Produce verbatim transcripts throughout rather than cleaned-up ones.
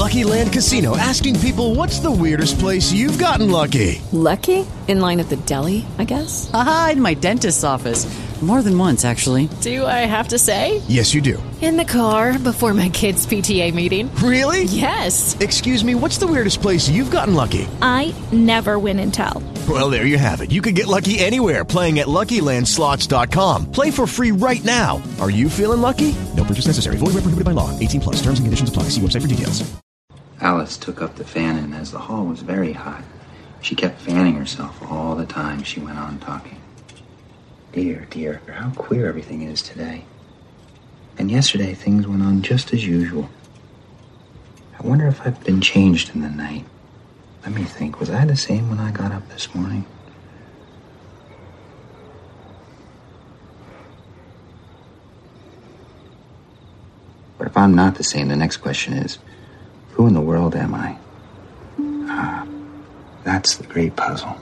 Lucky Land Casino, asking people, what's the weirdest place you've gotten lucky? Lucky? In line at the deli, I guess? Aha, in my dentist's office. More than once, actually. Do I have to say? Yes, you do. In the car before my kids' P T A meeting. Really? Yes. Excuse me, what's the weirdest place you've gotten lucky? I never win and tell. Well, there you have it. You can get lucky anywhere, playing at Lucky Land Slots dot com. Play for free right now. Are you feeling lucky? No purchase necessary. Void where prohibited by law. eighteen plus. Terms and conditions apply. See website for details. Alice took up the fanning as the hall was very hot. She kept fanning herself all the time she went on talking. Dear, dear, how queer everything is today. And yesterday things went on just as usual. I wonder if I've been changed in the night. Let me think, was I the same when I got up this morning? But if I'm not the same, the next question is, who in the world am I? Ah, that's the great puzzle.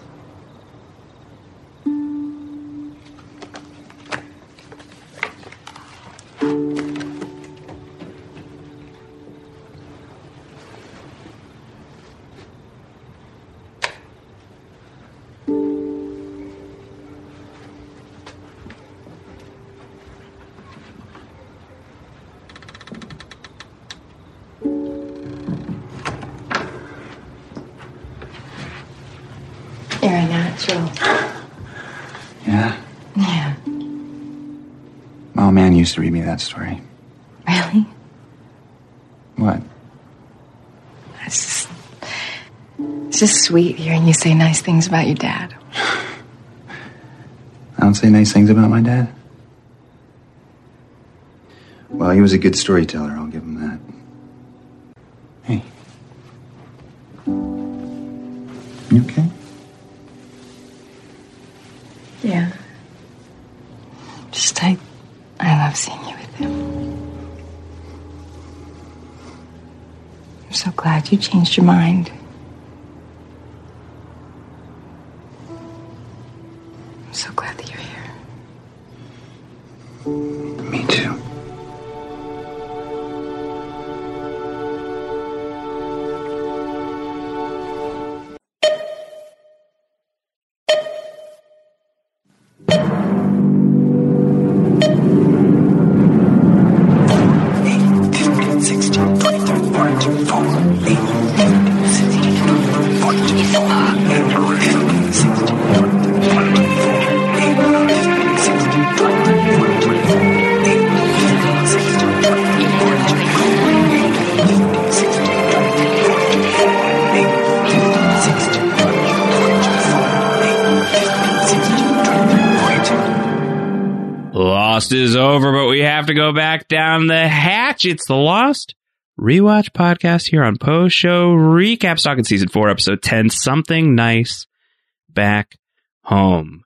You're a natural. Yeah? Yeah. My old man used to read me that story. Really? What? It's just, it's just sweet hearing you say nice things about your dad. I don't say nice things about my dad? Well, he was a good storyteller, I'll give him that. Hey. You okay? Yeah. Just I, I love seeing you with him. I'm so glad you changed your mind. I'm so glad that you're here. Me too. Lost is over, but we have to go back down the hatch. It's the Lost Rewatch Podcast here on Post Show Recaps, talking season four, episode ten, Something Nice Back Home.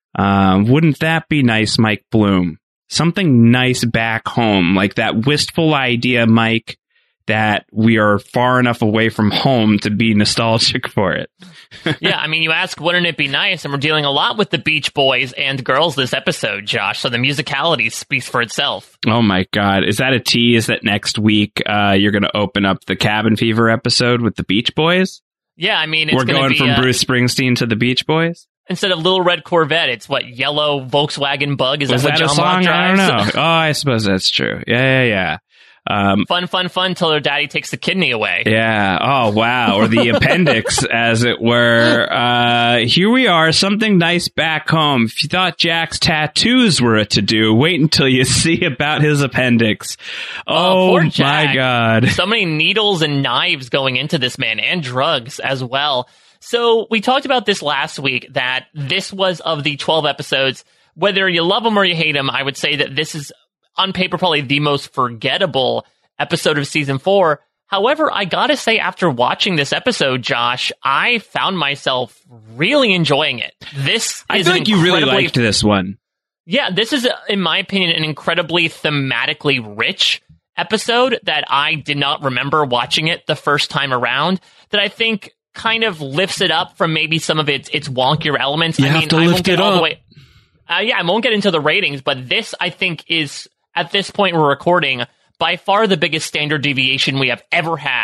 Um, wouldn't that be nice, Mike Bloom? Something nice back home, like that wistful idea, Mike, that we are far enough away from home to be nostalgic for it. Yeah, I mean, you ask, wouldn't it be nice? And we're dealing a lot with the Beach Boys and girls this episode, Josh. So the musicality speaks for itself. Oh, my God. Is that a tease that next week uh, you're going to open up the Cabin Fever episode with the Beach Boys? Yeah, I mean, it's We're going be, from uh, Bruce Springsteen to the Beach Boys? Instead of Little Red Corvette, it's what, Yellow Volkswagen Bug? Is Was that what that a John song? Locke drives? I don't know. Oh, I suppose that's true. Yeah, yeah, yeah. Um, fun, fun, fun till their daddy takes the kidney away. Yeah. Oh, wow. Or the appendix, as it were. Uh, here we are. Something nice back home. If you thought Jack's tattoos were a to-do, wait until you see about his appendix. Oh, Oh, poor my Jack. God. So many needles and knives going into this man, and drugs as well. So we talked about this last week, that this was, of the twelve episodes, whether you love them or you hate them, I would say that this is, on paper, probably the most forgettable episode of season four. However, I gotta say, after watching this episode, Josh, I found myself really enjoying it. This I is feel like you really incredibly- liked this one. Yeah, this is, in my opinion, an incredibly thematically rich episode that I did not remember watching it the first time around, that I think kind of lifts it up from maybe some of its its wonkier elements. You I have mean, to I lift won't get it all the up. way. Uh, yeah, I won't get into the ratings, but this, I think, is, at this point we're recording, by far the biggest standard deviation we have ever had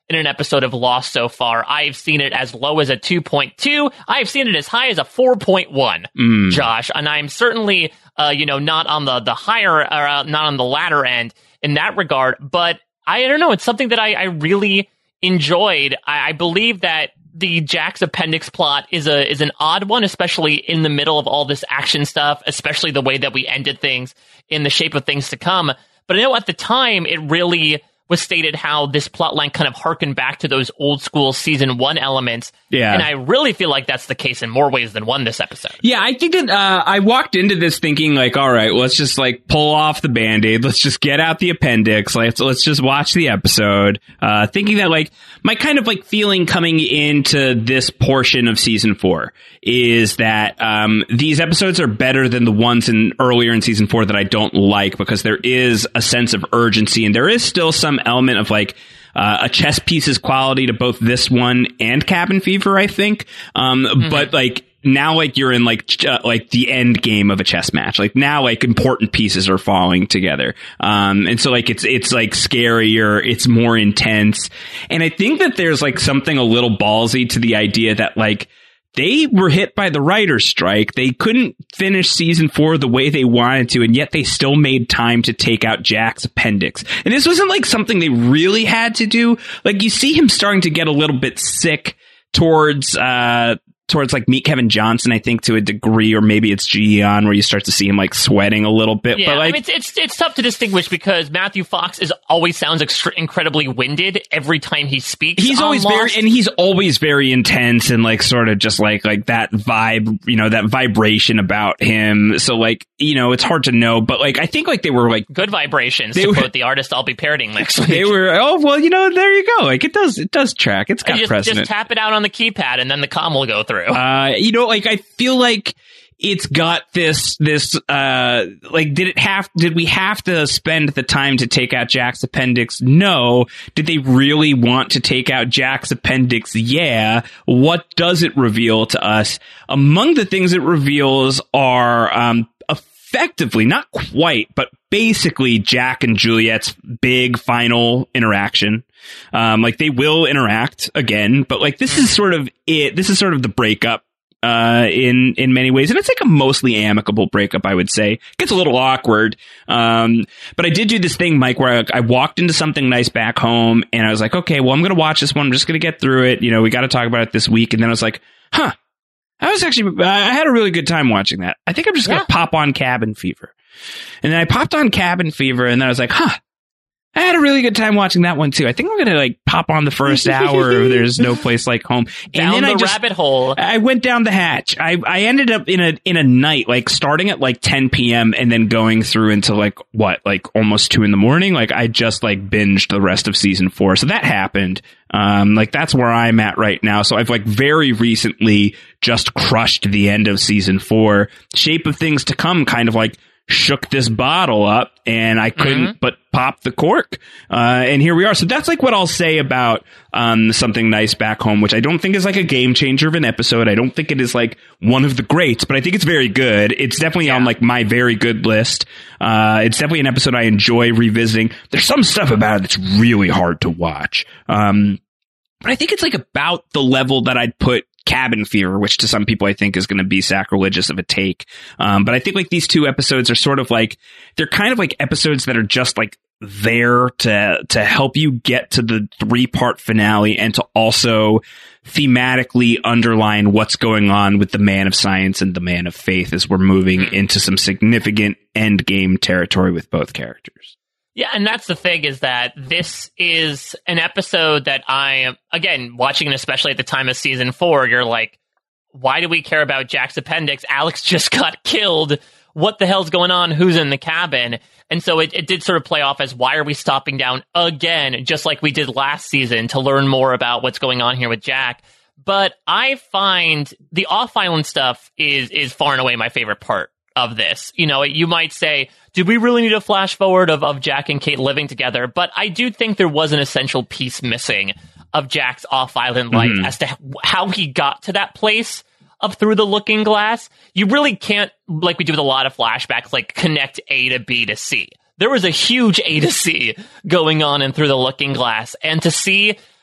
in an episode of Lost so far. I've seen it as low as a two point two. I've seen it as high as a four point one, mm. Josh. And I'm certainly, uh, you know, not on the, the higher, or uh, not on the latter end in that regard. But I don't know. It's something that I, I really enjoyed. I, I believe that the Jack's appendix plot is a is an odd one, especially in the middle of all this action stuff, especially the way that we ended things in The Shape of Things to Come. But I know at the time it really was stated how this plotline kind of harkened back to those old school season one elements. Yeah. And I really feel like that's the case in more ways than one this episode. Yeah, I think that uh, I walked into this thinking like, all right, let's just like pull off the Band-Aid. Let's just get out the appendix. Let's, let's just watch the episode. Uh, thinking that like my kind of like feeling coming into this portion of season four is that um, these episodes are better than the ones in earlier in season four that I don't like, because there is a sense of urgency and there is still some element of like uh, a chess piece's quality to both this one and Cabin Fever, I think. Um, mm-hmm. But like now, like you're in like ch- uh, like the end game of a chess match. Like now, like important pieces are falling together. Um, and so like it's it's like scarier, it's more intense, and I think that there's like something a little ballsy to the idea that like they were hit by the writer's strike. They couldn't finish season four the way they wanted to, and yet they still made time to take out Jack's appendix. And this wasn't like something they really had to do. Like you see him starting to get a little bit sick towards, uh, towards like Meet Kevin Johnson, I think, to a degree, or maybe it's Ji-yeon where you start to see him like sweating a little bit. Yeah, but like, I mean, it's, it's it's tough to distinguish because Matthew Fox is always sounds extre- incredibly winded every time he speaks. He's always Lost. very, and he's always very intense and like sort of just like like that vibe, you know, that vibration about him. So like, you know, it's hard to know, but like I think like they were like good vibrations. To were, quote the artist I'll be parodying next week. They were oh well, you know, there you go. Like it does it does track. It's got just, precedent. Just tap it out on the keypad and then the comm will go through. Uh, you know, like I feel like it's got this, this, uh, like, did it have, did we have to spend the time to take out Jack's appendix? No. Did they really want to take out Jack's appendix? Yeah. What does it reveal to us? Among the things it reveals are, um, effectively, not quite, but basically Jack and Juliet's big final interaction. Um, like they will interact again, but like this is sort of it. This is sort of the breakup. Uh, in, in many ways. And it's like a mostly amicable breakup, I would say. It gets a little awkward. Um, but I did do this thing, Mike, where I, I walked into something nice back home and I was like, okay, well, I'm going to watch this one. I'm just going to get through it. You know, we got to talk about it this week. And then I was like, huh, I was actually, I had a really good time watching that. I think I'm just going to yeah. pop on Cabin Fever. And then I popped on Cabin Fever and then I was like, huh, I had a really good time watching that one too. I think I'm gonna like pop on the first hour of There's No Place Like Home. And down then the I just, rabbit hole. I went down the hatch. I, I ended up in a in a night, like starting at like ten p.m. and then going through into like what, like almost two in the morning. Like I just like binged the rest of season four. So that happened. Um, like that's where I'm at right now. So I've like very recently just crushed the end of season four. Shape of Things to Come kind of like shook this bottle up and I couldn't mm-hmm. but pop the cork. Uh, and here we are. So that's like what I'll say about, um, Something Nice Back Home, which I don't think is like a game changer of an episode. I don't think it is like one of the greats, but I think it's very good. It's definitely yeah. on like my very good list. Uh, it's definitely an episode I enjoy revisiting. There's some stuff about it that's really hard to watch. Um, but I think it's like about the level that I'd put Cabin Fever, which to some people I think is going to be sacrilegious of a take. Um, but I think like these two episodes are sort of like, they're kind of like episodes that are just like there to, to help you get to the three part finale and to also thematically underline what's going on with the man of science and the man of faith as we're moving into some significant end game territory with both characters. Yeah, and that's the thing, is that this is an episode that I am, again, watching it especially at the time of season four, you're like, why do we care about Jack's appendix? Alex just got killed. What the hell's going on? Who's in the cabin? And so it, it did sort of play off as, why are we stopping down again, just like we did last season, to learn more about what's going on here with Jack. But I find the off-island stuff is is far and away my favorite part of this. You know, you might say, did we really need a flash forward of, of Jack and Kate living together? But I do think there was an essential piece missing of Jack's off-island life mm-hmm. as to how he got to that place of Through the Looking Glass. You really can't, like we do with a lot of flashbacks, like connect A to B to C. There was a huge A to C going on in Through the Looking Glass. And to see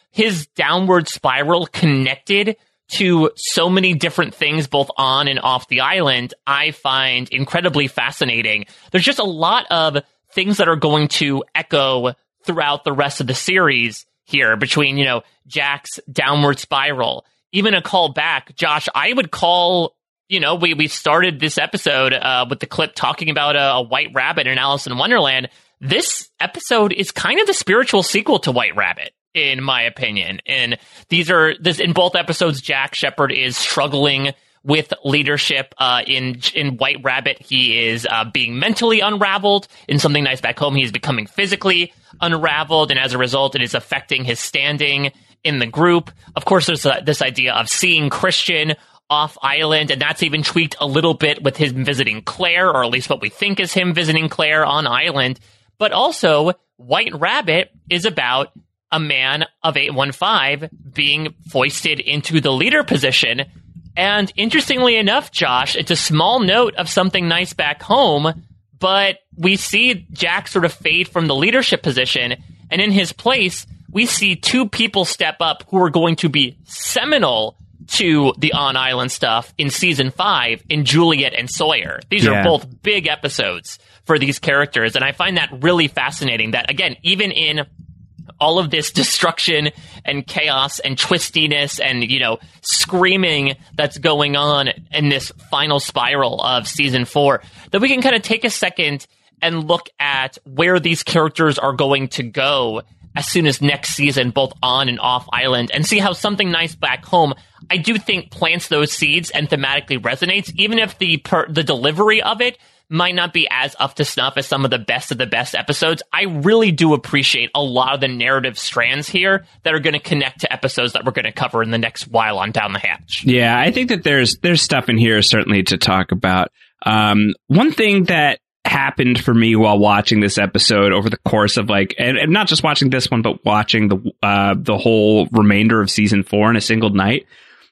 his downward spiral connected to so many different things, both on and off the island, I find incredibly fascinating. There's just a lot of things that are going to echo throughout the rest of the series here between, you know, Jack's downward spiral, even a call back. Josh, I would call, you know, we, we started this episode uh, with the clip talking about a, a White Rabbit in Alice in Wonderland. This episode is kind of the spiritual sequel to White Rabbit, in my opinion. And these are this in both episodes, Jack Shephard is struggling with leadership. Uh, in in White Rabbit, he is uh, being mentally unraveled. In Something Nice Back Home, he is becoming physically unraveled, and as a result, it is affecting his standing in the group. Of course, there's uh, this idea of seeing Christian off island, and that's even tweaked a little bit with him visiting Claire, or at least what we think is him visiting Claire on island. But also, White Rabbit is about a man of eight one five being foisted into the leader position. And interestingly enough, Josh, it's a small note of Something Nice Back Home, but we see Jack sort of fade from the leadership position, and in his place, we see two people step up who are going to be seminal to the on-island stuff in season five in Juliet and Sawyer. These yeah. are both big episodes for these characters, and I find that really fascinating that, again, even in all of this destruction and chaos and twistiness and, you know, screaming that's going on in this final spiral of season four, that we can kind of take a second and look at where these characters are going to go as soon as next season, both on and off island, and see how Something Nice Back Home, I do think, plants those seeds and thematically resonates, even if the per- the delivery of it might not be as up to snuff as some of the best of the best episodes. I really do appreciate a lot of the narrative strands here that are going to connect to episodes that we're going to cover in the next while on Down the Hatch. Yeah, I think that there's there's stuff in here certainly to talk about. Um, one thing that happened for me while watching this episode over the course of like, and, and not just watching this one, but watching the uh, the whole remainder of season four in a single night,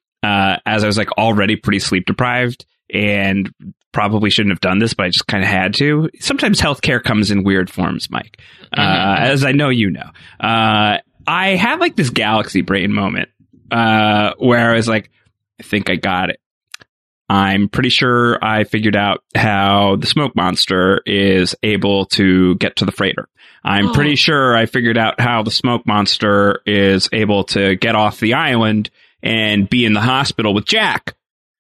uh, as I was like already pretty sleep deprived and probably shouldn't have done this, but I just kind of had to. Sometimes healthcare comes in weird forms, Mike, uh, mm-hmm. as I know you know. Uh, I had like this galaxy brain moment uh, where I was like, I think I got it. I'm pretty sure I figured out how the smoke monster is able to get to the freighter. I'm oh. pretty sure I figured out how the smoke monster is able to get off the island and be in the hospital with Jack.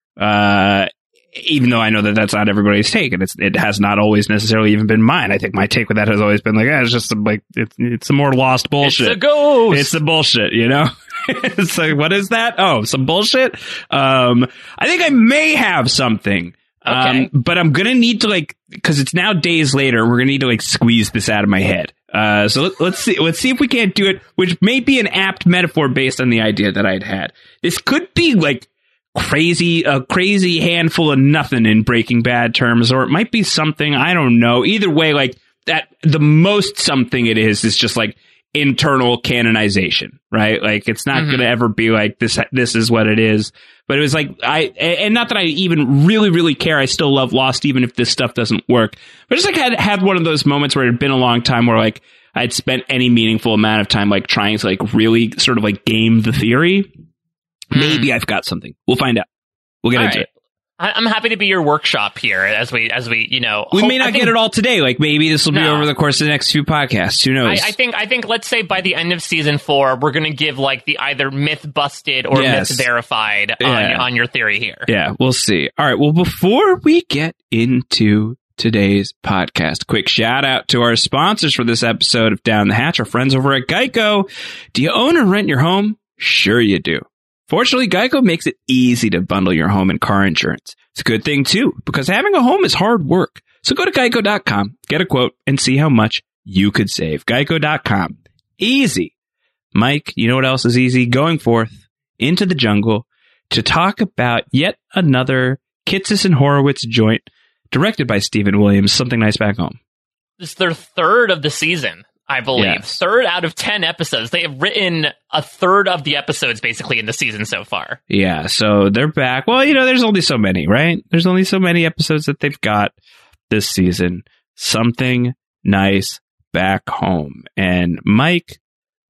Uh, even though I know that that's not everybody's take, and it's, it has not always necessarily even been mine. I think my take with that has always been like, eh, it's just some, like, it's, it's some more lost bullshit. It's a ghost. It's the bullshit, you know? It's like, what is that? Oh, some bullshit? Um, I think I may have something. Okay. Um, but I'm gonna need to, like, because it's now days later, we're gonna need to, like, squeeze this out of my head. Uh, so let, let's see, let's see if we can't do it, which may be an apt metaphor based on the idea that I'd had. This could be, like, crazy, a crazy handful of nothing in Breaking Bad terms, or it might be something, I don't know. Either way, like, that, the most something it is, is just, like, internal canonization, right? Like, it's not mm-hmm. going to ever be like this, this is what it is. But it was like, I, and not that I even really, really care. I still love Lost, even if this stuff doesn't work. But just like had, had one of those moments where it had been a long time where like I'd spent any meaningful amount of time, like trying to like really sort of like game the theory. Mm. Maybe I've got something. We'll find out. We'll get All into right. it. I'm happy to be your workshop here as we, as we, you know, we hope, may not think, get it all today. Like maybe this will no. be over the course of the next few podcasts. Who knows? I, I think, I think, let's say by the end of season four, we're going to give like the either myth busted or yes. myth verified yeah. on, on your theory here. Yeah, we'll see. All right. Well, before we get into today's podcast, quick shout out to our sponsors for this episode of Down the Hatch, our friends over at Geico. Do you own or rent your home? Sure you do. Fortunately, Geico makes it easy to bundle your home and car insurance. It's a good thing, too, because having a home is hard work. So go to geico dot com, get a quote, and see how much you could save. geico dot com. Easy. Mike, you know what else is easy? Going forth into the jungle to talk about yet another Kitsis and Horowitz joint directed by Stephen Williams, Something Nice Back Home. This is their third of the season, I believe. Yes. Third out of ten episodes. They have written a third of the episodes basically in the season so far. Yeah, so they're back. Well, you know, there's only so many, right? There's only so many episodes that they've got this season. Something Nice Back Home. And Mike,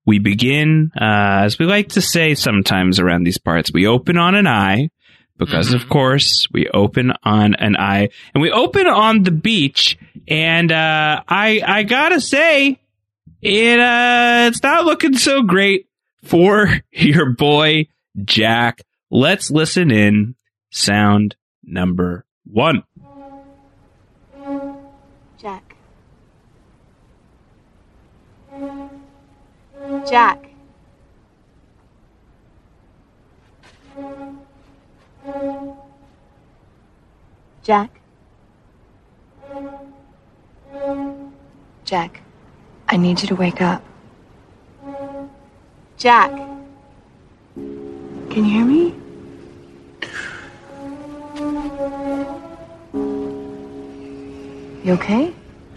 we begin, uh, as we like to say sometimes around these parts, we open on an eye, because, mm-hmm. of course, we open on an eye, and we open on the beach, and uh, I I gotta say, it uh, it's not looking so great for your boy, Jack. Let's listen in. Sound number one. Jack. Jack. Jack. Jack. I need you to wake up. Jack. Can you hear me? You okay?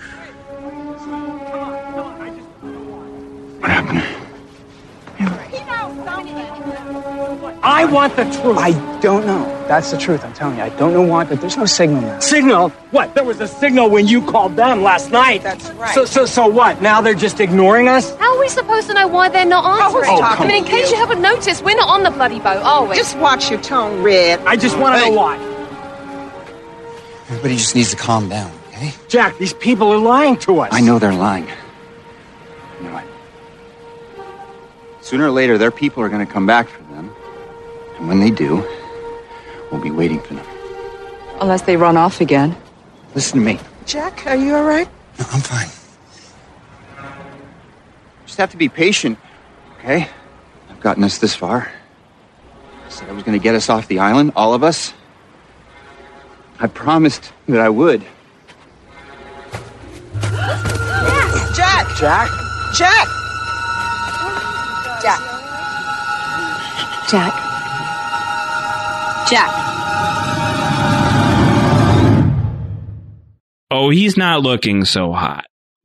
What happened? I want the truth. I don't know. That's the truth. I'm telling you. I don't know why, but there's no signal now. Signal? What? There was a signal when you called them last night. That's right. So, so, so what? Now they're just ignoring us? How are we supposed to know why they're not answering? Oh, I mean, in case you haven't noticed, we're not on the bloody boat, are we? Just watch your tone, Red. I just want to hey. know why. Everybody just needs to calm down, okay? Jack, these people are lying to us. I know they're lying. You know what? Sooner or later, their people are going to come back for them. And when they do, we'll be waiting for them. Unless they run off again. Listen to me. Jack, are you all right? No, I'm fine. Just have to be patient, okay? I've gotten us this far. I said I was going to get us off the island, all of us. I promised that I would. Jack! Jack? Jack! Jack. Jack. Jack. Oh, he's not looking so hot.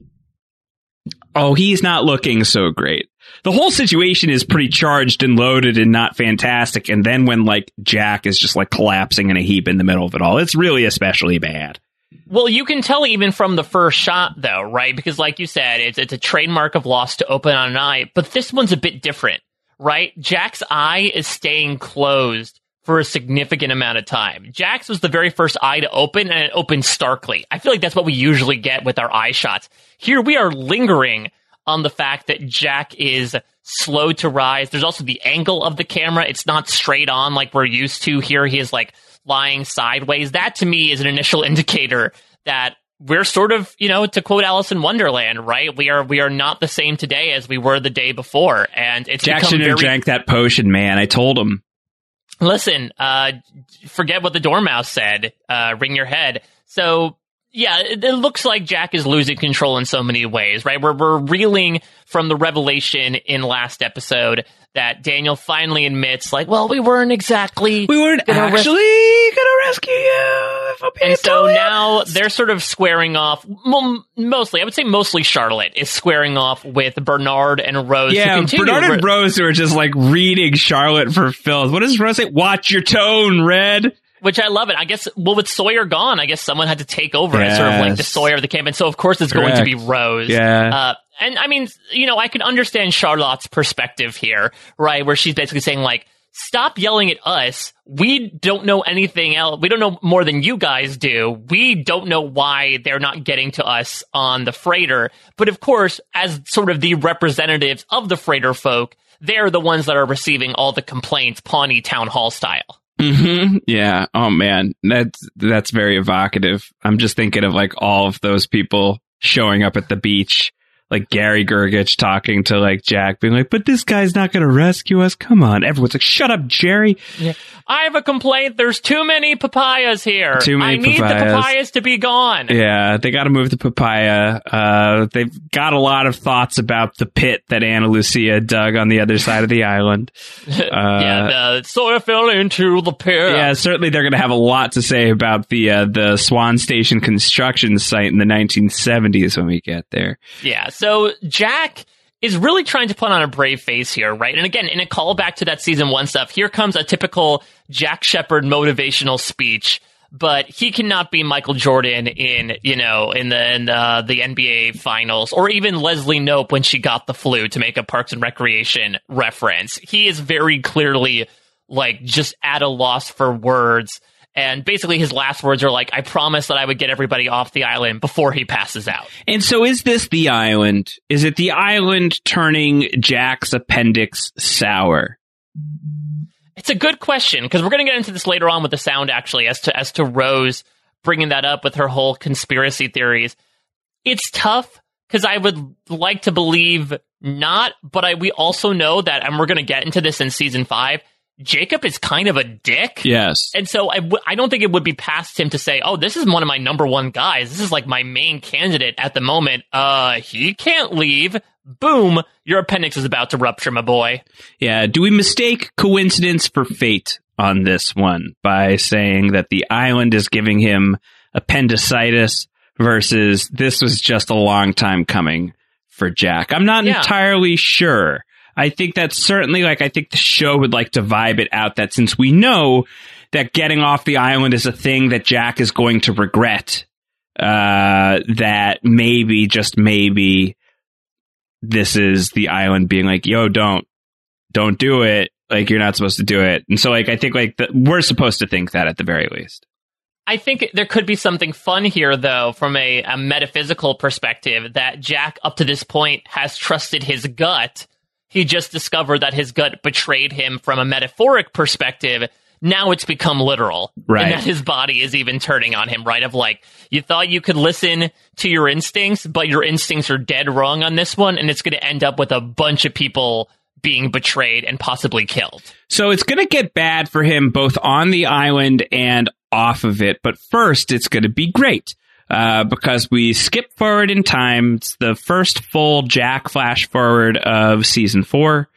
Oh, he's not looking so great. The whole situation is pretty charged and loaded and not fantastic. And then when, like, Jack is just, like, collapsing in a heap in the middle of it all, it's really especially bad. Well, you can tell even from the first shot, though, right? Because like you said, it's it's a trademark of Lost to open on an eye. But this one's a bit different, right? Jack's eye is staying closed for a significant amount of time. Jack's was the very first eye to open, and it opened starkly. I feel like that's what we usually get with our eye shots. Here we are lingering on the fact that Jack is slow to rise. There's also the angle of the camera. It's not straight on like we're used to. Here he is like lying sideways. That to me is an initial indicator that we're sort of, you know, to quote Alice in Wonderland, right? We are we are not the same today as we were the day before. And it's Jack become shouldn't have very... drank that potion, man. I told him. Listen, uh, forget what the Dormouse said. Uh, ring your head. So, yeah, it, it looks like Jack is losing control in so many ways, right? We're, we're reeling from the revelation in last episode that Daniel finally admits, like, well, we weren't exactly... We weren't gonna actually res- going to rescue you. If I'm being and so totally now honest. they're sort of squaring off, m- mostly, I would say mostly Charlotte is squaring off with Bernard and Rose. Yeah, Bernard and re- Rose are just like reading Charlotte for filth. What does Rose say? Watch your tone, Red. Which I love it. I guess, well, with Sawyer gone, I guess someone had to take over as sort of like the Sawyer of the camp. And so, of course, it's Correct. going to be Rose. Yeah. Uh, and I mean, you know, I can understand Charlotte's perspective here, right? Where she's basically saying, like, stop yelling at us. We don't know anything else. We don't know more than you guys do. We don't know why they're not getting to us on the freighter. But of course, as sort of the representatives of the freighter folk, they're the ones that are receiving all the complaints, Pawnee Town Hall style. Mm-hmm. Yeah. Oh man, that's that's very evocative. I'm just thinking of like all of those people showing up at the beach, like Gary Gergich talking to like Jack, being like, "But this guy's not going to rescue us. Come on!" Everyone's like, "Shut up, Jerry." Yeah. I have a complaint. There's too many papayas here. Too many I need papayas. the papayas to be gone. Yeah, they got to move the papaya. Uh, they've got a lot of thoughts about the pit that Ana Lucia dug on the other side of the island. Uh, yeah, the Sawyer fell into the pit. Yeah, certainly they're going to have a lot to say about the uh, the Swan Station construction site in the nineteen seventies when we get there. Yeah, so Jack is really trying to put on a brave face here, right? And again, in a callback to that season one stuff, here comes a typical Jack Shephard motivational speech. but he cannot be Michael Jordan in, you know, in the in the, the N B A finals, or even Leslie Knope when she got the flu, to make a Parks and Recreation reference. He is very clearly like just at a loss for words. And basically his last words are like, I promised that I would get everybody off the island before he passes out. And so is this the island? Is it the island turning Jack's appendix sour? It's a good question, because we're going to get into this later on with the sound, actually, as to as to Rose bringing that up with her whole conspiracy theories. It's tough, because I would like to believe not, but I we also know that, and we're going to get into this in season five, Jacob is kind of a dick. Yes. And so I, w- I don't think it would be past him to say, oh, this is one of my number one guys. This is like my main candidate at the moment. Uh, he can't leave. Boom, your appendix is about to rupture, my boy. Yeah, do we mistake coincidence for fate on this one by saying that the island is giving him appendicitis versus this was just a long time coming for Jack? I'm not yeah. entirely sure. I think that's certainly, like, I think the show would like to vibe it out that since we know that getting off the island is a thing that Jack is going to regret, uh, that maybe, just maybe, this is the island being like, yo, don't, don't do it. Like, you're not supposed to do it. And so, like, I think, like, the, we're supposed to think that at the very least. I think there could be something fun here, though, from a, a metaphysical perspective, that Jack, up to this point, has trusted his gut. He just discovered that his gut betrayed him from a metaphoric perspective. Now it's become literal. Right. And that his body is even turning on him, right? Of like, you thought you could listen to your instincts, but your instincts are dead wrong on this one, and it's going to end up with a bunch of people being betrayed and possibly killed. So it's going to get bad for him both on the island and off of it. But first, it's going to be great. Uh, because we skip forward in time. It's the first full Jack flash forward of season four,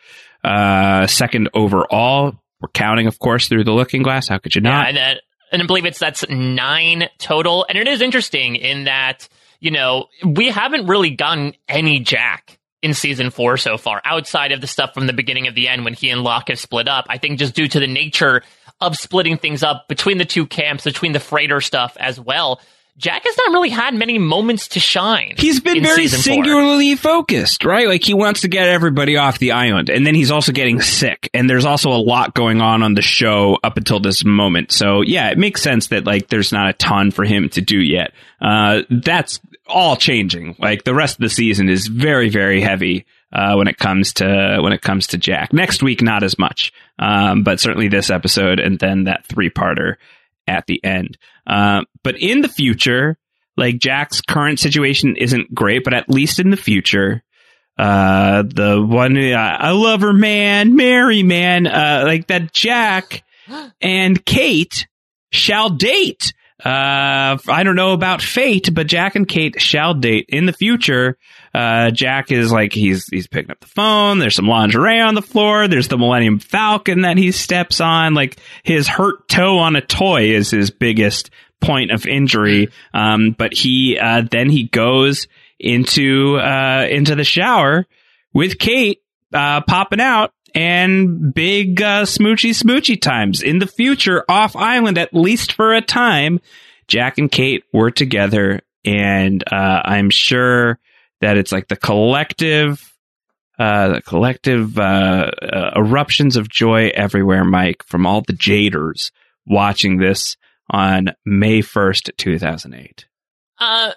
uh, second overall. We're counting, of course, through the looking glass. How could you not? Yeah, and, uh, and I believe it's that's nine total. And it is interesting in that, you know, we haven't really gotten any Jack in season four so far, outside of the stuff from the beginning of the end when he and Locke have split up. I think just due to the nature of splitting things up between the two camps, between the freighter stuff as well. Jack has not really had many moments to shine. He's been very singularly focused, right? Like, he wants to get everybody off the island, and then he's also getting sick, and there's also a lot going on on the show up until this moment. So, yeah, it makes sense that, like, there's not a ton for him to do yet. Uh, that's all changing. Like, the rest of the season is very, very heavy uh, when it comes to when it comes to Jack. Next week, not as much, um, but certainly this episode, and then that three-parter at the end. Uh, but in the future, like, Jack's current situation isn't great, but at least in the future, uh, the one, uh, I love her, man, Mary, man, uh, like that Jack and Kate shall date. Uh, I don't know about fate, but Jack and Kate shall date in the future. Uh, Jack is like, he's, he's picking up the phone. There's some lingerie on the floor. There's the Millennium Falcon that he steps on. Like, his hurt toe on a toy is his biggest point of injury. Um, but he, uh, then he goes into, uh, into the shower with Kate, uh, popping out, and big, uh, smoochy smoochy times in the future off island, at least for a time. Jack and Kate were together, and, uh, I'm sure that it's like the collective, uh, the collective, uh, uh, eruptions of joy everywhere, Mike, from all the Jaders watching this on May first, two thousand eight. Uh,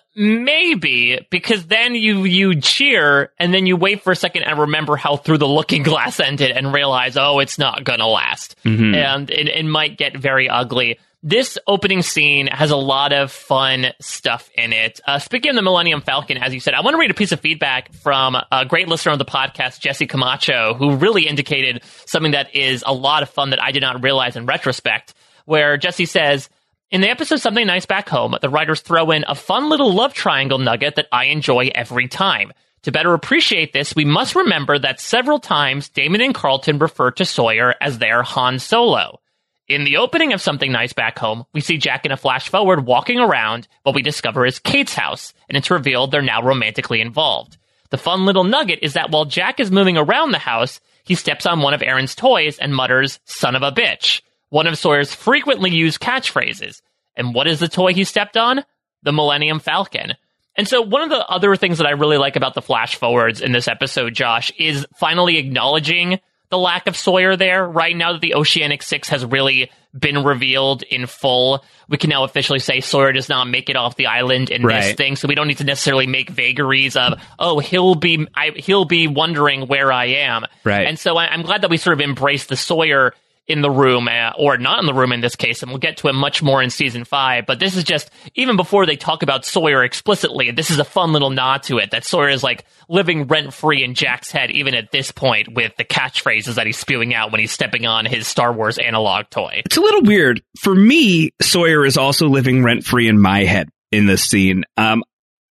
maybe, because then you, you cheer, and then you wait for a second and remember how Through the Looking Glass ended and realize, oh, it's not gonna last. Mm-hmm. And it, it might get very ugly. This opening scene has a lot of fun stuff in it. Uh, speaking of the Millennium Falcon, as you said, I want to read a piece of feedback from a great listener of the podcast, Jesse Camacho, who really indicated something that is a lot of fun that I did not realize in retrospect, where Jesse says, in the episode Something Nice Back Home, the writers throw in a fun little love triangle nugget that I enjoy every time. To better appreciate this, we must remember that several times Damon and Carlton refer to Sawyer as their Han Solo. In the opening of Something Nice Back Home, we see Jack in a flash forward walking around what we discover is Kate's house, and it's revealed they're now romantically involved. The fun little nugget is that while Jack is moving around the house, he steps on one of Aaron's toys and mutters, "son of a bitch," one of Sawyer's frequently used catchphrases. And what is the toy he stepped on? The Millennium Falcon. And so one of the other things that I really like about the flash forwards in this episode, Josh, is finally acknowledging the lack of Sawyer there. Right now that the Oceanic Six has really been revealed in full, we can now officially say Sawyer does not make it off the island in right. this thing, so we don't need to necessarily make vagaries of, oh, he'll be I, he'll be wondering where I am. Right. And so I, I'm glad that we sort of embrace the Sawyer in the room, uh, or not in the room in this case, and we'll get to him much more in season five. But this is just, even before they talk about Sawyer explicitly, this is a fun little nod to it, that Sawyer is like living rent-free in Jack's head, even at this point, with the catchphrases that he's spewing out when he's stepping on his Star Wars analog toy. It's a little weird. For me, Sawyer is also living rent-free in my head in this scene. Um,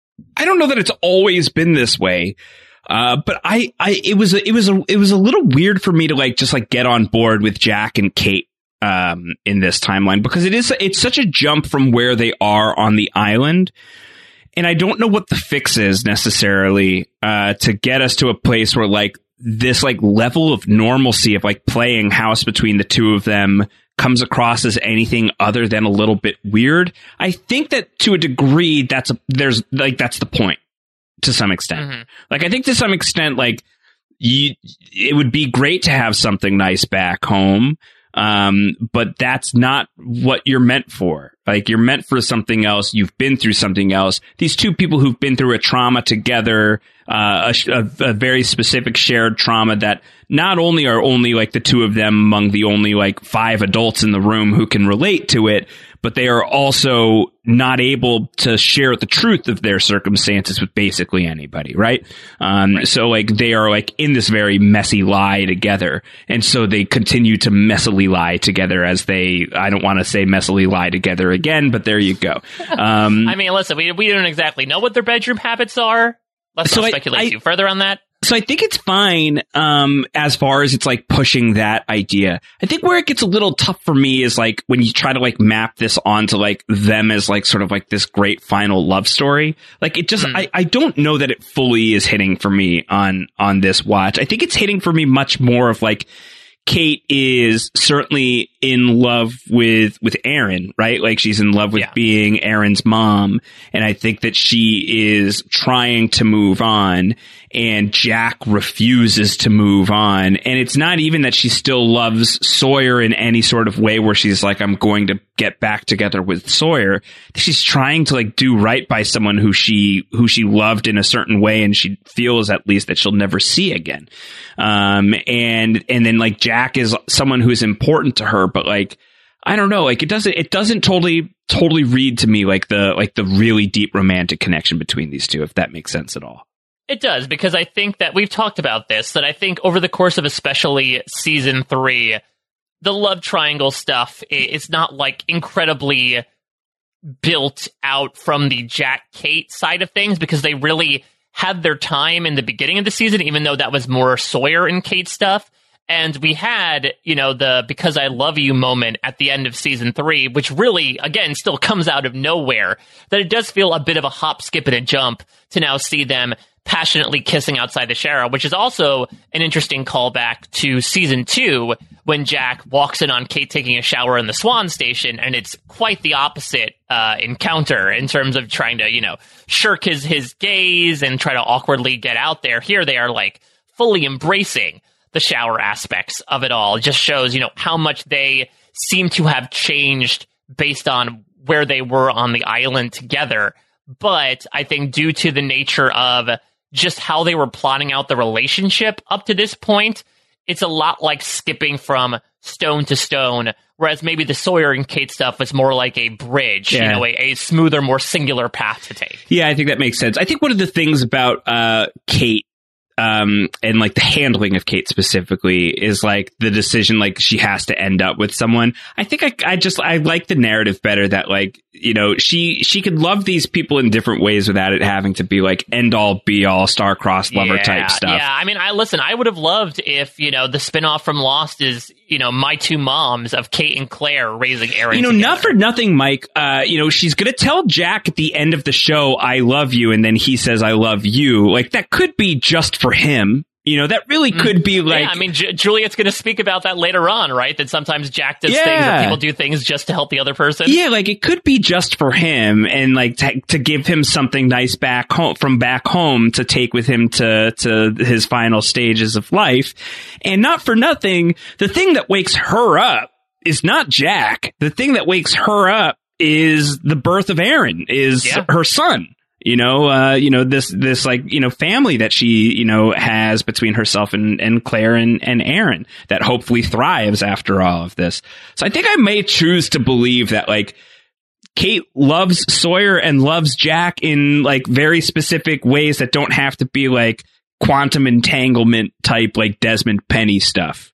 I don't know that it's always been this way. Uh, but I, I, it was, a, it was, a, it was a little weird for me to like, just like get on board with Jack and Kate, um, in this timeline, because it is, it's such a jump from where they are on the island. And I don't know what the fix is necessarily, uh, to get us to a place where like this like level of normalcy of like playing house between the two of them comes across as anything other than a little bit weird. I think that to a degree, that's a, there's like, that's the point. To some extent. Mm-hmm. Like, I think to some extent, like, you, it would be great to have something nice back home, um, but that's not what you're meant for. Like, you're meant for something else. You've been through something else. These two people who've been through a trauma together, uh, a, a, a very specific shared trauma that not only are only, like, the two of them among the only, like, five adults in the room who can relate to it, but they are also not able to share the truth of their circumstances with basically anybody, right? Um, right. So, like, they are, like, in this very messy lie together. And so they continue to messily lie together as they, I don't want to say messily lie together again, but there you go. Um, I mean, listen, we, we don't exactly know what their bedroom habits are. Let's so not speculate I, I, too further on that. So I think it's fine, um, as far as it's like pushing that idea. I think where it gets a little tough for me is like when you try to like map this onto like them as like sort of like this great final love story. Like it just, mm. I, I don't know that it fully is hitting for me on, on this watch. I think it's hitting for me much more of like, Kate is certainly in love with, with Aaron, right? Like she's in love with yeah. being Aaron's mom. And I think that she is trying to move on and Jack refuses to move on. And it's not even that she still loves Sawyer in any sort of way where she's like, I'm going to get back together with Sawyer. She's trying to like do right by someone who she, who she loved in a certain way. And she feels at least that she'll never see again. Um, and, and then like Jack is someone who's important to her, but like, I don't know, like it doesn't, it doesn't totally, totally read to me like the, like the really deep romantic connection between these two, if that makes sense at all. It does, because I think that we've talked about this, that I think over the course of especially season three, the love triangle stuff is not like incredibly built out from the Jack-Kate side of things, because they really had their time in the beginning of the season, even though that was more Sawyer and Kate stuff. And we had, you know, the because I love you moment at the end of season three, which really, again, still comes out of nowhere, that it does feel a bit of a hop, skip, and a jump to now see them passionately kissing outside the shower, which is also an interesting callback to season two, when Jack walks in on Kate taking a shower in the Swan Station, and it's quite the opposite uh, encounter in terms of trying to, you know, shirk his, his gaze and try to awkwardly get out there. Here they are, like, fully embracing the shower aspects of it all. It just shows, you know, how much they seem to have changed based on where they were on the island together. But I think due to the nature of just how they were plotting out the relationship up to this point, it's a lot like skipping from stone to stone, whereas maybe the Sawyer and Kate stuff was more like a bridge, yeah. you know, a, a smoother, more singular path to take. Yeah, I think that makes sense. I think one of the things about uh, Kate Um, and like the handling of Kate specifically is like the decision, like she has to end up with someone. I think I, I just, I like the narrative better that like, you know, she, she could love these people in different ways without it having to be like end all be all star-crossed lover yeah, type stuff. Yeah. I mean, I listen, I would have loved if, you know, the spinoff from Lost is, you know, my two moms of Kate and Claire raising Aaron. You know, together. not for nothing, Mike, uh, you know, she's going to tell Jack at the end of the show, I love you. And then he says, I love you. Like that could be just for him, You know, that really could be like... Yeah, I mean, J- Juliet's going to speak about that later on, right? That sometimes Jack does yeah. things or people do things just to help the other person. Yeah, like it could be just for him and like to, to give him something nice back home from back home to take with him to, to his final stages of life. And not for nothing, the thing that wakes her up is not Jack. The thing that wakes her up is the birth of Aaron, is yeah. her son. You know, uh, you know, this, this like, you know, family that she, you know, has between herself and, and Claire and, and Aaron that hopefully thrives after all of this. So I think I may choose to believe that like Kate loves Sawyer and loves Jack in like very specific ways that don't have to be like quantum entanglement type, like Desmond Penny stuff.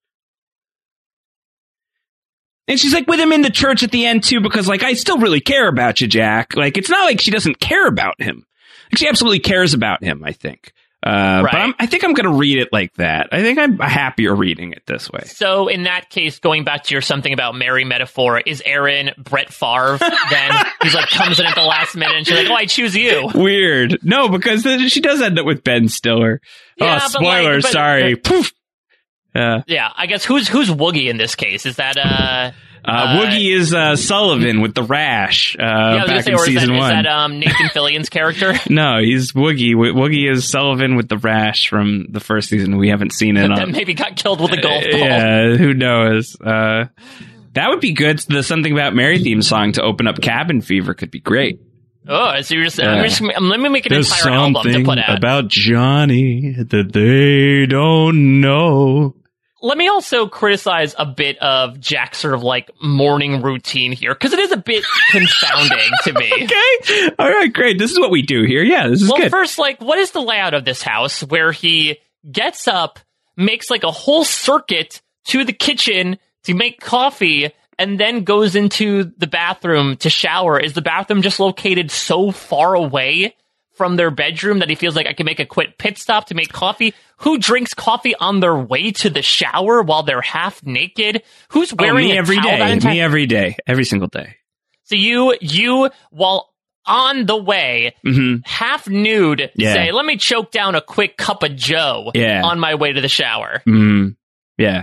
And she's like with him in the church at the end too, because like, I still really care about you, Jack. Like, it's not like she doesn't care about him. Like, she absolutely cares about him, I think. Uh, right. But I'm, I think I'm going to read it like that. I think I'm happier reading it this way. So in that case, going back to your something about Mary metaphor, is Aaron Brett Favre? Then he's like comes in at the last minute and she's like, oh, I choose you. Weird. No, because she does end up with Ben Stiller. Yeah, oh, spoiler. Like, but, sorry. Poof. Uh, yeah, I guess who's who's Woogie in this case? Is that uh, uh, uh Woogie is uh, Sullivan with the rash uh, yeah, back say, in season is that, one. Is that um, Nathan Fillion's character? No, he's Woogie. Woogie is Sullivan with the rash from the first season. We haven't seen it. That on, maybe got killed with a golf ball. Yeah, who knows? Uh, that would be good. The Something About Mary theme song to open up Cabin Fever could be great. Oh, so you're just, uh, I'm just I'm, let me make an There's entire album to put out. About Johnny that they don't know. Let me also criticize a bit of Jack's sort of like morning routine here, because it is a bit confounding to me. Okay. All right, great. This is what we do here. Yeah, this is well, good. Well, first, like, what is the layout of this house where he gets up, makes like a whole circuit to the kitchen to make coffee, and then goes into the bathroom to shower? Is the bathroom just located so far away from their bedroom that he feels like I can make a quick pit stop to make coffee? Who drinks coffee on their way to the shower while they're half naked? Who's wearing oh, me a every towel day? that entire- Me every day, every single day. So you, you, while on the way, mm-hmm. half nude, yeah. say, let me choke down a quick cup of Joe yeah. on my way to the shower. Mm. Yeah.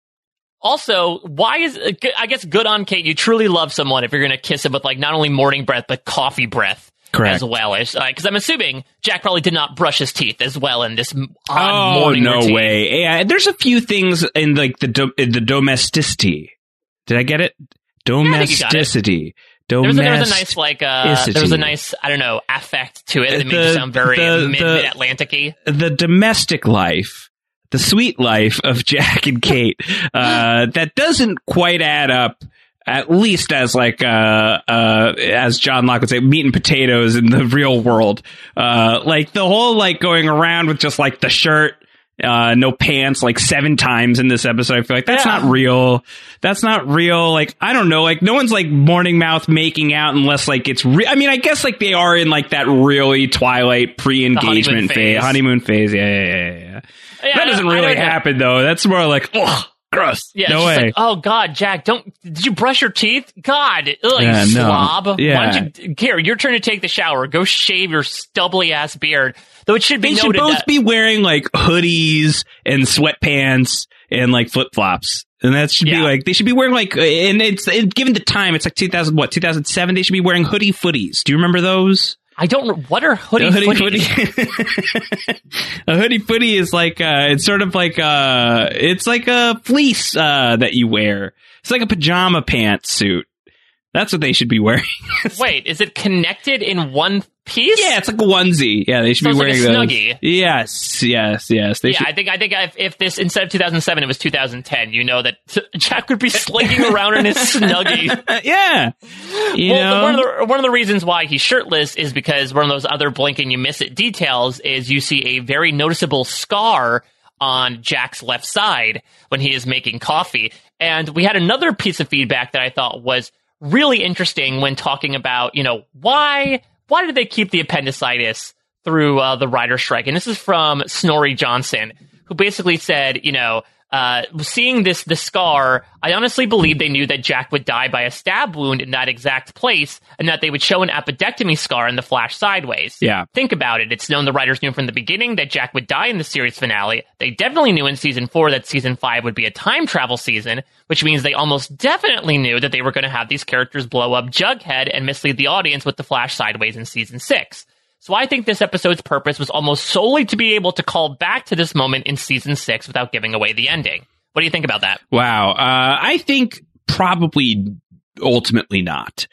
Also, why is, I guess good on Kate, you truly love someone if you're going to kiss him with like not only morning breath, but coffee breath. Correct. As well as, because uh, I'm assuming Jack probably did not brush his teeth as well in this odd oh, morning no routine. way. Yeah, there's a few things in like the do- in the domesticity. Did I get it? Domesticity. Yeah, there, was a, there was a nice like uh, there was a nice I don't know affect to it that made it sound very the, mid mid Atlantic-y. The domestic life, the sweet life of Jack and Kate, uh, that doesn't quite add up. At least as like, uh, uh, as John Locke would say, meat and potatoes in the real world. Uh, like the whole like going around with just like the shirt, uh, no pants like seven times in this episode. I feel like that's yeah. not real. That's not real. Like, I don't know. Like no one's like morning mouth making out unless like it's real. I mean, I guess like they are in like that really Twilight pre-engagement honeymoon phase. phase. Honeymoon phase. Yeah, yeah, yeah, yeah. yeah that doesn't really happen though. That's more like, ugh. Gross. Yeah, no it's way. Like, oh God, Jack, don't, did you brush your teeth? God, ugh, yeah, you no. slob. Yeah. Why don't you, here, your turn to take the shower. Go shave your stubbly ass beard. Though it should be they noted should both that- be wearing like hoodies and sweatpants and like flip flops. And that should yeah. be like, they should be wearing like, and it's, and given the time, it's like two thousand, what, two thousand seven, they should be wearing hoodie footies. Do you remember those? I don't. What are hoodie, hoodie footies? Footy? A hoodie footy is like uh, it's sort of like uh it's like a fleece uh, that you wear. It's like a pajama pantsuit. That's what they should be wearing. Wait, is it connected in one piece? Yeah, it's like a onesie. Yeah, they should so be wearing like a those. snuggie. Yes, yes, yes. They yeah, should. I think I think if, if this instead of two thousand seven, it was two thousand ten. You know that Jack would be slinking around in his snuggie. Yeah, you well, know? The, one of the one of the reasons why he's shirtless is because one of those other blink and you miss it details is you see a very noticeable scar on Jack's left side when he is making coffee. And we had another piece of feedback that I thought was really interesting when talking about, you know, why why did they keep the appendicitis through uh, the writer strike? And this is from Snorri Johnson, who basically said, you know, Uh, seeing this, the scar, I honestly believe they knew that Jack would die by a stab wound in that exact place, and that they would show an appendectomy scar in the flash sideways. Yeah. Think about it. It's known the writers knew from the beginning that Jack would die in the series finale. They definitely knew in season four that season five would be a time travel season, which means they almost definitely knew that they were going to have these characters blow up Jughead and mislead the audience with the flash sideways in season six. So I think this episode's purpose was almost solely to be able to call back to this moment in season six without giving away the ending. What do you think about that? Wow. Uh, I think probably ultimately not.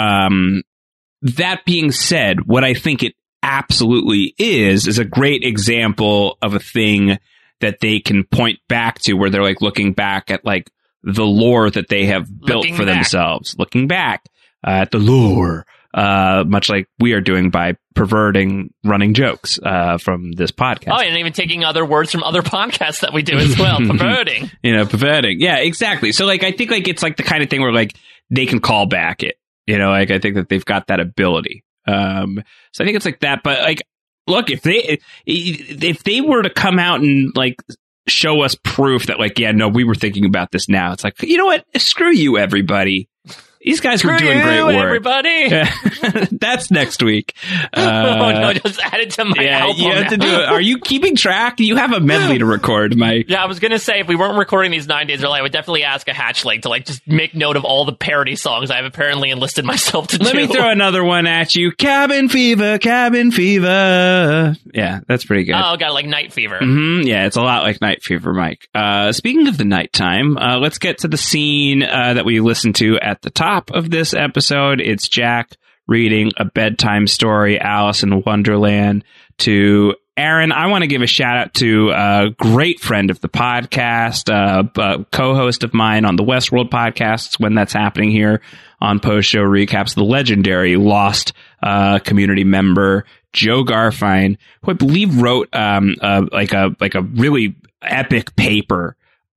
Um, that being said, what I think it absolutely is, is a great example of a thing that they can point back to where they're like looking back at like the lore that they have built Looking for back. themselves, looking back uh, at the lore. Uh, much like we are doing by perverting running jokes uh, from this podcast. Oh, and even taking other words from other podcasts that we do as well. Perverting. You know, perverting. Yeah, exactly. So, like, I think, like, it's, like, the kind of thing where, like, they can call back it. You know, like, I think that they've got that ability. Um, so I think it's like that. But, like, look, if they, if they were to come out and, like, show us proof that, like, yeah, no, we were thinking about this now. It's like, you know what? Screw you, everybody. These guys Screw were doing you, great work. Everybody. Yeah. That's next week. Uh, oh, no, just add it to my yeah, album. you have now. to do it. Are you keeping track? You have a medley to record, Mike. Yeah, I was going to say, if we weren't recording these nine days early, I would definitely ask a hatchling to, like, just make note of all the parody songs I've apparently enlisted myself to Let do. me throw another one at you. Cabin fever, cabin fever. Yeah, that's pretty good. Oh, got like Night Fever. Mm-hmm. Yeah, it's a lot like Night Fever, Mike. Uh, speaking of the nighttime, uh, let's get to the scene uh, that we listened to at the top of this episode. It's Jack reading a bedtime story, Alice in Wonderland, to Aaron. I want to give a shout out to a great friend of the podcast, uh, a co-host of mine on the Westworld podcasts when that's happening here on post-show recaps, the legendary Lost uh, community member, Joe Garfine, who I believe wrote um, uh, like a like a really epic paper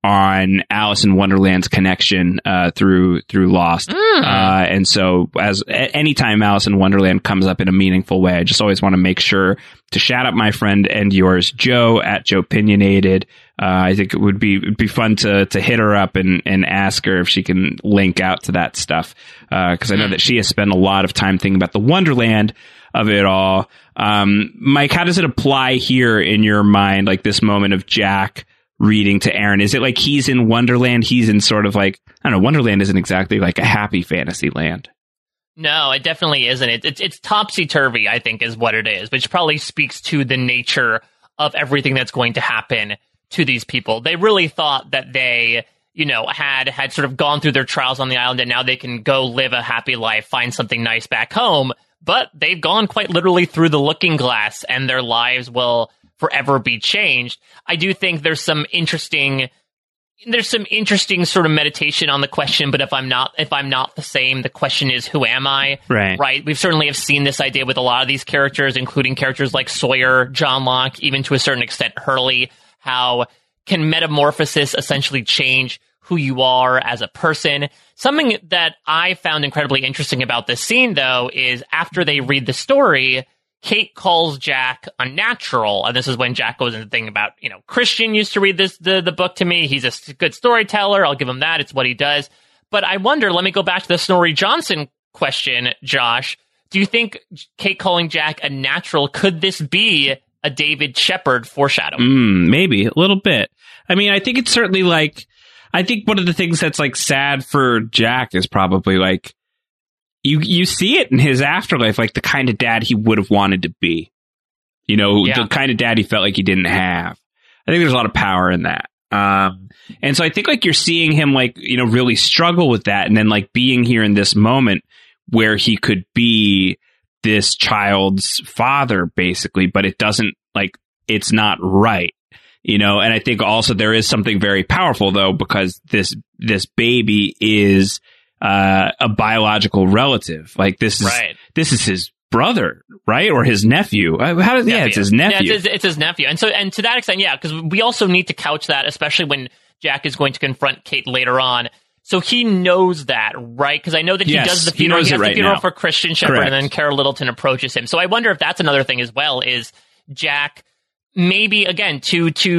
on Alice in Wonderland's connection uh, through through Lost. Mm. Uh, and so as anytime Alice in Wonderland comes up in a meaningful way, I just always want to make sure to shout out my friend and yours, Joe, at Joe Opinionated. Uh, I think it would be it'd be fun to to hit her up and, and ask her if she can link out to that stuff. Because uh, I know that she has spent a lot of time thinking about the Wonderland of it all. Um, Mike, how does it apply here in your mind, like this moment of Jack reading to Aaron? Is it like he's in Wonderland? He's in sort of like, I don't know, Wonderland isn't exactly like a happy fantasy land. No, it definitely isn't. It, it's it's topsy-turvy, I think, is what it is, which probably speaks to the nature of everything that's going to happen to these people. They really thought that they, you know, had had sort of gone through their trials on the island and now they can go live a happy life, find something nice back home. But they've gone quite literally through the looking glass and their lives will forever be changed. I do think there's some interesting there's some interesting sort of meditation on the question, but if I'm not if I'm not the same, the question is, who am I? Right. Right. We've certainly have seen this idea with a lot of these characters, including characters like Sawyer, John Locke, even to a certain extent Hurley. How can metamorphosis essentially change who you are as a person? Something that I found incredibly interesting about this scene, though, is after they read the story, Kate calls Jack unnatural, and this is when Jack goes into the thing about, you know, Christian used to read this the, the book to me. He's a good storyteller. I'll give him that. It's what he does. But I wonder, let me go back to the Snorri Johnson question, Josh. Do you think Kate calling Jack unnatural, could this be a David Shepard foreshadow? Mm, maybe, a little bit. I mean, I think it's certainly like, I think one of the things that's like sad for Jack is probably like, You you see it in his afterlife, like the kind of dad he would have wanted to be. You know, Yeah. the kind of dad he felt like he didn't have. I think there's a lot of power in that. Um, and so I think like you're seeing him like, you know, really struggle with that. And then like being here in this moment where he could be this child's father, basically, but it doesn't like, it's not right. You know, and I think also there is something very powerful, though, because this this baby is uh, a biological relative. Like this is Right. this is his brother, right, or his nephew. Uh, How does yeah, it's his nephew. Yeah, it's, his, it's his nephew, and so and to that extent, yeah, because we also need to couch that, especially when Jack is going to confront Kate later on. So he knows that, right? Because I know that he Yes, does the he funeral. knows He, it has right the funeral now. for Christian Shepherd, Correct. and then Cara Littleton approaches him. So I wonder if that's another thing as well. Is Jack maybe again to to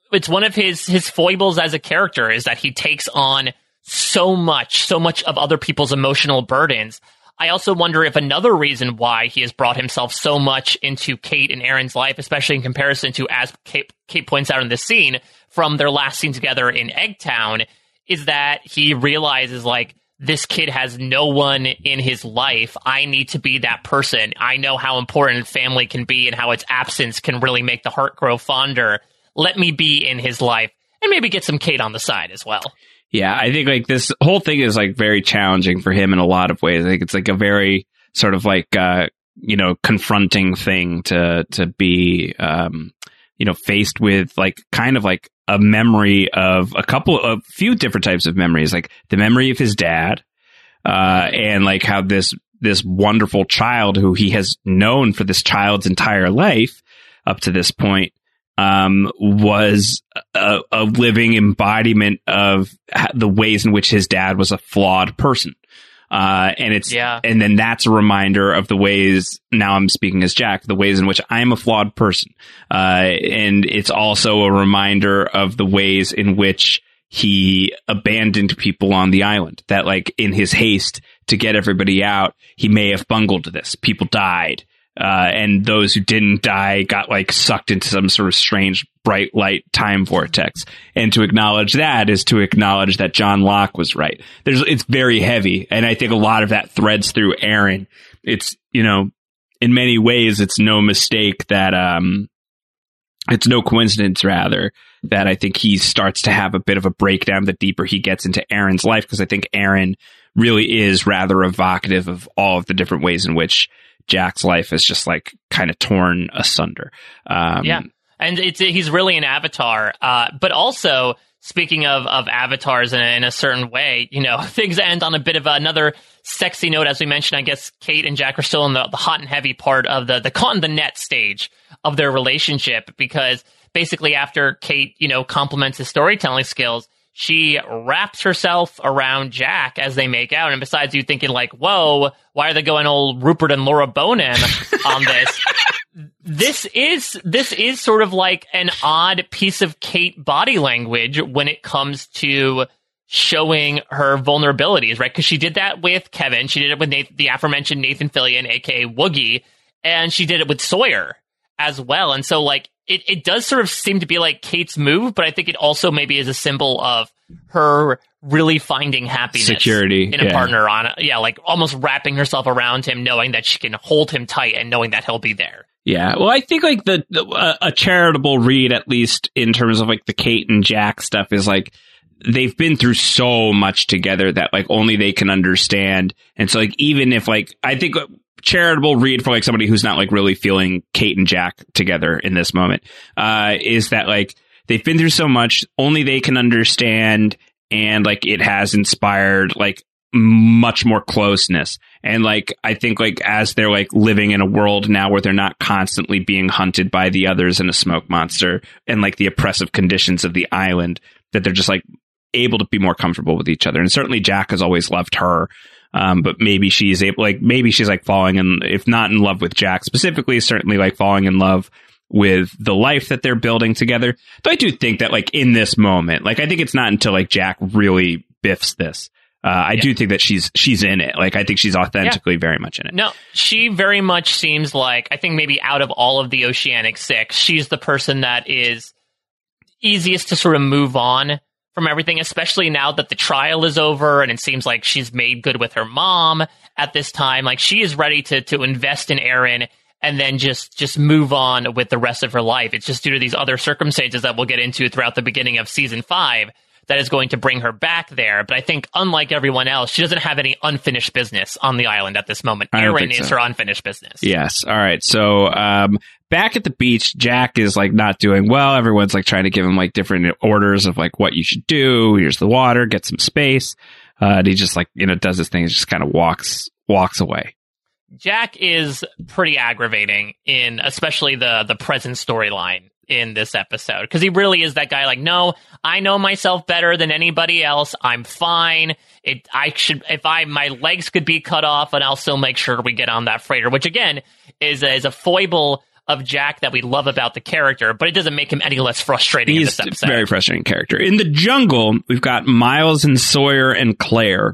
it's one of his his foibles as a character is that he takes on so much, so much of other people's emotional burdens. I also wonder if another reason why he has brought himself so much into Kate and Aaron's life, especially in comparison to, as Kate, Kate points out in this scene, from their last scene together in Eggtown, is that he realizes, like, this kid has no one in his life. I need to be that person. I know how important family can be and how its absence can really make the heart grow fonder. Let me be in his life and maybe get some Kate on the side as well. Yeah, I think like this whole thing is like very challenging for him in a lot of ways. I think it's like a very sort of like, uh, you know, confronting thing to, to be, um, you know, faced with like kind of like a memory of a couple of few different types of memories, like the memory of his dad, uh, and like how this, this wonderful child who he has known for this child's entire life up to this point, um, was a, a living embodiment of the ways in which his dad was a flawed person. Uh, and it's, yeah. and then that's a reminder of the ways, now I'm speaking as Jack, the ways in which I'm a flawed person. Uh, and it's also a reminder of the ways in which he abandoned people on the island, that like in his haste to get everybody out, he may have bungled this. People died. Uh, and those who didn't die got like sucked into some sort of strange bright light time vortex. And to acknowledge that is to acknowledge that John Locke was right. There's, it's very heavy. And I think a lot of that threads through Aaron. It's, you know, in many ways, it's no mistake that, um, it's no coincidence rather that I think he starts to have a bit of a breakdown the deeper he gets into Aaron's life. Because I think Aaron really is rather evocative of all of the different ways in which Jack's life is just like kind of torn asunder. Um, yeah. And it's, he's really an avatar. Uh, but also, speaking of, of avatars in a, in a certain way, you know, things end on a bit of another sexy note. As we mentioned, I guess Kate and Jack are still in the, the hot and heavy part of the, the caught in the net stage of their relationship, because basically after Kate, you know, compliments his storytelling skills, she wraps herself around Jack as they make out. And besides you thinking like, whoa, why are they going old Rupert and Laura Bonin on this? This is, this is sort of like an odd piece of Kate body language when it comes to showing her vulnerabilities, right? Because she did that with Kevin. She did it with Nathan, the aforementioned Nathan Fillion, aka Woogie. And she did it with Sawyer as well. And so like, It it does sort of seem to be like Kate's move, but I think it also maybe is a symbol of her really finding happiness, security in a yeah. partner on, yeah, like almost wrapping herself around him, knowing that she can hold him tight and knowing that he'll be there. Yeah, well, I think like the, the uh, a charitable read, at least in terms of like the Kate and Jack stuff, is like they've been through so much together that like only they can understand, and so like even if like I think. Charitable read for like somebody who's not like really feeling Kate and Jack together in this moment, uh, is that like they've been through so much, only they can understand, and like it has inspired like much more closeness. And like I think like as they're like living in a world now where they're not constantly being hunted by the others and a smoke monster and like the oppressive conditions of the island, that they're just like able to be more comfortable with each other. And certainly Jack has always loved her. Um, but maybe she's able, like, maybe she's like falling in, if not in love with Jack specifically, certainly like falling in love with the life that they're building together. Though I do think that like in this moment, like, I think it's not until like Jack really biffs this. Uh, I yeah. do think that she's, she's in it. Like, I think she's authentically yeah. very much in it. No, she very much seems like, I think maybe out of all of the Oceanic Six, she's the person that is easiest to sort of move on from everything, especially now that the trial is over and it seems like she's made good with her mom at this time. Like she is ready to to invest in Aaron and then just just move on with the rest of her life. It's just due to these other circumstances that we'll get into throughout the beginning of season five that is going to bring her back there. But I think unlike everyone else, she doesn't have any unfinished business on the island at this moment. Aaron is so. her unfinished business. Yes. All right. So um back at the beach, Jack is like not doing well. Everyone's like trying to give him like different orders of like what you should do. Here's the water, get some space. Uh, and he just like, you know, does this thing. He just kind of walks, walks away. Jack is pretty aggravating in especially the, the present storyline in this episode. Because he really is that guy like, no, I know myself better than anybody else. I'm fine. It, I should, if I, my legs could be cut off and I'll still make sure we get on that freighter, which again is a, is a foible of Jack that we love about the character, but it doesn't make him any less frustrating in He's this episode. a very frustrating character. In the jungle, we've got Miles and Sawyer and Claire.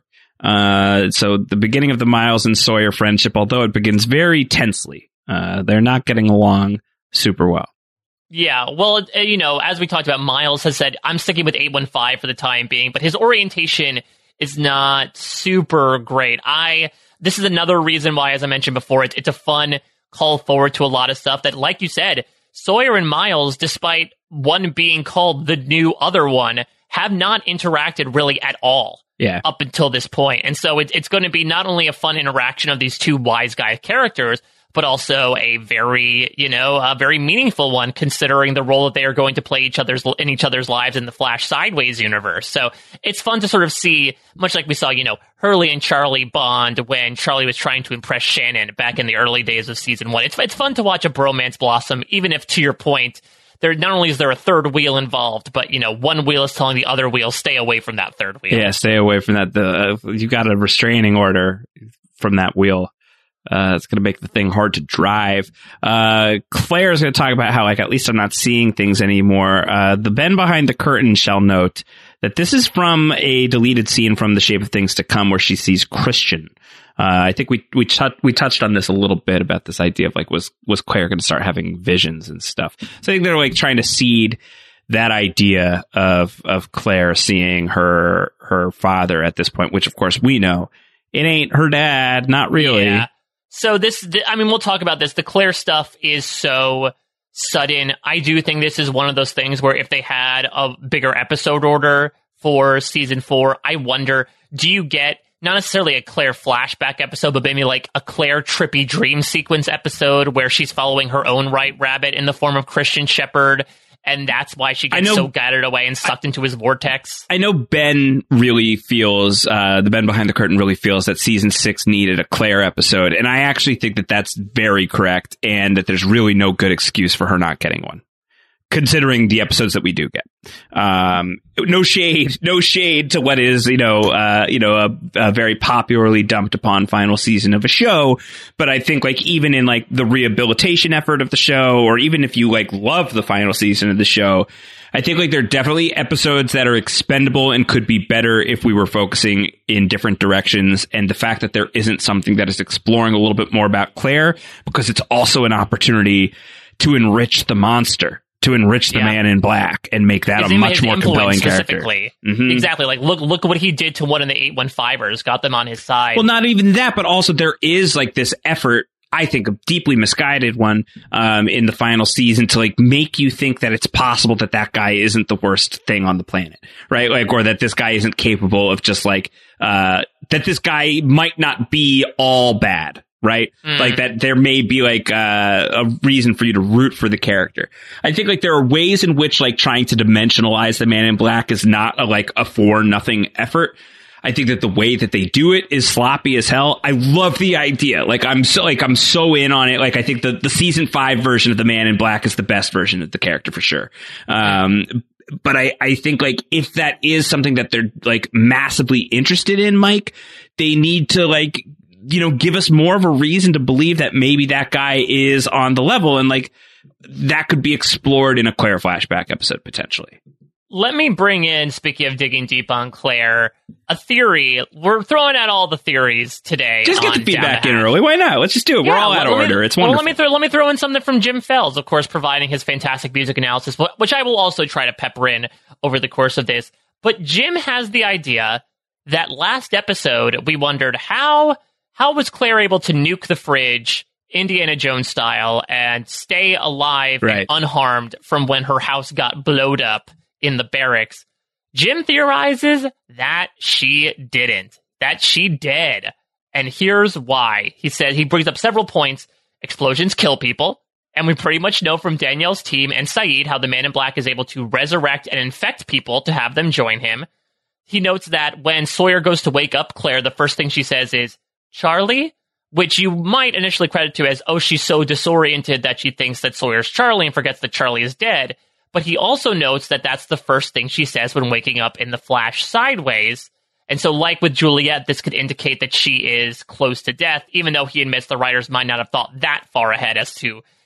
Uh, so the beginning of the Miles and Sawyer friendship, although it begins very tensely, uh, they're not getting along super well. Yeah, well, you know, as we talked about, Miles has said, I'm sticking with eight one five for the time being, but his orientation is not super great. I, this is another reason why, as I mentioned before, it's, it's a fun call forward to a lot of stuff that, like you said, Sawyer and Miles, despite one being called the new other one, have not interacted really at all. Yeah. Up until this point. And so it, it's going to be not only a fun interaction of these two wise guy characters, but also a very, you know, a very meaningful one, considering the role that they are going to play each other's in each other's lives in the Flash Sideways universe. So it's fun to sort of see, much like we saw, you know, Hurley and Charlie bond when Charlie was trying to impress Shannon back in the early days of season one. It's it's fun to watch a bromance blossom, even if, to your point, there not only is there a third wheel involved, but, you know, one wheel is telling the other wheel, stay away from that third wheel. Yeah, stay away from that. The uh, you got a restraining order from that wheel. Uh, it's going to make the thing hard to drive. Uh, Claire is going to talk about how, like, at least I'm not seeing things anymore. Uh, the Ben behind the curtain shall note that this is from a deleted scene from The Shape of Things to Come where she sees Christian. Uh, I think we we, t- we touched on this a little bit about this idea of, like, was was Claire going to start having visions and stuff? So I think they're, like, trying to seed that idea of of Claire seeing her her father at this point, which, of course, we know it ain't her dad, not really. Yeah. So this, I mean, we'll talk about this. The Claire stuff is so sudden. I do think this is one of those things where if they had a bigger episode order for season four, I wonder, do you get not necessarily a Claire flashback episode, but maybe like a Claire trippy dream sequence episode where she's following her own White Rabbit in the form of Christian Shepherd, and that's why she gets know, so gathered away and sucked I, into his vortex? I know Ben really feels, uh, the Ben behind the curtain really feels that season six needed a Claire episode, and I actually think that that's very correct, and that there's really no good excuse for her not getting one, considering the episodes that we do get. Um, no shade, no shade to what is, you know, uh, you know, a, a very popularly dumped upon final season of a show. But I think, like, even in, like, the rehabilitation effort of the show, or even if you, like, love the final season of the show, I think, like, there are definitely episodes that are expendable and could be better if we were focusing in different directions. And the fact that there isn't something that is exploring a little bit more about Claire, because it's also an opportunity to enrich the monster. To enrich the yeah. Man in Black and make that his, a much more compelling character. Mm-hmm. Exactly. Like, look, look what he did to one of the eight one fivers, got them on his side. Well, not even that, but also there is, like, this effort, I think, a deeply misguided one, um, in the final season to, like, make you think that it's possible that that guy isn't the worst thing on the planet, right? Like, or that this guy isn't capable of just, like, uh, that this guy might not be all bad. Right? Mm. Like that there may be like uh, a reason for you to root for the character. I think like there are ways in which like trying to dimensionalize the Man in Black is not a, like a for nothing effort. I think that the way that they do it is sloppy as hell. I love the idea. Like I'm so like I'm so in on it. Like I think the, the season five version of the Man in Black is the best version of the character for sure. Um, but I, I think like if that is something that they're like massively interested in, Mike, they need to like, you know, give us more of a reason to believe that maybe that guy is on the level, and like that could be explored in a Claire flashback episode potentially. Let me bring in, speaking of digging deep on Claire, a theory. We're throwing out all the theories today. Just get the feedback in early. Why not? Let's just do it. Yeah, We're all out of order. Me, it's wonderful. Well, let me throw let me throw in something from Jim Fells, of course, providing his fantastic music analysis, which I will also try to pepper in over the course of this. But Jim has the idea that last episode we wondered how. How was Claire able to nuke the fridge, Indiana Jones style, and stay alive right. and unharmed from when her house got blowed up in the barracks? Jim theorizes that she didn't, that she did. And here's why. He said he brings up several points. Explosions kill people. And we pretty much know from Danielle's team and Saeed how the Man in Black is able to resurrect and infect people to have them join him. He notes that when Sawyer goes to wake up Claire, the first thing she says is, Charlie, which you might initially credit to as, oh, she's so disoriented that she thinks that Sawyer's Charlie and forgets that Charlie is dead. But he also notes that that's the first thing she says when waking up in the Flash Sideways. And so like with Juliet, this could indicate that she is close to death, even though he admits the writers might not have thought that far ahead as to,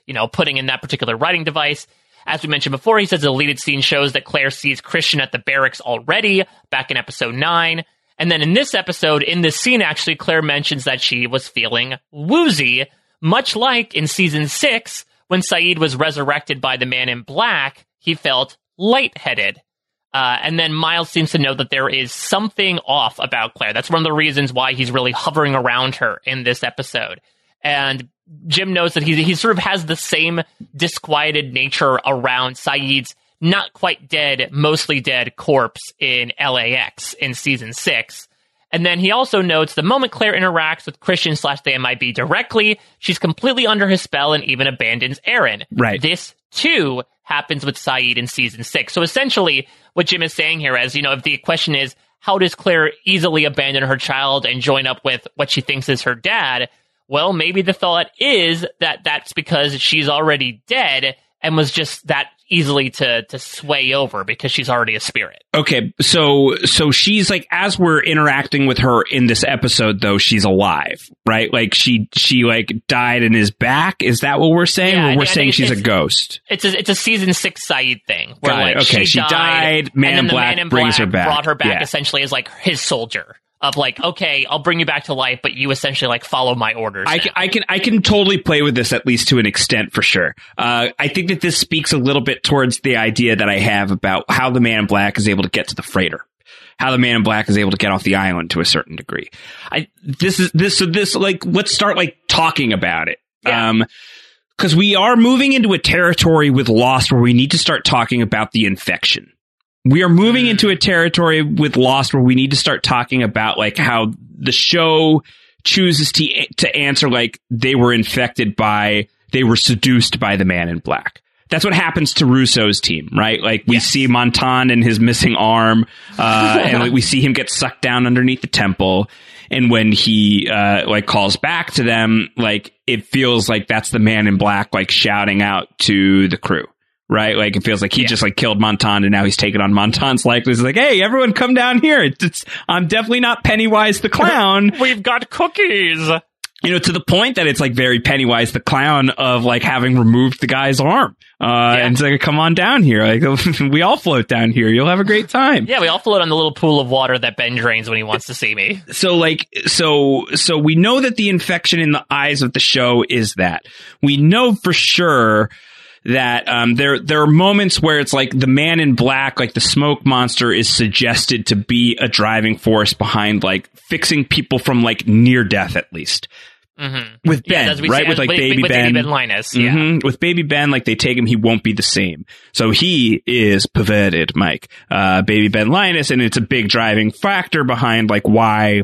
you know, putting in that particular writing device. As we mentioned before, he says the deleted scene shows that Claire sees Christian at the barracks already, back in episode nine. And then in this episode, in this scene, actually, Claire mentions that she was feeling woozy, much like in season six, when Sayid was resurrected by the Man in Black, he felt lightheaded. Uh, and then Miles seems to know that there is something off about Claire. That's one of the reasons why he's really hovering around her in this episode. And Jim knows that he, he sort of has the same disquieted nature around Sayid's not quite dead, mostly dead corpse in L A X in season six. And then he also notes the moment Claire interacts with Christian slash the M I B directly, she's completely under his spell and even abandons Aaron. Right. This, too, happens with Sayid in season six. So essentially, what Jim is saying here is, you know, if the question is, how does Claire easily abandon her child and join up with what she thinks is her dad? Well, maybe the thought is that that's because she's already dead and was just that easily to to sway over because she's already a spirit. Okay, so so she's like, as we're interacting with her in this episode, though, she's alive, right? Like she she like died and is back. Is that what we're saying? Yeah, or we're I saying think she's it's, a ghost. It's a it's a season six Sayid thing. Where Got it. like Okay, she, she died, died, Man and then in the Black Man in brings Black her back. brought her back Yeah. essentially as like his soldier. Of like, okay, I'll bring you back to life, but you essentially like follow my orders. I can, I can I can totally play with this, at least to an extent, for sure. Uh, I think that this speaks a little bit towards the idea that I have about how the Man in Black is able to get to the freighter, how the Man in Black is able to get off the island to a certain degree. I this is this so this like let's start like talking about it. Yeah. Um, because we are moving into a territory with Lost where we need to start talking about the infection. We are moving into a territory with Lost where we need to start talking about like how the show chooses to to answer like they were infected by, they were seduced by the Man in Black. That's what happens to Russo's team, right? Like we yes. see Montan and his missing arm, uh, and like, we see him get sucked down underneath the temple. And when he uh, like calls back to them, like it feels like that's the Man in Black like shouting out to the crew. Right? Like, it feels like he yeah. just, like, killed Montan, and now he's taking on Montan's likeness. He's like, hey, everyone come down here. It's, it's, I'm definitely not Pennywise the Clown. We've got cookies. You know, to the point that it's, like, very Pennywise the Clown of, like, having removed the guy's arm. Uh, yeah. And it's like, come on down here. Like, we all float down here. You'll have a great time. Yeah, we all float on the little pool of water that Ben drains when he wants to see me. So, like, so, so we know that the infection in the eyes of the show is that. We know for sure that um, there there are moments where it's like the Man in Black, like the smoke monster, is suggested to be a driving force behind like fixing people from like near death, at least. Mm-hmm. With Ben, yeah, right? With like with, Baby with Ben. Baby Ben Linus, yeah. Mm-hmm. With Baby Ben, like they take him, he won't be the same. So he is perverted, Mike. Uh, Baby Ben Linus, and it's a big driving factor behind like why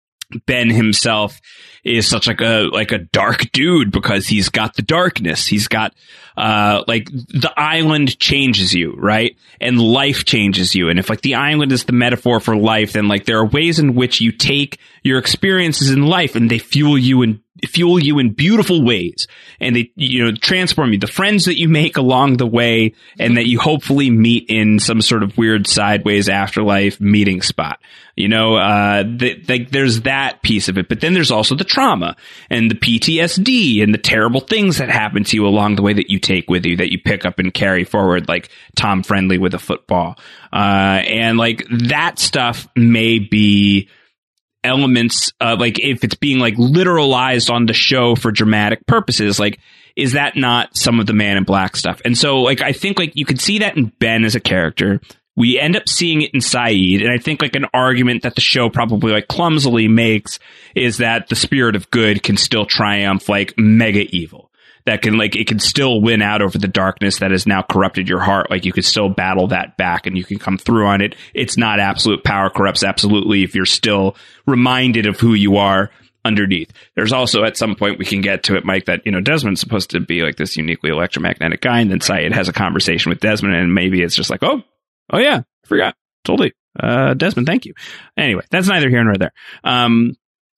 Ben himself is such like a like a dark dude, because he's got the darkness. He's got uh like the island changes you, right? And life changes you. And if like the island is the metaphor for life, then like there are ways in which you take your experiences in life and they fuel you in fuel you in beautiful ways, and they, you know, transform you. The friends that you make along the way, and that you hopefully meet in some sort of weird sideways afterlife meeting spot. You know, uh, the, like there's that piece of it, but then there's also the trauma and the P T S D and the terrible things that happen to you along the way that you take with you, that you pick up and carry forward, like Tom Friendly with a football. Uh, and like that stuff may be elements, uh, like if it's being like literalized on the show for dramatic purposes, like, is that not some of the Man in Black stuff? And so like, I think like you could see that in Ben as a character. We end up seeing it in Sayid, and I think like an argument that the show probably like clumsily makes is that the spirit of good can still triumph like mega evil. That can like, it can still win out over the darkness that has now corrupted your heart. Like you could still battle that back and you can come through on it. It's not absolute power corrupts absolutely if you're still reminded of who you are underneath. There's also at some point we can get to it, Mike, that, you know, Desmond's supposed to be like this uniquely electromagnetic guy, and then Sayid has a conversation with Desmond, and maybe it's just like, oh, oh yeah, I forgot. Totally. Uh, Desmond, thank you. Anyway, that's neither here nor there. Um,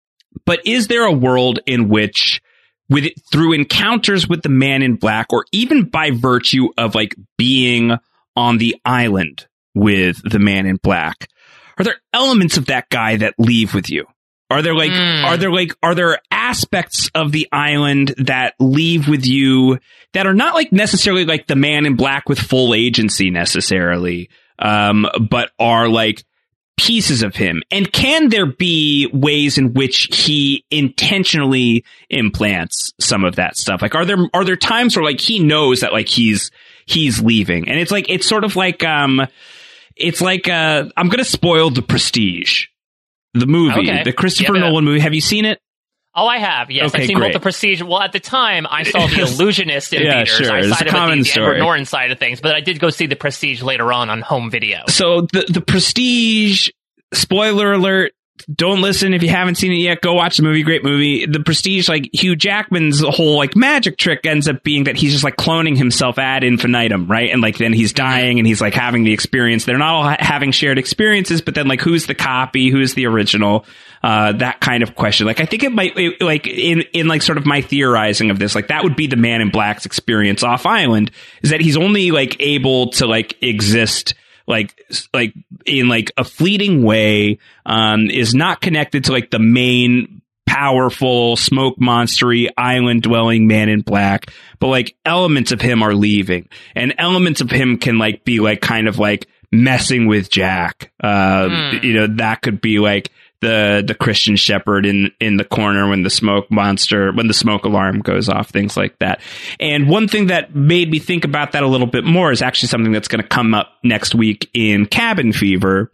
but is there a world in which, with it, through encounters with the Man in Black, or even by virtue of like being on the island with the Man in Black, are there elements of that guy that leave with you? Are there like Mm. are there like are there aspects of the island that leave with you that are not like necessarily like the Man in Black with full agency necessarily, um, but are like pieces of him? And can there be ways in which he intentionally implants some of that stuff? Like, are there are there times where like he knows that like he's he's leaving, and it's like it's sort of like um, it's like uh, I'm gonna spoil The Prestige. The movie, Okay. the Christopher Yeah, yeah. Nolan movie. Have you seen it? Oh, I have. Yes, Okay, I've seen great. both The Prestige. Well, at the time, I saw The Illusionist in Yeah, theaters. sure. I It's a sided common with the, the Edward story. Norton side of things, but I did go see The Prestige later on on home video. So the the Prestige. Spoiler alert. Don't listen if you haven't seen it yet. Go watch the movie. Great movie. The Prestige, like Hugh Jackman's whole like magic trick ends up being that he's just like cloning himself ad infinitum, right? And like then he's dying and he's like having the experience. They're not all ha- having shared experiences, but then like who's the copy? Who's the original? Uh, that kind of question. Like I think it might it, like in in like sort of my theorizing of this, like that would be the Man in Black's experience off island, is that he's only like able to like exist like like in like a fleeting way, um, is not connected to like the main powerful smoke monstery island dwelling Man in Black, but like elements of him are leaving, and elements of him can like be like kind of like messing with Jack. Uh, Mm. You know, that could be like the the Christian shepherd in in the corner when the smoke monster when the smoke alarm goes off, things like that. And one thing that made me think about that a little bit more is actually something that's going to come up next week in Cabin Fever,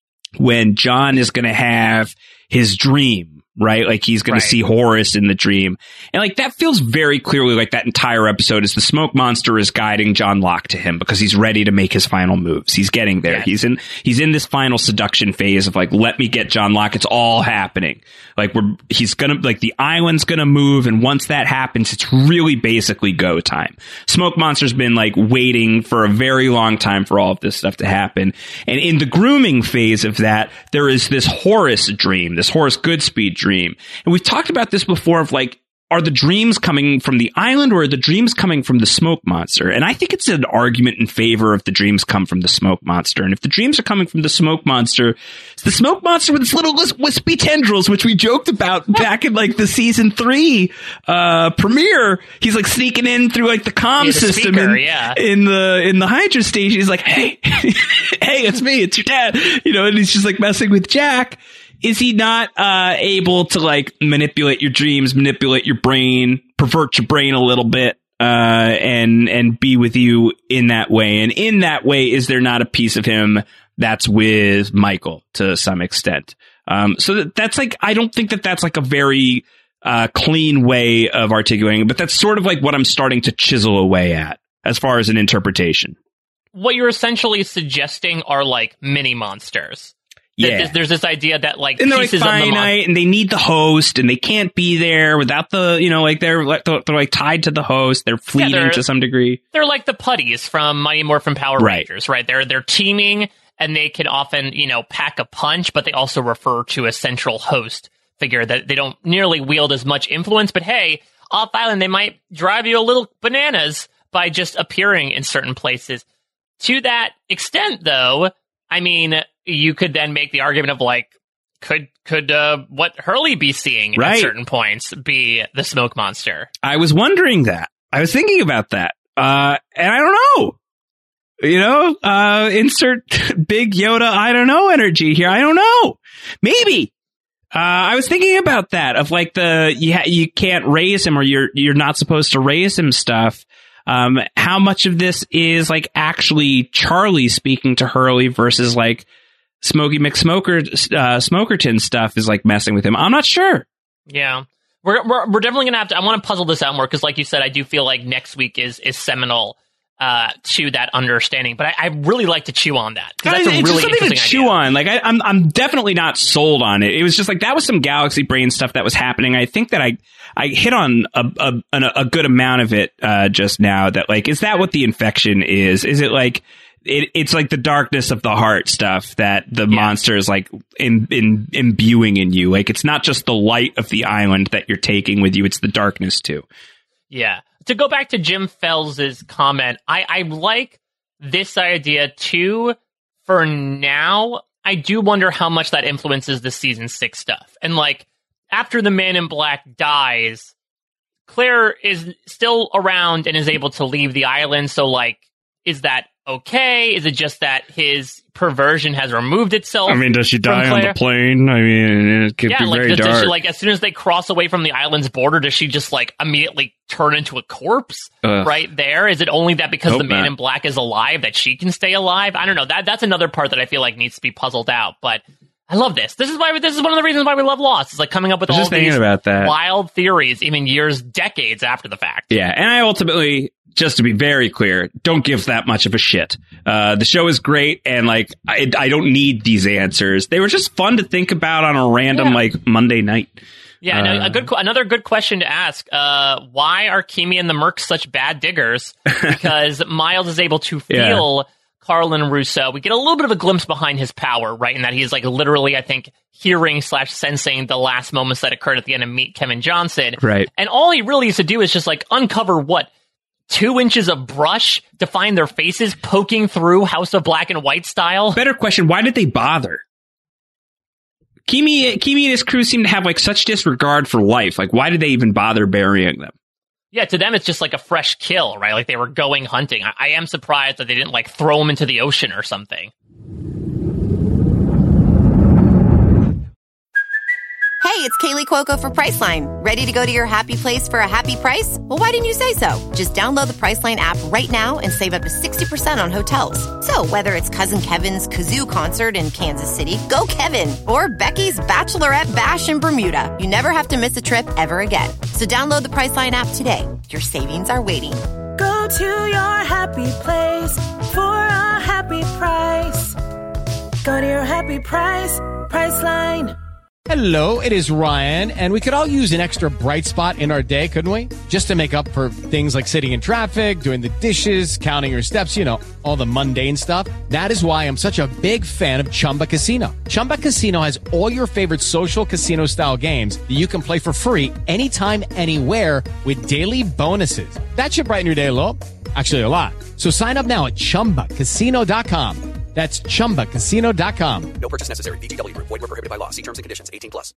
when John is going to have his dream, right? Like he's going Right. to see Horace in the dream. And like that feels very clearly like that entire episode is the smoke monster is guiding John Locke to him because he's ready to make his final moves. He's getting there. Yes. He's in, he's in this final seduction phase of like, let me get John Locke. It's all happening. Like we're, he's going to, like the island's going to move. And once that happens, it's really basically go time. Smoke Monster's been like waiting for a very long time for all of this stuff to happen. And in the grooming phase of that, there is this Horace dream, this Horace Goodspeed dream. And we've talked about this before of like, are the dreams coming from the island or are the dreams coming from the smoke monster? And I think it's an argument in favor of the dreams come from the smoke monster. And if the dreams are coming from the smoke monster, it's the smoke monster with its little lis- wispy tendrils, which we joked about back in like the season three uh premiere. He's like sneaking in through like the comm Yeah, the system speaker, in, yeah. in the in the Hydra station. He's like, hey, hey, it's me, it's your dad. You know, and he's just like messing with Jack. Is he not uh, able to like manipulate your dreams, manipulate your brain, pervert your brain a little bit, uh, and and be with you in that way? And in that way, is there not a piece of him that's with Michael to some extent? Um, so that, that's like, I don't think that that's like a very uh, clean way of articulating it, but that's sort of like what I'm starting to chisel away at as far as an interpretation. What you're essentially suggesting are like mini monsters. That Yeah. There's, there's this idea that like And they're like pieces of the mon- finite, and they need the host, and they can't be there without the, you know, like they're like they're, they're like tied to the host. They're fleeting they're- to some degree. they're like the putties from Mighty Morphin Power Right. Rangers, right? They're they're teaming, and they can often, you know, pack a punch, but they also refer to a central host figure that they don't nearly wield as much influence. But hey, off island, they might drive you a little bananas by just appearing in certain places. To that extent, though, I mean, you could then make the argument of like, could could uh, what Hurley be seeing Right. at certain points be the smoke monster? I was wondering that. I was thinking about that, uh, and I don't know. You know, uh, insert big Yoda, I don't know energy here. I don't know. Maybe. Uh, I was thinking about that of like the you ha- you can't raise him or you're you're not supposed to raise him stuff. Um, how much of this is like actually Charlie speaking to Hurley versus like Smokey McSmoker, uh, Smokerton stuff is like messing with him? I'm not sure. Yeah. We're, we're, we're definitely going to have to, I want to puzzle this out more because like you said, I do feel like next week is, is seminal, uh, to that understanding, but I, I really like to chew on that. 'Cause that's a it's really just something to interesting chew idea. on. Like I, I'm, I'm definitely not sold on it. It was just like that was some Galaxy Brain stuff that was happening. I think that I, I hit on a a, an- a good amount of it uh, just now. That like, is that what the infection is? Is it like it? It's like the darkness of the heart stuff that the monster is like in, in imbuing in you. Like it's not just the light of the island that you're taking with you; it's the darkness too. Yeah. To go back to Jim Fells's comment, I, I like this idea too. For now, I do wonder how much that influences the season six stuff. And like, after the Man in Black dies, Claire is still around and is able to leave the island. So like, is that okay? Is it just that his perversion has removed itself? I mean, does she die on the plane? I mean, it could yeah, be like, very does, dark. does she, like, as soon as they cross away from the island's border, does she just like immediately turn into a corpse Ugh. right there? Is it only that because Hope the Man not. in Black is alive that she can stay alive? I don't know. That that's another part that I feel like needs to be puzzled out. But I love this. This is why. This is one of the reasons why we love Lost. It's like coming up with I was all just thinking these about that. wild theories, even years, decades after the fact. Yeah, and I ultimately, just to be very clear, don't give that much of a shit. Uh, the show is great, and like, I, I don't need these answers. They were just fun to think about on a random, Yeah. like, Monday night. Yeah, and a- Uh, a good, que- another good question to ask. Uh, why are Kimi and the Mercs such bad diggers? Because Miles is able to Yeah. feel Carl and Russo. We get a little bit of a glimpse behind his power, right? In that he's like literally, I think, hearing slash sensing the last moments that occurred at the end of Meet Kevin Johnson. Right. And all he really needs to do is just like uncover what? Two inches of brush to find their faces poking through House of Black and White style? Better question, why did they bother? Kimi, Kimi and his crew seem to have like such disregard for life. Like, why did they even bother burying them? Yeah, to them, it's just like a fresh kill, right? Like they were going hunting. I, I am surprised that they didn't like throw them into the ocean or something. Hey, it's Kaylee Cuoco for Priceline. Ready to go to your happy place for a happy price? Well, why didn't you say so? Just download the Priceline app right now and save up to sixty percent on hotels. So whether it's Cousin Kevin's Kazoo Concert in Kansas City, go Kevin, or Becky's Bachelorette Bash in Bermuda, you never have to miss a trip ever again. So download the Priceline app today. Your savings are waiting. Go to your happy place for a happy price. Go to your happy price, Priceline. Hello, it is Ryan, and we could all use an extra bright spot in our day, couldn't we? Just to make up for things like sitting in traffic, doing the dishes, counting your steps, you know, all the mundane stuff. That is why I'm such a big fan of Chumba Casino. Chumba Casino has all your favorite social casino-style games that you can play for free anytime, anywhere with daily bonuses. That should brighten your day a little. Actually, a lot. So sign up now at chumba casino dot com. That's chumba casino dot com. No purchase necessary. V G W Group. Void where prohibited by law. See terms and conditions. eighteen plus.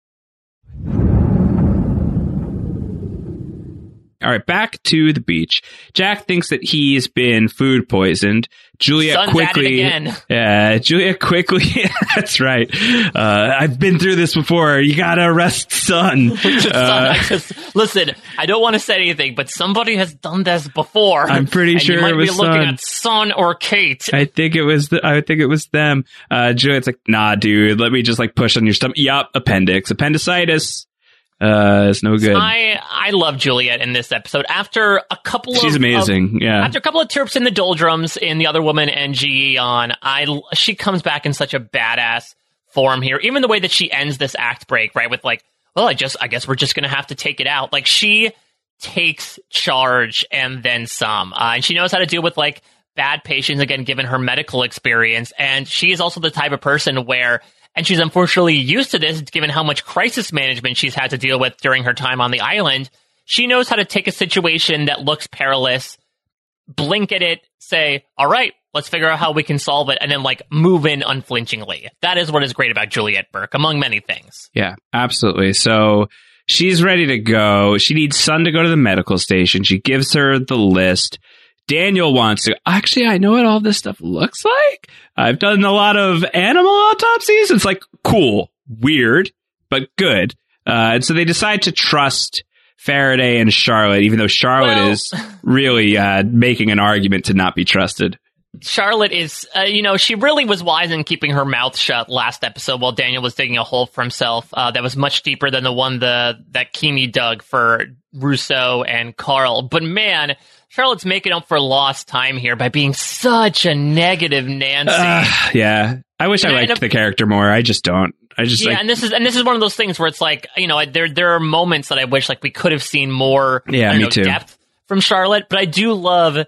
All right, back to the beach. Jack thinks that he's been food poisoned. Juliet Sun's quickly, at it again. yeah, Juliet quickly. That's right. Uh, I've been through this before. You gotta arrest Sun. Son, Uh, I just, listen, I don't want to say anything, but somebody has done this before. I'm pretty and sure you might it was be looking Son. at Son or Kate. I think it was. The, I think it was them. Uh, Juliet's like, nah, dude. Let me just like push on your stomach. Yup, appendix, appendicitis. Uh, it's no good. I I love Juliet in this episode. After a couple of She's amazing. of- yeah. After a couple of chirps in the doldrums in The Other Woman and G E on, I she comes back in such a badass form here. Even the way that she ends this act break, right, with like, well, I just I guess we're just gonna have to take it out. Like she takes charge and then some, uh, and she knows how to deal with like bad patients. Again, given her medical experience, and she is also the type of person where. And she's unfortunately used to this, given how much crisis management she's had to deal with during her time on the island. She knows how to take a situation that looks perilous, blink at it, say, all right, let's figure out how we can solve it, and then, like, move in unflinchingly. That is what is great about Juliet Burke, among many things. Yeah, absolutely. So she's ready to go. She needs Sun to go to the medical station. She gives her the list. Daniel wants to, actually, I know what all this stuff looks like. I've done a lot of animal autopsies. It's like, cool, weird, but good. Uh, and so they decide to trust Faraday and Charlotte, even though Charlotte Well- is really uh, making an argument to not be trusted. Charlotte is, uh, you know, she really was wise in keeping her mouth shut last episode while Daniel was digging a hole for himself uh, that was much deeper than the one the that Kimi dug for Russo and Carl. But man, Charlotte's making up for lost time here by being such a negative Nancy. Uh, yeah, I wish And I I liked end up- the character more. I just don't. I just yeah, like, and this is and this is one of those things where it's like, you know, there there are moments that I wish like we could have seen more Yeah, I don't me know, too. depth from Charlotte, but I do love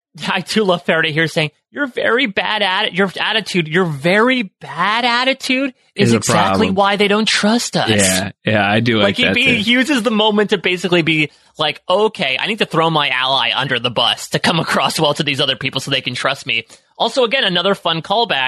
I do love Faraday here saying, "You're very bad at it. Your attitude, your very bad attitude is, Is a exactly problem. why they don't trust us." yeah, yeah, I do like, Like, that he, too. he uses the moment to basically be like, okay, I need to throw my ally under the bus to come across well to these other people so they can trust me. Also, again, another fun callback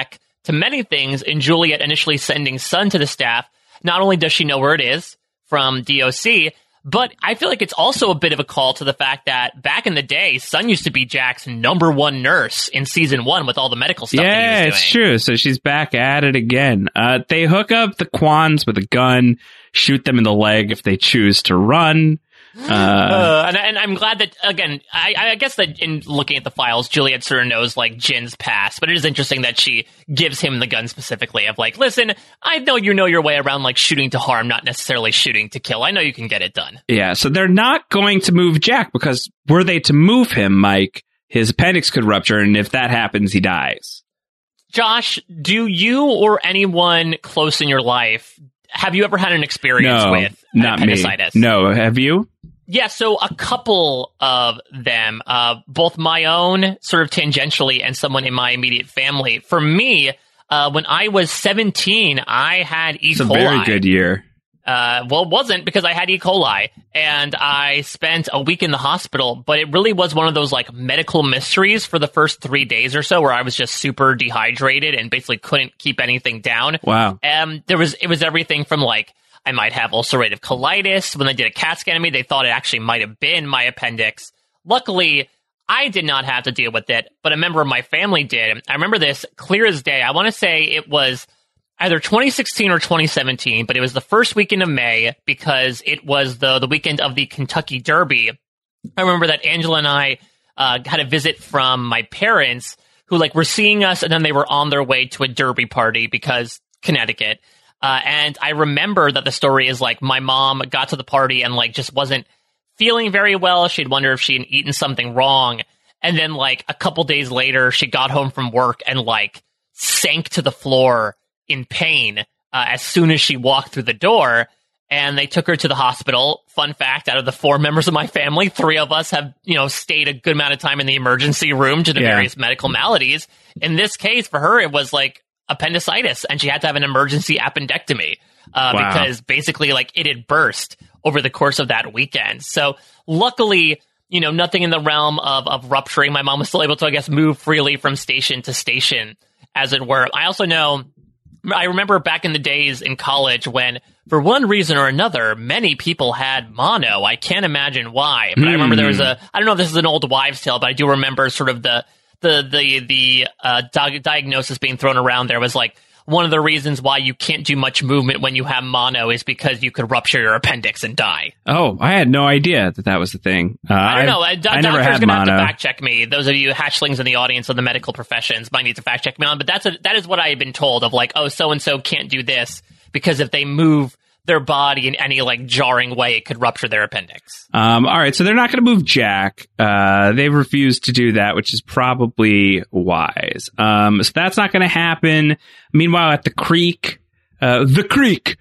to many things in Juliet initially sending Sun to the staff. Not only does she know where it is from D O C, but I feel like it's also a bit of a call to the fact that back in the day, Sun used to be Jack's number one nurse in season one with all the medical stuff yeah, that he was doing. It's true. So she's back at it again. Uh, they hook up the Kwans with a gun, shoot them in the leg if they choose to run. Uh, uh, and, and I'm glad that, again, I, I guess that in looking at the files, Juliet sort of knows, like, Jin's past, but it is interesting that she gives him the gun specifically of, like, listen, I know you know your way around, like, shooting to harm, not necessarily shooting to kill. I know you can get it done. Yeah, so they're not going to move Jack, because were they to move him, Mike, his appendix could rupture, and if that happens, he dies. Josh, do you or anyone close in your life, have you ever had an experience no, with not appendicitis? Me. No, have you? Yeah, so a couple of them, uh, both my own, sort of tangentially, and someone in my immediate family. For me, uh, when I was seventeen, I had E. It's coli. a very good year. Uh, well, it wasn't, because I had E. coli, and I spent a week in the hospital, but it really was one of those, like, medical mysteries for the first three days or so, where I was just super dehydrated and basically couldn't keep anything down. Wow. Um, there was, it was everything from, like, I might have ulcerative colitis. When they did a CAT scan of me, they thought it actually might have been my appendix. Luckily, I did not have to deal with it, but a member of my family did. I remember this clear as day. I want to say it was either twenty sixteen or twenty seventeen, but it was the first weekend of May because it was the, the weekend of the Kentucky Derby. I remember that Angela and I uh, had a visit from my parents who like were seeing us, and then they were on their way to a Derby party because Connecticut. Uh, and I remember that the story is like my mom got to the party and like just wasn't feeling very well. She'd wonder if she had eaten something wrong. And then like a couple days later, she got home from work and like sank to the floor in pain uh, as soon as she walked through the door. And they took her to the hospital. Fun fact, out of the four members of my family, three of us have, you know, stayed a good amount of time in the emergency room due to Yeah. various medical maladies. In this case, for her, it was like appendicitis, and she had to have an emergency appendectomy uh, Wow. because basically like it had burst over the course of that weekend. So luckily, you know, nothing in the realm of, of rupturing. My mom was still able to, I guess, move freely from station to station, as it were. I also know, I remember back in the days in college when, for one reason or another, many people had mono. I can't imagine why, but I remember there was a, I don't know if this is an old wives' tale, but I do remember sort of the, the, the, the uh, di- diagnosis being thrown around there was like, one of the reasons why you can't do much movement when you have mono is because you could rupture your appendix and die. Oh, I had no idea that that was the thing. Uh, I don't know. I, Uh, do- I never doctor's had going to have to mono. fact check me. Those of you hatchlings in the audience of the medical professions might need to fact check me on. But that's a, that is what I had been told of like, oh, so and so can't do this because if they move their body in any like jarring way, it could rupture their appendix. Um, all right, so they're not going to move Jack. Uh, they refused to do that, which is probably wise. Um, so that's not going to happen. Meanwhile, at the creek, uh, the creek,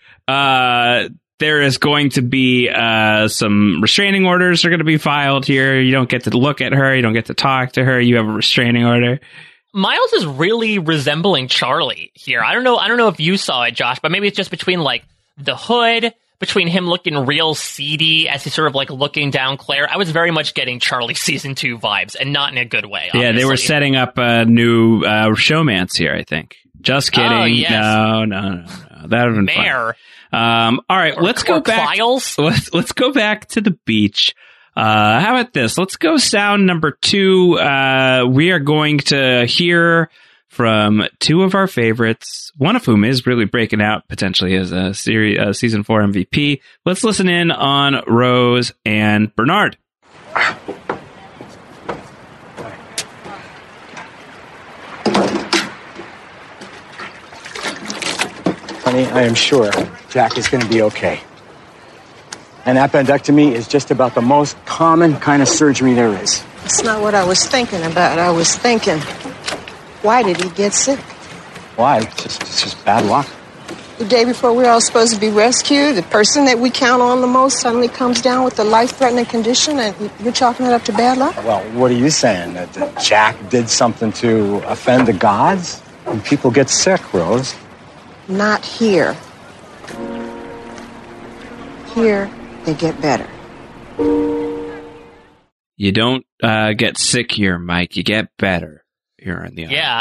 uh, there is going to be uh, some restraining orders are going to be filed here. You don't get to look at her. You don't get to talk to her. You have a restraining order. Miles is really resembling Charlie here. I don't know. I don't know if you saw it, Josh, but maybe it's just between like the hood, between him looking real seedy as he's sort of like looking down Claire. I was very much getting Charlie season two vibes, and not in a good way. Yeah, they were obviously. setting up a new uh, showmance here, I think. Just kidding. Oh, yes. No, no, no, no. That would have been Mayor. fun. Um, all right, Or- let's go or back. Clyles? Let's let's go back to the beach. Uh, how about this? Let's go sound number two. Uh, we are going to hear from two of our favorites, one of whom is really breaking out potentially as a series, uh, season four M V P. Let's listen in on Rose and Bernard. Honey, I am sure Jack is going to be okay. An appendectomy is just about the most common kind of surgery there is. That's not what I was thinking about. I was thinking, why did he get sick? Why? It's just, it's just bad luck. The day before we're all supposed to be rescued, the person that we count on the most suddenly comes down with a life-threatening condition, and you're chalking it up to bad luck? Well, what are you saying? That, that Jack did something to offend the gods? And people get sick, Rose. Not here. Here, they get better. You don't uh, get sick here, Mike. You get better here in the Yeah.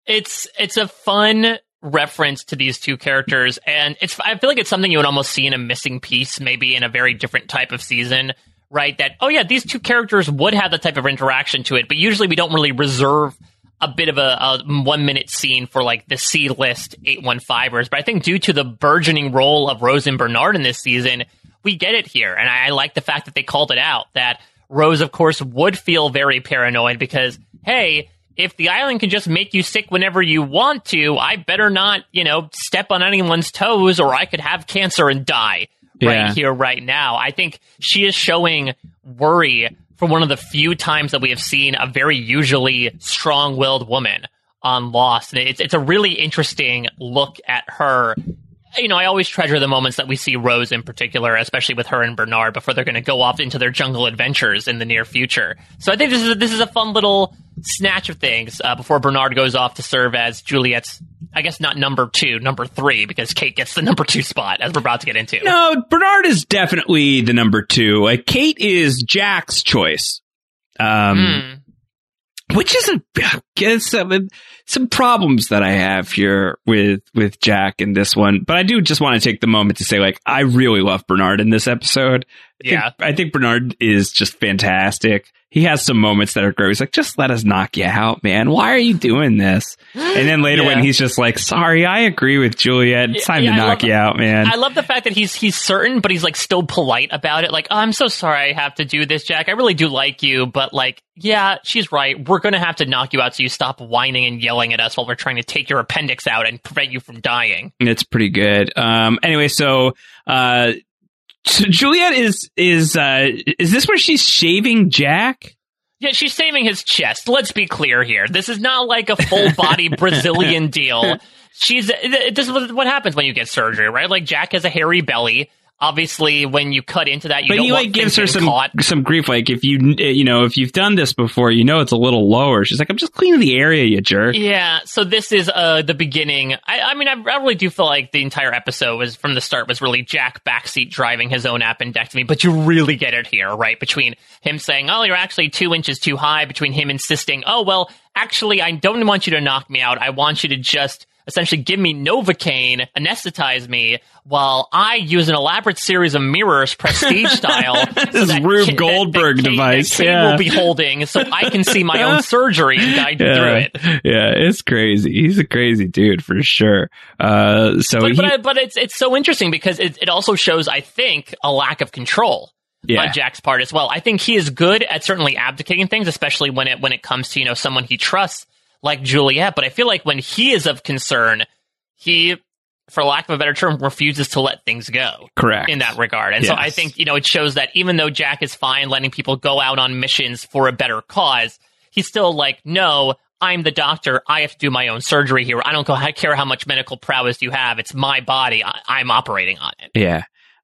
It's it's a fun reference to these two characters, and it's I feel like it's something you would almost see in a missing piece, maybe in a very different type of season, right? That, oh yeah, these two characters would have that type of interaction to it, but usually we don't really reserve a bit of a, a one-minute scene for, like, the C-list eight one fivers. But I think due to the burgeoning role of Rose and Bernard in this season, we get it here. And I, I like the fact that they called it out, that Rose, of course, would feel very paranoid because, hey, if the island can just make you sick whenever you want to, I better not, you know, step on anyone's toes or I could have cancer and die right Yeah. here, right now. I think she is showing worry for one of the few times that we have seen a very usually strong-willed woman on Lost. And it's, it's a really interesting look at her. You know, I always treasure the moments that we see Rose in particular, especially with her and Bernard, before they're going to go off into their jungle adventures in the near future. So I think this is a, this is a fun little snatch of things uh, before Bernard goes off to serve as Juliet's, I guess not number two, number three, because Kate gets the number two spot, as we're about to get into. No, Bernard is definitely the number two. Like, Kate is Jack's choice. Um, Mm. Which is a, I guess, some, some problems that I have here with, with Jack in this one. But I do just want to take the moment to say, like, I really love Bernard in this episode. I Yeah. think, I think Bernard is just fantastic. He has some moments that are great. He's like, just let us knock you out, man. Why are you doing this? And then later Yeah. when he's just like, sorry, I agree with Juliet. It's time Yeah, to I knock love- you out, man. I love the fact that he's he's certain, but he's like still polite about it. Like, oh, I'm so sorry I have to do this, Jack. I really do like you, but like, yeah, she's right. We're gonna have to knock you out so you stop whining and yelling at us while we're trying to take your appendix out and prevent you from dying. It's pretty good. Um, anyway, so, uh, so Juliet is, is, uh, is this where she's shaving Jack? Yeah, she's saving his chest. Let's be clear here. This is not like a full body Brazilian deal. She's this is what happens when you get surgery, right? Like, Jack has a hairy belly. Obviously, when you cut into that, you But don't he want like gives things her getting some caught. some grief. Like, if you you know if you've done this before, you know it's a little lower. She's like, I'm just cleaning the area, you jerk. Yeah, so this is uh, the beginning. I, I mean, I, I really do feel like the entire episode was, from the start, was really Jack backseat driving his own appendectomy, but you really get it here, right? Between him saying, oh, you're actually two inches too high, between him insisting, oh, well, actually, I don't want you to knock me out. I want you to just essentially give me Novocaine, anesthetize me, while I use an elaborate series of mirrors, prestige style. This that Rube Kate- Goldberg that, that Kate, device, That Kate yeah. will be holding, so I can see my own surgery and guide you Yeah, through it. yeah, it's crazy. He's a crazy dude for sure. Uh, so But, he, but, I, but it's it's so interesting because it, it also shows, I think, a lack of control Yeah. on Jack's part as well. I think he is good at certainly abdicating things, especially when it when it comes to, you know, someone he trusts like Juliet. But I feel like when he is of concern, he, for lack of a better term, refuses to let things go. Correct. In that regard. And so Yes. I think, you know, it shows that even though Jack is fine letting people go out on missions for a better cause, he's still like, no, I'm the doctor. I have to do my own surgery here. I don't go- I care how much medical prowess you have. It's my body. I, I'm operating on it. Yeah.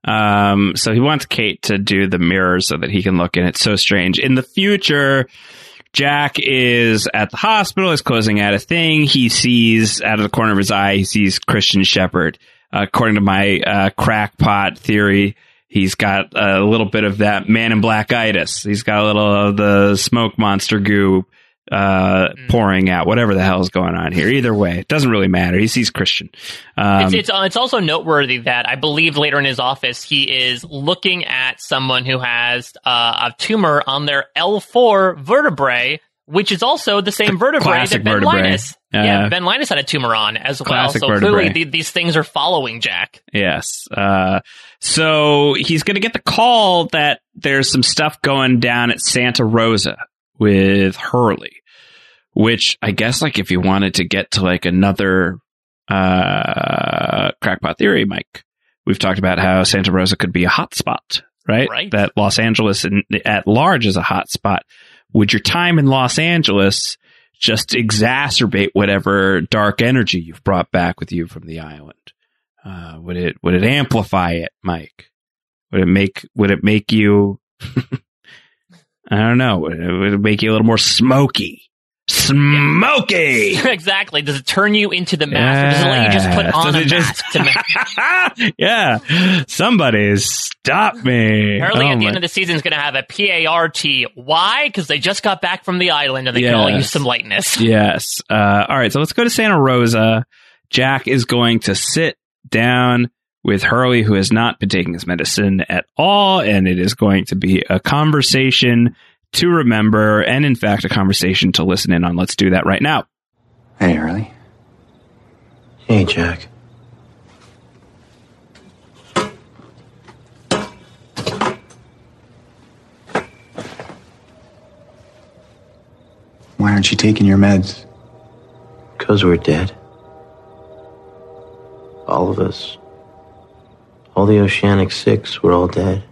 Um, so he wants Kate to do the mirror so that he can look in. It's so strange. In the future, Jack is at the hospital, is closing out a thing. He sees out of the corner of his eye, he sees Christian Shepherd. Uh, according to my uh, crackpot theory, he's got a little bit of that Man in Black-itis. He's got a little of the smoke monster goo uh, pouring out, whatever the hell is going on here. Either way, it doesn't really matter. He sees Christian. Um, It's, it's, uh, it's also noteworthy that I believe later in his office, he is looking at someone who has uh, a tumor on their L four vertebrae, which is also the same vertebrae classic that Ben vertebrae. Linus. Uh, yeah, Ben Linus had a tumor on as well. classic So vertebrae. clearly the, these things are following Jack. Yes. Uh, so he's going to get the call that there's some stuff going down at Santa Rosa with Hurley, which I guess, like, if you wanted to get to like another uh, crackpot theory, Mike, we've talked about how Santa Rosa could be a hot spot, right? Right. That Los Angeles in, at large is a hot spot. Would your time in Los Angeles just exacerbate whatever dark energy you've brought back with you from the island? Uh, would it would it amplify it, Mike? Would it make would it make you? I don't know. Would it, would it make you a little more smoky? Smoky. Exactly. Does it turn you into the mask, or does it let you just put on Does a it just- mask to mask? Yeah. Somebody stop me. Hurley Oh at the my- end of the season is going to have a P A R T. Why? Because they just got back from the island and they can all Yes. use some lightness. Yes. Uh, all right. So let's go to Santa Rosa. Jack is going to sit down with Hurley, who has not been taking his medicine at all. And it is going to be a conversation to remember. And in fact, a conversation to listen in on. Let's do that right now. Hey, Hurley. Hey, Jack. Why aren't you taking your meds? Because we're dead. All of us. All the Oceanic Six were all dead.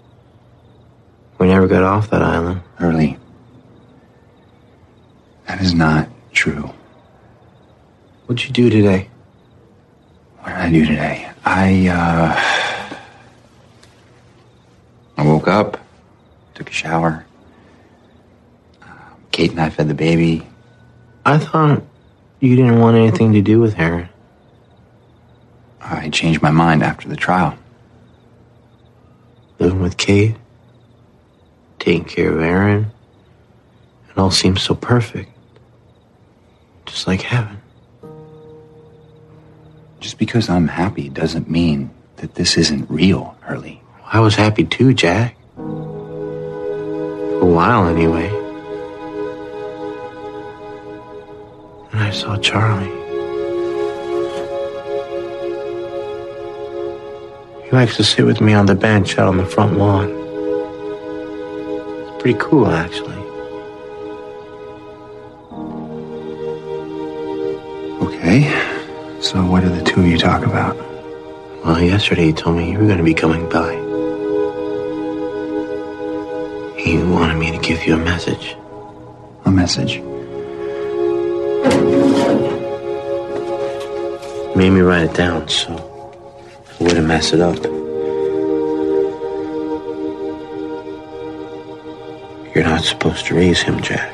We never got off that island. Hurley. That is not true. What'd you do today? What did I do today? I, uh... I woke up, took a shower. Uh, Kate and I fed the baby. I thought you didn't want anything to do with Heron. I changed my mind after the trial. Living with Kate, taking care of Aaron, it all seems so perfect. Just like heaven. Just because I'm happy doesn't mean that this isn't real, Hurley. I was happy too, Jack. For a while, anyway. And I saw Charlie. He likes to sit with me on the bench out on the front lawn. It's pretty cool, actually. Okay. So what do the two of you talk about? Well, yesterday he told me you were going to be coming by. He wanted me to give you a message. A message? Made me write it down, so I wouldn't mess it up. You're not supposed to raise him, Jack.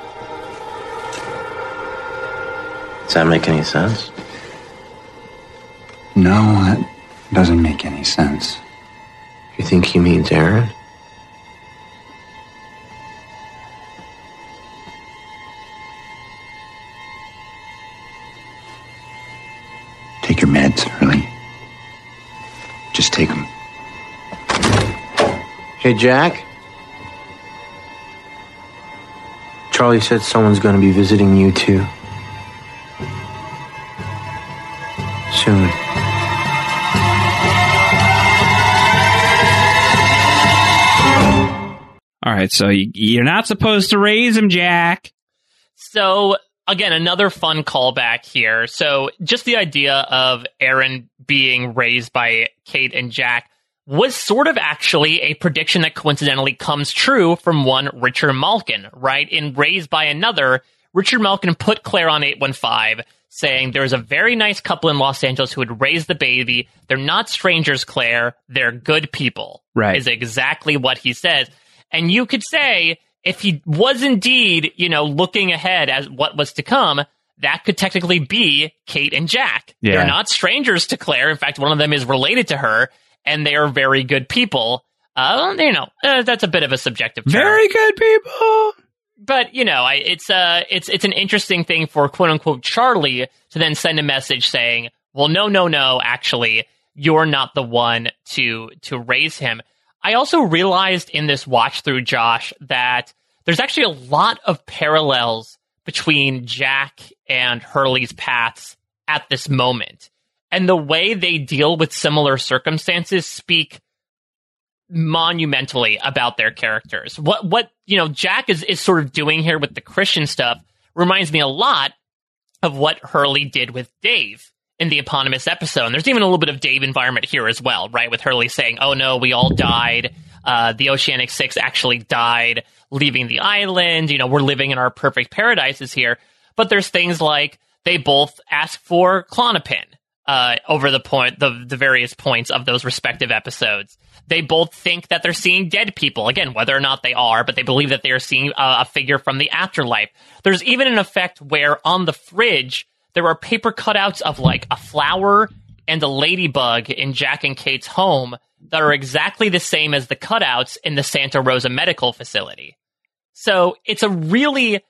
Does that make any sense? No, that doesn't make any sense. You think he means Aaron? Take your meds, Hurley. Just take them. Hey, Jack? Charlie said someone's going to be visiting you, too. Soon. All right. So y- you're not supposed to raise him, Jack. So, again, another fun callback here. So, just the idea of Aaron being raised by Kate and Jack was sort of actually a prediction that coincidentally comes true from one Richard Malkin, right? In Raised by Another, Richard Malkin put Claire on eight one five, saying there's a very nice couple in Los Angeles who would raise the baby. They're not strangers, Claire. They're good people. Right. Is exactly what he says. And you could say, if he was indeed, you know, looking ahead as what was to come, that could technically be Kate and Jack. Yeah. They're not strangers to Claire. In fact, one of them is related to her, and they are very good people. Uh, you know, uh, that's a bit of a subjective term. Very good people. But, you know, I, it's uh, it's it's an interesting thing for quote-unquote Charlie to then send a message saying, well, no, no, no, actually, you're not the one to to raise him. I also realized in this watch through, Josh, that there's actually a lot of parallels between Jack and Hurley's paths at this moment. And the way they deal with similar circumstances speak monumentally about their characters. What, what you know, Jack is, is sort of doing here with the Christian stuff reminds me a lot of what Hurley did with Dave in the eponymous episode. And there's even a little bit of Dave environment here as well, right? With Hurley saying, oh no, we all died. Uh, the Oceanic Six actually died leaving the island. You know, we're living in our perfect paradises here. But there's things like they both ask for Klonopin. uh, over the point, the, the various points of those respective episodes. They both think that they're seeing dead people. Again, whether or not they are, but they believe that they are seeing a, a figure from the afterlife. There's even an effect where on the fridge, there are paper cutouts of like a flower and a ladybug in Jack and Kate's home that are exactly the same as the cutouts in the Santa Rosa Medical Facility. So it's a really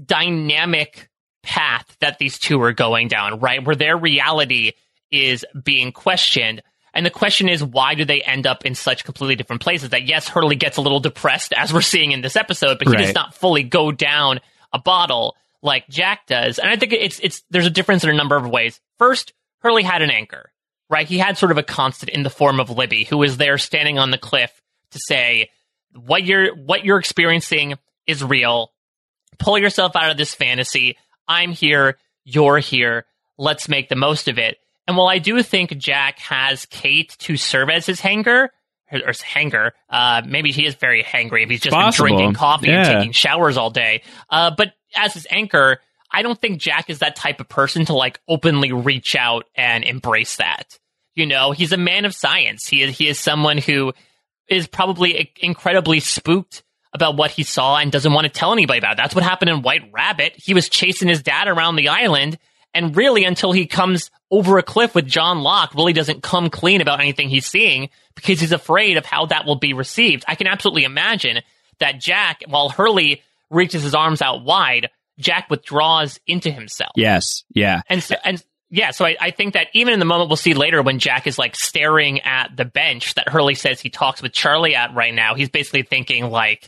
dynamic path that these two are going down, right? Where their reality is being questioned. And the question is, why do they end up in such completely different places? That yes, Hurley gets a little depressed, as we're seeing in this episode, but he Right. does not fully go down a bottle like Jack does. And I think it's it's there's a difference in a number of ways. First, Hurley had an anchor, right? He had sort of a constant in the form of Libby, who was there standing on the cliff to say, what you're what you're experiencing is real. Pull yourself out of this fantasy. I'm here. You're here. Let's make the most of it. And while I do think Jack has Kate to serve as his hanger, or, or hanger, uh, maybe he is very hangry if he's just Possible. been drinking coffee Yeah. and taking showers all day. Uh, but as his anchor, I don't think Jack is that type of person to like openly reach out and embrace that. You know, he's a man of science. He is, he is someone who is probably incredibly spooked about what he saw and doesn't want to tell anybody about it. That's what happened in White Rabbit. He was chasing his dad around the island, and really until he comes over a cliff with John Locke, really doesn't come clean about anything he's seeing because he's afraid of how that will be received. I can absolutely imagine that Jack, while Hurley reaches his arms out wide, Jack withdraws into himself. Yes. Yeah. And so, and yeah, so I, I think that even in the moment we'll see later when Jack is like staring at the bench that Hurley says he talks with Charlie at right now, he's basically thinking like,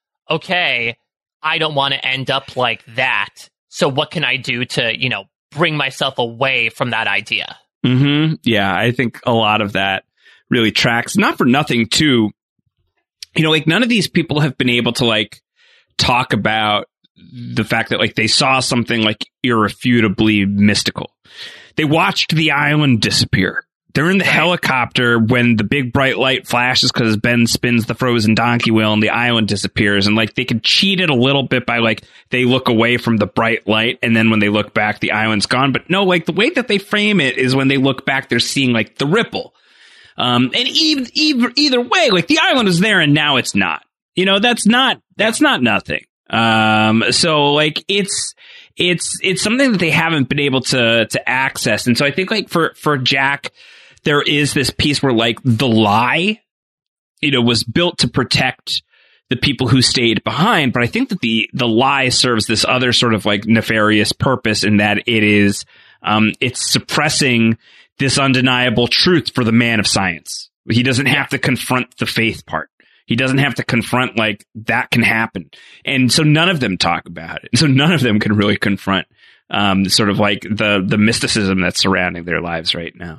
okay, I don't want to end up like that. So what can I do to, you know, bring myself away from that idea? Mm-hmm. Yeah, I think a lot of that really tracks. Not for nothing, too. You know, like none of these people have been able to like talk about the fact that like they saw something like irrefutably mystical. They watched the island disappear. They're in the helicopter when the big bright light flashes because Ben spins the frozen donkey wheel and the island disappears. And like they could cheat it a little bit by like they look away from the bright light and then when they look back, the island's gone. But no, like the way that they frame it is when they look back, they're seeing like the ripple. Um, and even, either, either way, like the island is there and now it's not. You know, that's not that's not nothing. Um, so like it's it's it's something that they haven't been able to to access. And so I think like for for Jack, there is this piece where like the lie, you know, was built to protect the people who stayed behind. But I think that the the lie serves this other sort of like nefarious purpose in that it is um, it's suppressing this undeniable truth for the man of science. He doesn't have to confront the faith part. He doesn't have to confront like that can happen. And so none of them talk about it. So none of them can really confront um, sort of like the the mysticism that's surrounding their lives right now.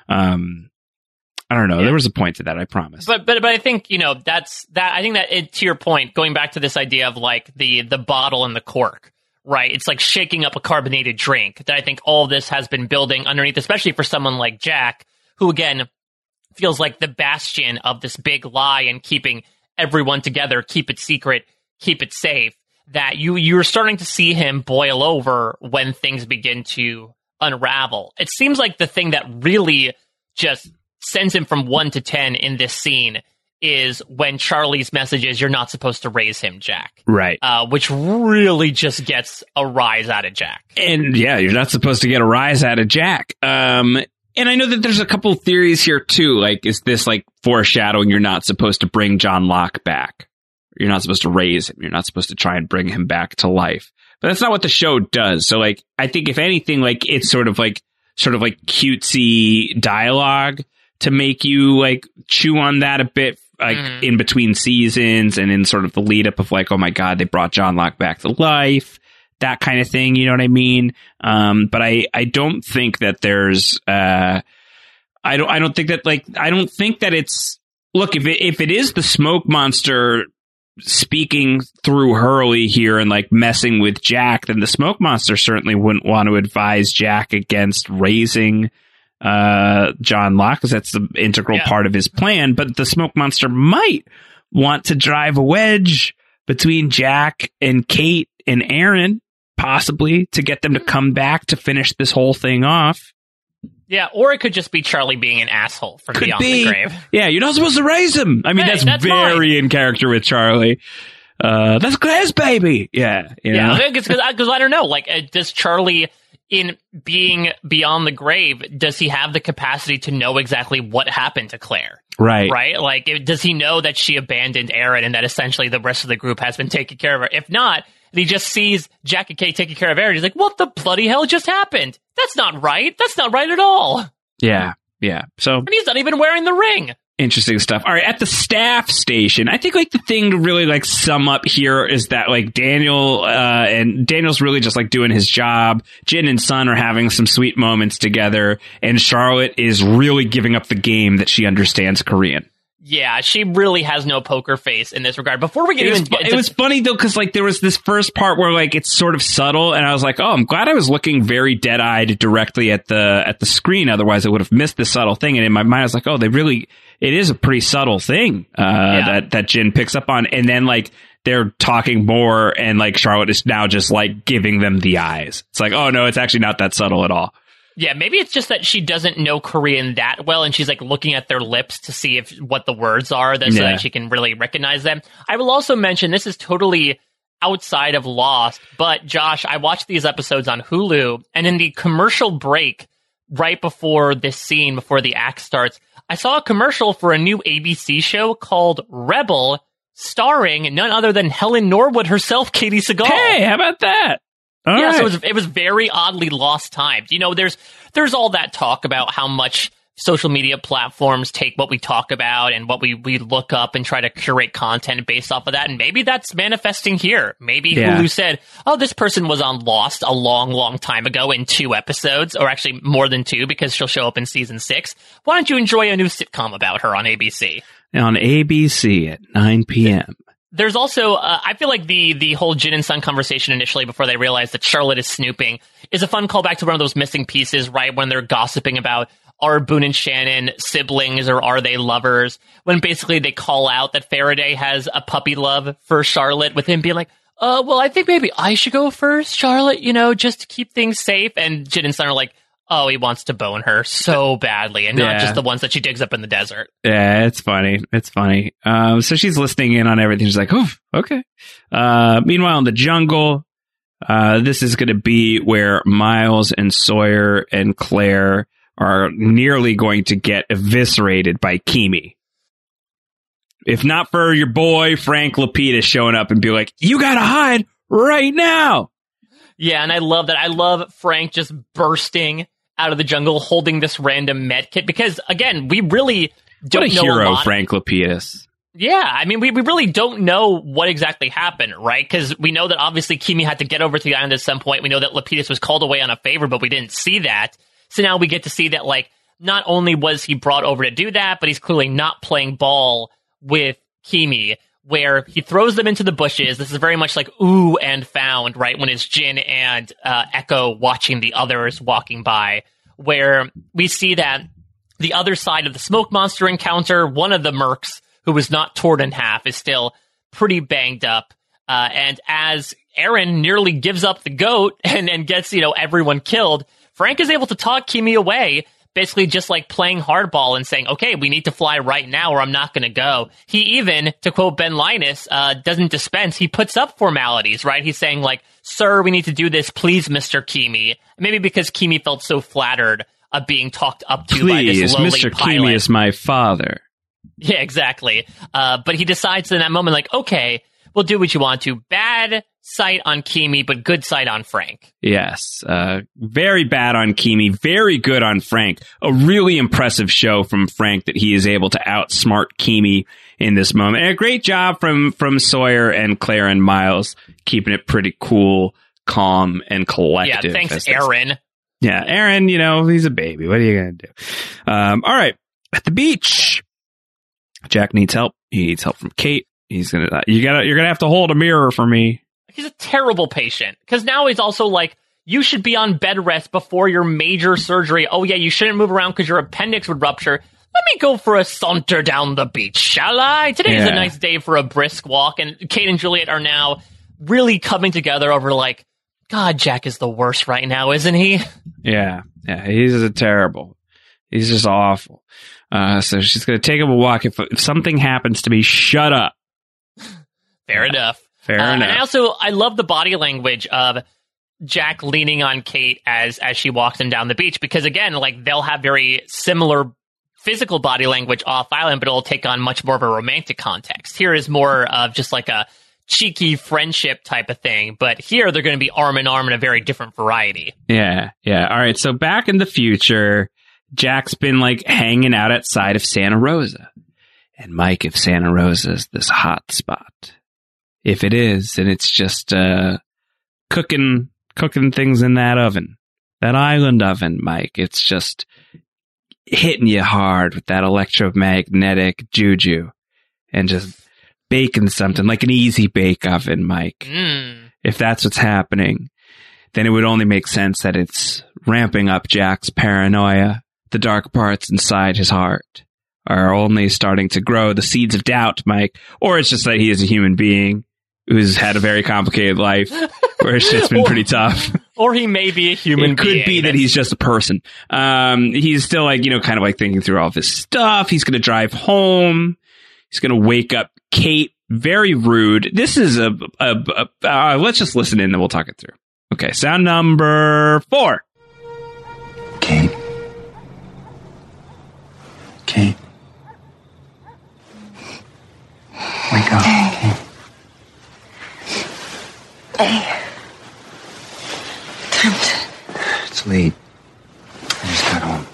Um, I don't know. Yeah. There was a point to that, I promise. But but but I think, you know, that's that. I think that it, to your point, going back to this idea of like the the bottle and the cork, right? It's like shaking up a carbonated drink. That I think all of this has been building underneath, especially for someone like Jack, who again feels like the bastion of this big lie and keeping everyone together, keep it secret, keep it safe. That you you're starting to see him boil over when things begin to unravel. It seems like the thing that really just sends him from one to ten in this scene is when Charlie's message is, you're not supposed to raise him, Jack. Right. Uh, which really just gets a rise out of Jack. And yeah, you're not supposed to get a rise out of Jack. Um, and I know that there's a couple of theories here too. Like, is this like foreshadowing you're not supposed to bring John Locke back? You're not supposed to raise him. You're not supposed to try and bring him back to life. But that's not what the show does. So like, I think if anything, like it's sort of like, sort of like cutesy dialogue to make you like chew on that a bit, like mm. in between seasons and in sort of the lead up of like, oh my God, they brought John Locke back to life, that kind of thing. You know what I mean? Um, but I, I don't think that there's, uh, I don't, I don't think that like, I don't think that it's, look, if it, if it is the smoke monster speaking through Hurley here and like messing with Jack, then the smoke monster certainly wouldn't want to advise Jack against raising uh, John Locke, because that's the integral yeah. part of his plan. But the smoke monster might want to drive a wedge between Jack and Kate and Aaron, possibly to get them to come back to finish this whole thing off. Yeah, or it could just be Charlie being an asshole from Could beyond be. the grave. Yeah, you're not supposed to raise him. I mean, Hey, that's, that's very mine. in character with Charlie. Uh, that's Claire's baby. Yeah. You Yeah, know? because I, 'cause I don't know. Like, uh, does Charlie, in being beyond the grave, does he have the capacity to know exactly what happened to Claire? Right. Right? Like, it- does he know that she abandoned Aaron and that essentially the rest of the group has been taking care of her? If not, and he just sees Jack and Kate taking care of Aaron. He's like, what the bloody hell just happened? That's not right. That's not right at all. Yeah. Yeah. So And he's not even wearing the ring. interesting stuff. All right, at the staff station, I think like the thing to really like sum up here is that like Daniel uh, and Daniel's really just like doing his job. Jin and Sun are having some sweet moments together, and Charlotte is really giving up the game that she understands Korean. Yeah, she really has no poker face in this regard. Before we get It was, even get it into- was funny though, because like there was this first part where like it's sort of subtle, and I was like, oh, I'm glad I was looking very dead eyed directly at the at the screen. Otherwise, I would have missed the subtle thing. And in my mind, I was like, oh, they really, it is a pretty subtle thing uh, Yeah. that that Jin picks up on. And then like they're talking more, and like Charlotte is now just like giving them the eyes. It's like, oh no, it's actually not that subtle at all. Yeah, maybe it's just that she doesn't know Korean that well, and she's like looking at their lips to see if what the words are, that, so Yeah. that she can really recognize them. I will also mention this is totally outside of Lost, but Josh, I watched these episodes on Hulu, and in the commercial break right before this scene, before the act starts, I saw a commercial for a new A B C show called Rebel, starring none other than Helen Norwood herself, Katie Seagal. Hey, how about that? All yeah, right. so it was, it was very oddly lost timed. You know, there's there's all that talk about how much social media platforms take what we talk about and what we, we look up and try to curate content based off of that. And maybe that's manifesting here. Maybe Yeah. Hulu said, oh, this person was on Lost a long, long time ago in two episodes, or actually more than two because she'll show up in season six. Why don't you enjoy a new sitcom about her on A B C? On A B C at nine p.m. There's also, uh, I feel like the the whole Jin and Sun conversation initially, before they realize that Charlotte is snooping, is a fun callback to one of those missing pieces, right? When they're gossiping about, are Boone and Shannon siblings or are they lovers? When basically they call out that Faraday has a puppy love for Charlotte, with him being like, uh, well, I think maybe I should go first, Charlotte, you know, just to keep things safe. And Jin and Sun are like, oh, he wants to bone her so badly, and not Yeah. just the ones that she digs up in the desert. Yeah, it's funny. It's funny. Um, so she's listening in on everything. She's like, oh, okay. Uh, meanwhile, in the jungle, uh, this is going to be where Miles and Sawyer and Claire are nearly going to get eviscerated by Kimi. If not for your boy, Frank Lapidus, showing up and be like, you got to hide right now. Yeah, and I love that. I love Frank just bursting out of the jungle holding this random med kit because, again, we really don't What a know hero, a lot. Frank Lapidus. Yeah, I mean, we, we really don't know what exactly happened, right? Because we know that obviously Kimi had to get over to the island at some point. We know that Lapidus was called away on a favor, but we didn't see that. So now we get to see that, like, not only was he brought over to do that, but he's clearly not playing ball with Kimi, where he throws them into the bushes. This is very much like ooh and found, right? When it's Jin and uh, Echo watching the others walking by, where we see that the other side of the smoke monster encounter, one of the mercs who was not torn in half is still pretty banged up. Uh, and as Aaron nearly gives up the goat and, and gets, you know, everyone killed, Frank is able to talk Kimi away, basically just like playing hardball and saying, okay, we need to fly right now or I'm not going to go. He even, to quote Ben Linus, uh, doesn't dispense. He puts up formalities, right? He's saying like, sir, we need to do this. Please, Mister Kimi. Maybe because Kimi felt so flattered of being talked up to by this Please, lowly Mister pilot. Kimi is my father. Yeah, exactly. Uh, but he decides in that moment, like, okay, we'll do what you want to. Bad sight on Kimi, but good sight on Frank. Yes. Uh, very bad on Kimi. Very good on Frank. A really impressive show from Frank that he is able to outsmart Kimi in this moment. And a great job from, from Sawyer and Claire and Miles, keeping it pretty cool, calm, and collective. Yeah, thanks, as they say. Aaron. Yeah, Aaron, you know, he's a baby. What are you going to do? Um, all right. At the beach, Jack needs help. He needs help from Kate. He's going to, you gotta, you're going to have to hold a mirror for me. He's a terrible patient. Because now he's also like, you should be on bed rest before your major surgery. Oh, yeah, you shouldn't move around because your appendix would rupture. Let me go for a saunter down the beach, shall I? Today is Yeah. a nice day for a brisk walk. And Kate and Juliet are now really coming together over like, God, Jack is the worst right now, isn't he? Yeah, yeah, he's a terrible, He's just awful. Uh, so she's going to take him a walk. If, if something happens to me, shut up. Fair enough. Fair uh, enough. And I also, I love the body language of Jack leaning on Kate as as she walks him down the beach, because again, like they'll have very similar physical body language off island, but it'll take on much more of a romantic context. Here is more of just like a cheeky friendship type of thing, but here they're going to be arm in arm in a very different variety. Yeah, yeah. All right, so back in the future, Jack's been like hanging out outside of Santa Rosa. And Mike, if Santa Rosa is this hot spot, if it is, and it's just uh, cooking cooking things in that oven, that island oven, Mike, it's just hitting you hard with that electromagnetic juju and just baking something like an easy bake oven, Mike. Mm. If that's what's happening, then it would only make sense that it's ramping up Jack's paranoia. The dark parts inside his heart are only starting to grow, the seeds of doubt, Mike. Or it's just that he is a human being who's had a very complicated life where shit's been pretty tough. Or he may be a human it being. It could be that he's just a person. Um, he's still like, you know, kind of like thinking through all of his stuff. He's going to drive home. He's going to wake up Kate. Very rude. This is a, a, a uh, let's just listen in and we'll talk it through. Okay. Sound number four. Kate. Kate. Wake up, Kate. Hey. Time to... It's late. I just got home.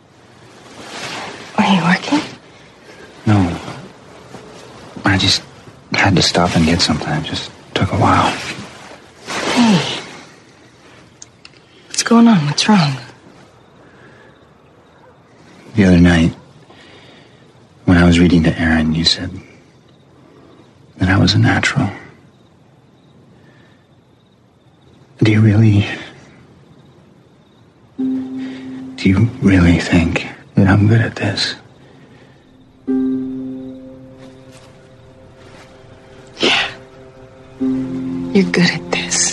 Are you working? No. I just had to stop and get something. It just took a while. Hey. What's going on? What's wrong? The other night, when I was reading to Aaron, you said that I was a natural. Do you really... Do you really think that I'm good at this? Yeah. You're good at this.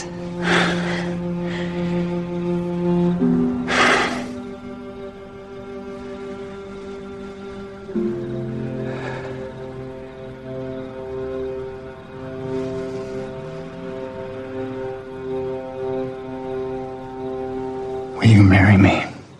Will you marry me?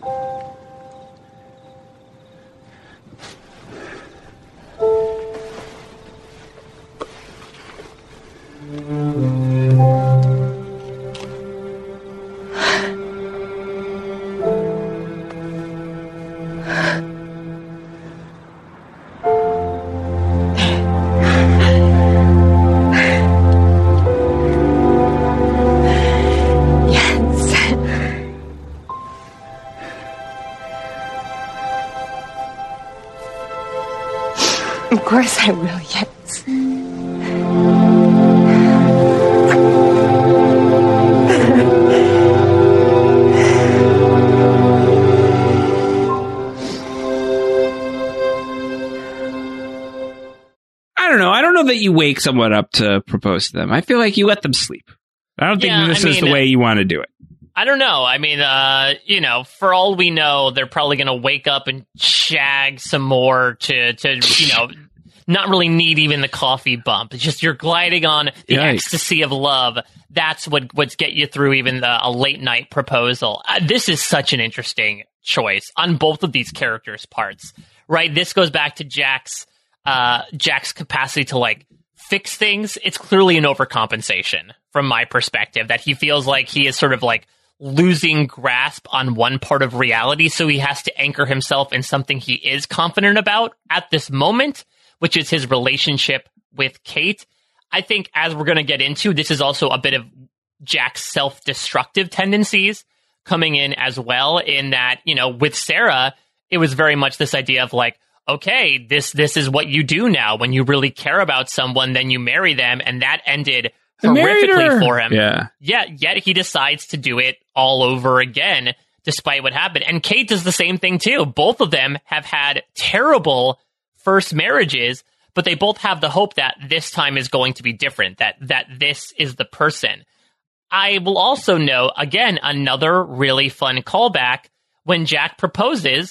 Of course I will, yes. I don't know. I don't know that you wake someone up to propose to them. I feel like you let them sleep. I don't think Yeah, this I is mean, the way you want to do it. I don't know. I mean, uh, you know, for all we know, they're probably going to wake up and shag some more to, to, you know, not really need even the coffee bump. It's just you're gliding on the Yikes. ecstasy of love. That's what what's get you through even the, a late night proposal. Uh, this is such an interesting choice on both of these characters' parts, right? This goes back to Jack's uh, Jack's capacity to like fix things. It's clearly an overcompensation from my perspective that he feels like he is sort of like losing grasp on one part of reality, so he has to anchor himself in something he is confident about at this moment, which is his relationship with Kate. I think as we're going to get into, this is also a bit of Jack's self-destructive tendencies coming in as well, in that, you know, with Sarah, it was very much this idea of like, okay, this this is what you do now. When you really care about someone, then you marry them, and that ended I married horrifically her. for him. Yeah. Yeah, yet he decides to do it all over again, despite what happened. And Kate does the same thing too. Both of them have had terrible first marriages, but they both have the hope that this time is going to be different, that that this is the person. I will also note, again, another really fun callback. When Jack proposes,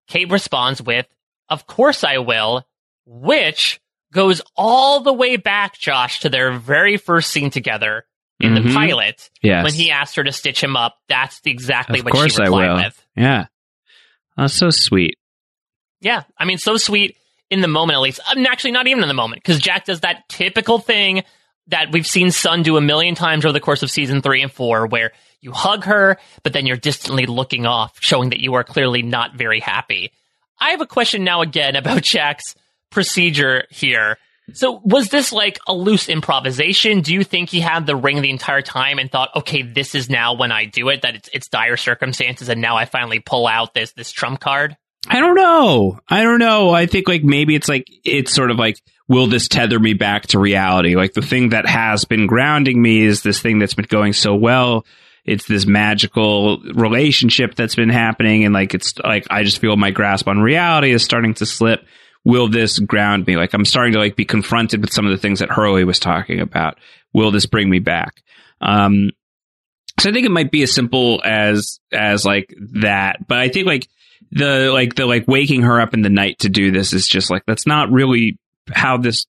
Kate responds with, "Of course I will," which goes all the way back, Josh, to their very first scene together in Mhm. the pilot. Yes. When he asked her to stitch him up, that's exactly Of what course she I replied will. with. Yeah. That's so sweet. Yeah, I mean, so sweet in the moment, at least. I mean, actually, not even in the moment, because Jack does that typical thing that we've seen Sun do a million times over the course of season three and four, where you hug her, but then you're distantly looking off, showing that you are clearly not very happy. I have a question now again about Jack's procedure here. So was this like a loose improvisation? Do you think he had the ring the entire time and thought, okay, this is now when I do it, that it's, it's dire circumstances, and now I finally pull out this this trump card? I don't know. I don't know. I think like maybe it's like, it's sort of like, will this tether me back to reality? Like the thing that has been grounding me is this thing that's been going so well. It's this magical relationship that's been happening. And like, it's like, I just feel my grasp on reality is starting to slip. Will this ground me? Like I'm starting to like be confronted with some of the things that Hurley was talking about. Will this bring me back? Um, so I think it might be as simple as, as like that. But I think like the, like the, like waking her up in the night to do this is just like, that's not really how this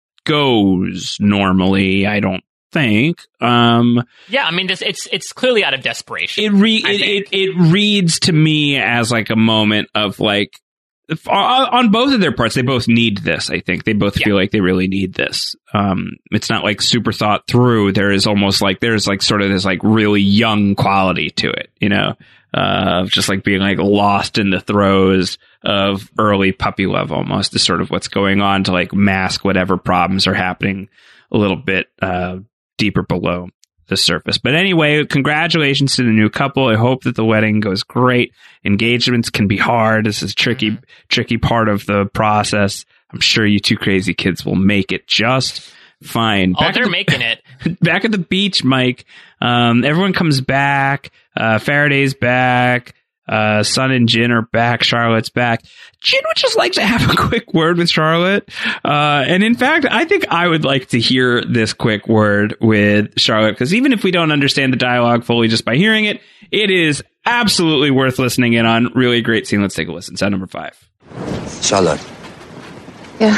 goes normally. I don't think. Um, yeah, I mean, this it's it's clearly out of desperation. It re it, it it reads to me as like a moment of like if, on, on both of their parts. They both need this. I think they both yeah. feel like they really need this. Um, it's not like super thought through. There is almost like there's like sort of this like really young quality to it. You know, uh, of just like being like lost in the throes of early puppy love almost is sort of what's going on to like mask whatever problems are happening a little bit uh, deeper below the surface. But anyway, congratulations to the new couple. I hope that the wedding goes great. Engagements can be hard. This is a tricky, mm-hmm. tricky part of the process. I'm sure you two crazy kids will make it just fine. Oh, back they're the, making it. Back at the beach, Mike. Um, everyone comes back. Uh, Faraday's back. Uh, Sun and Jin are back. Charlotte's back. Jin would just like to have a quick word with Charlotte. Uh, and in fact, I think I would like to hear this quick word with Charlotte, because even if we don't understand the dialogue fully just by hearing it, it is absolutely worth listening in on. Really great scene. Let's take a listen. Sound number five. Charlotte. Yeah.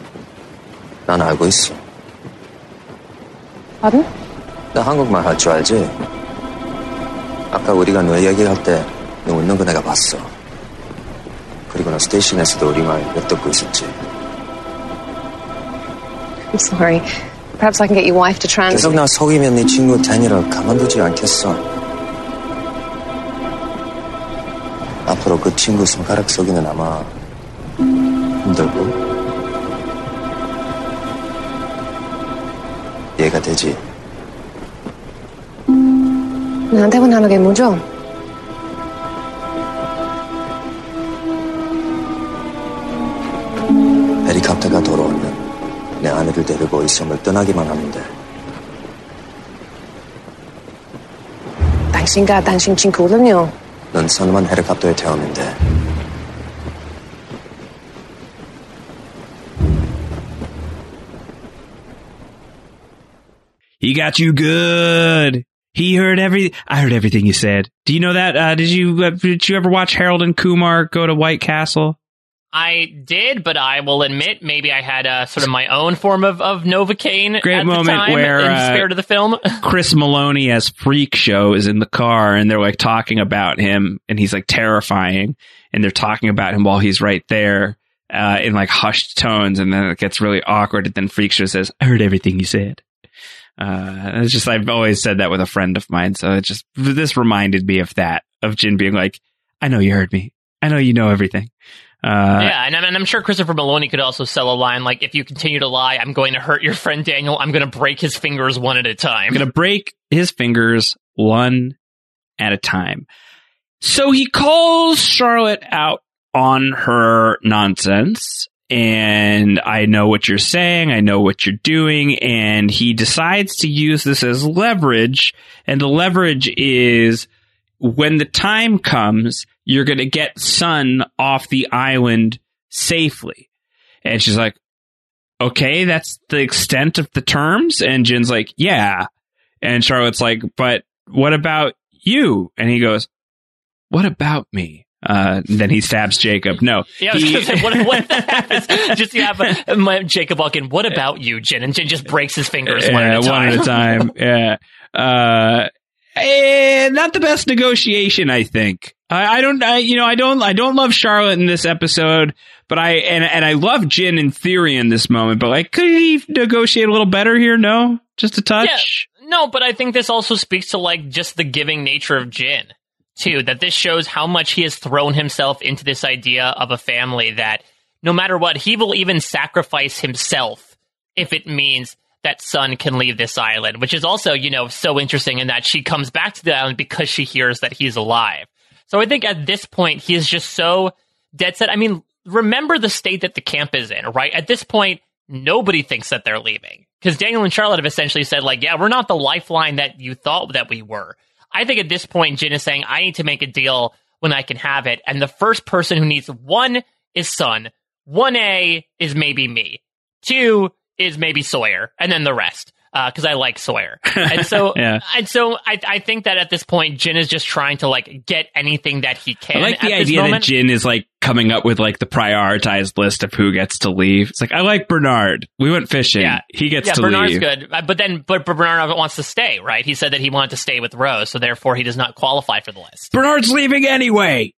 난 알고 있어. Pardon? 나 한국말 할 줄 알지? 아까 우리가 너 얘기할 때 너 웃는 거 내가 봤어. 그리고 너 스테이션에서도 우리 말 엿듣고 있었지. I'm sorry. Perhaps I can get your wife to translate. 계속 나 속이면 네 친구 데니를 가만두지 않겠어. 앞으로 그 친구 손가락 속이는 아마 힘들고 이해가 되지? 나한테 원하는 게 뭐죠? 헬리콥터가 돌아오면 내 아내를 데리고 이 섬을 떠나기만 하면 돼. 당신과 당신 친구는요? 넌 선만 헬리콥터에 태우면 돼. He got you good. He heard every. I heard everything you said. Do you know that? Uh, did you uh, did you ever watch Harold and Kumar Go to White Castle? I did, but I will admit maybe I had a sort of my own form of, of Novocaine Great at moment the time where, in the uh, spirit of the film. Chris Maloney as Freak Show is in the car, and they're like talking about him, and he's like terrifying, and they're talking about him while he's right there uh, in like hushed tones, and then it gets really awkward, and then Freak Show says, "I heard everything you said." Uh, it's just, I've always said that with a friend of mine. So it just, this reminded me of that, of Jin being like, I know you heard me. I know you know everything. Uh, yeah. And, and I'm sure Christopher Maloney could also sell a line like, if you continue to lie, I'm going to hurt your friend Daniel. I'm going to break his fingers one at a time. I'm going to break his fingers one at a time. So he calls Charlotte out on her nonsense. And I know what you're saying. I know what you're doing. And he decides to use this as leverage. And the leverage is when the time comes, you're going to get Sun off the island safely. And she's like, okay, that's the extent of the terms. And Jin's like, yeah. And Charlotte's like, but what about you? And he goes, what about me? Uh, then he stabs Jacob. No. Yeah, I was he, gonna say, what, what if that happens? Just you have a, my, Jacob walk in, what about you, Jin? And Jin just breaks his fingers yeah, one at a time. One at a time. yeah. Uh, eh, not the best negotiation, I think. I, I don't, I, you know, I don't, I don't love Charlotte in this episode, but I, and, and I love Jin in theory in this moment, but like, could he negotiate a little better here? No? Just a touch? Yeah, no, but I think this also speaks to like just the giving nature of Jin. Too, that this shows how much he has thrown himself into this idea of a family that no matter what, he will even sacrifice himself if it means that Sun can leave this island, which is also, you know, so interesting in that she comes back to the island because she hears that he's alive. So I think at this point, he is just so dead set. I mean, remember the state that the camp is in, right? At this point, nobody thinks that they're leaving because Daniel and Charlotte have essentially said like, yeah, we're not the lifeline that you thought that we were. I think at this point, Jin is saying, I need to make a deal when I can have it. And the first person who needs one is Sun. one A is maybe me. Two is maybe Sawyer. And then the rest. Because uh, I like Sawyer. And so yeah. and so I, I think that at this point, Jin is just trying to like get anything that he can. I like the at idea this that Jin is like coming up with like the prioritized list of who gets to leave. It's like, I like Bernard. We went fishing. Yeah. He gets yeah, to Bernard's leave. good. Uh, But then but Bernard wants to stay, right? He said that he wanted to stay with Rose, so therefore he does not qualify for the list. Bernard's leaving anyway.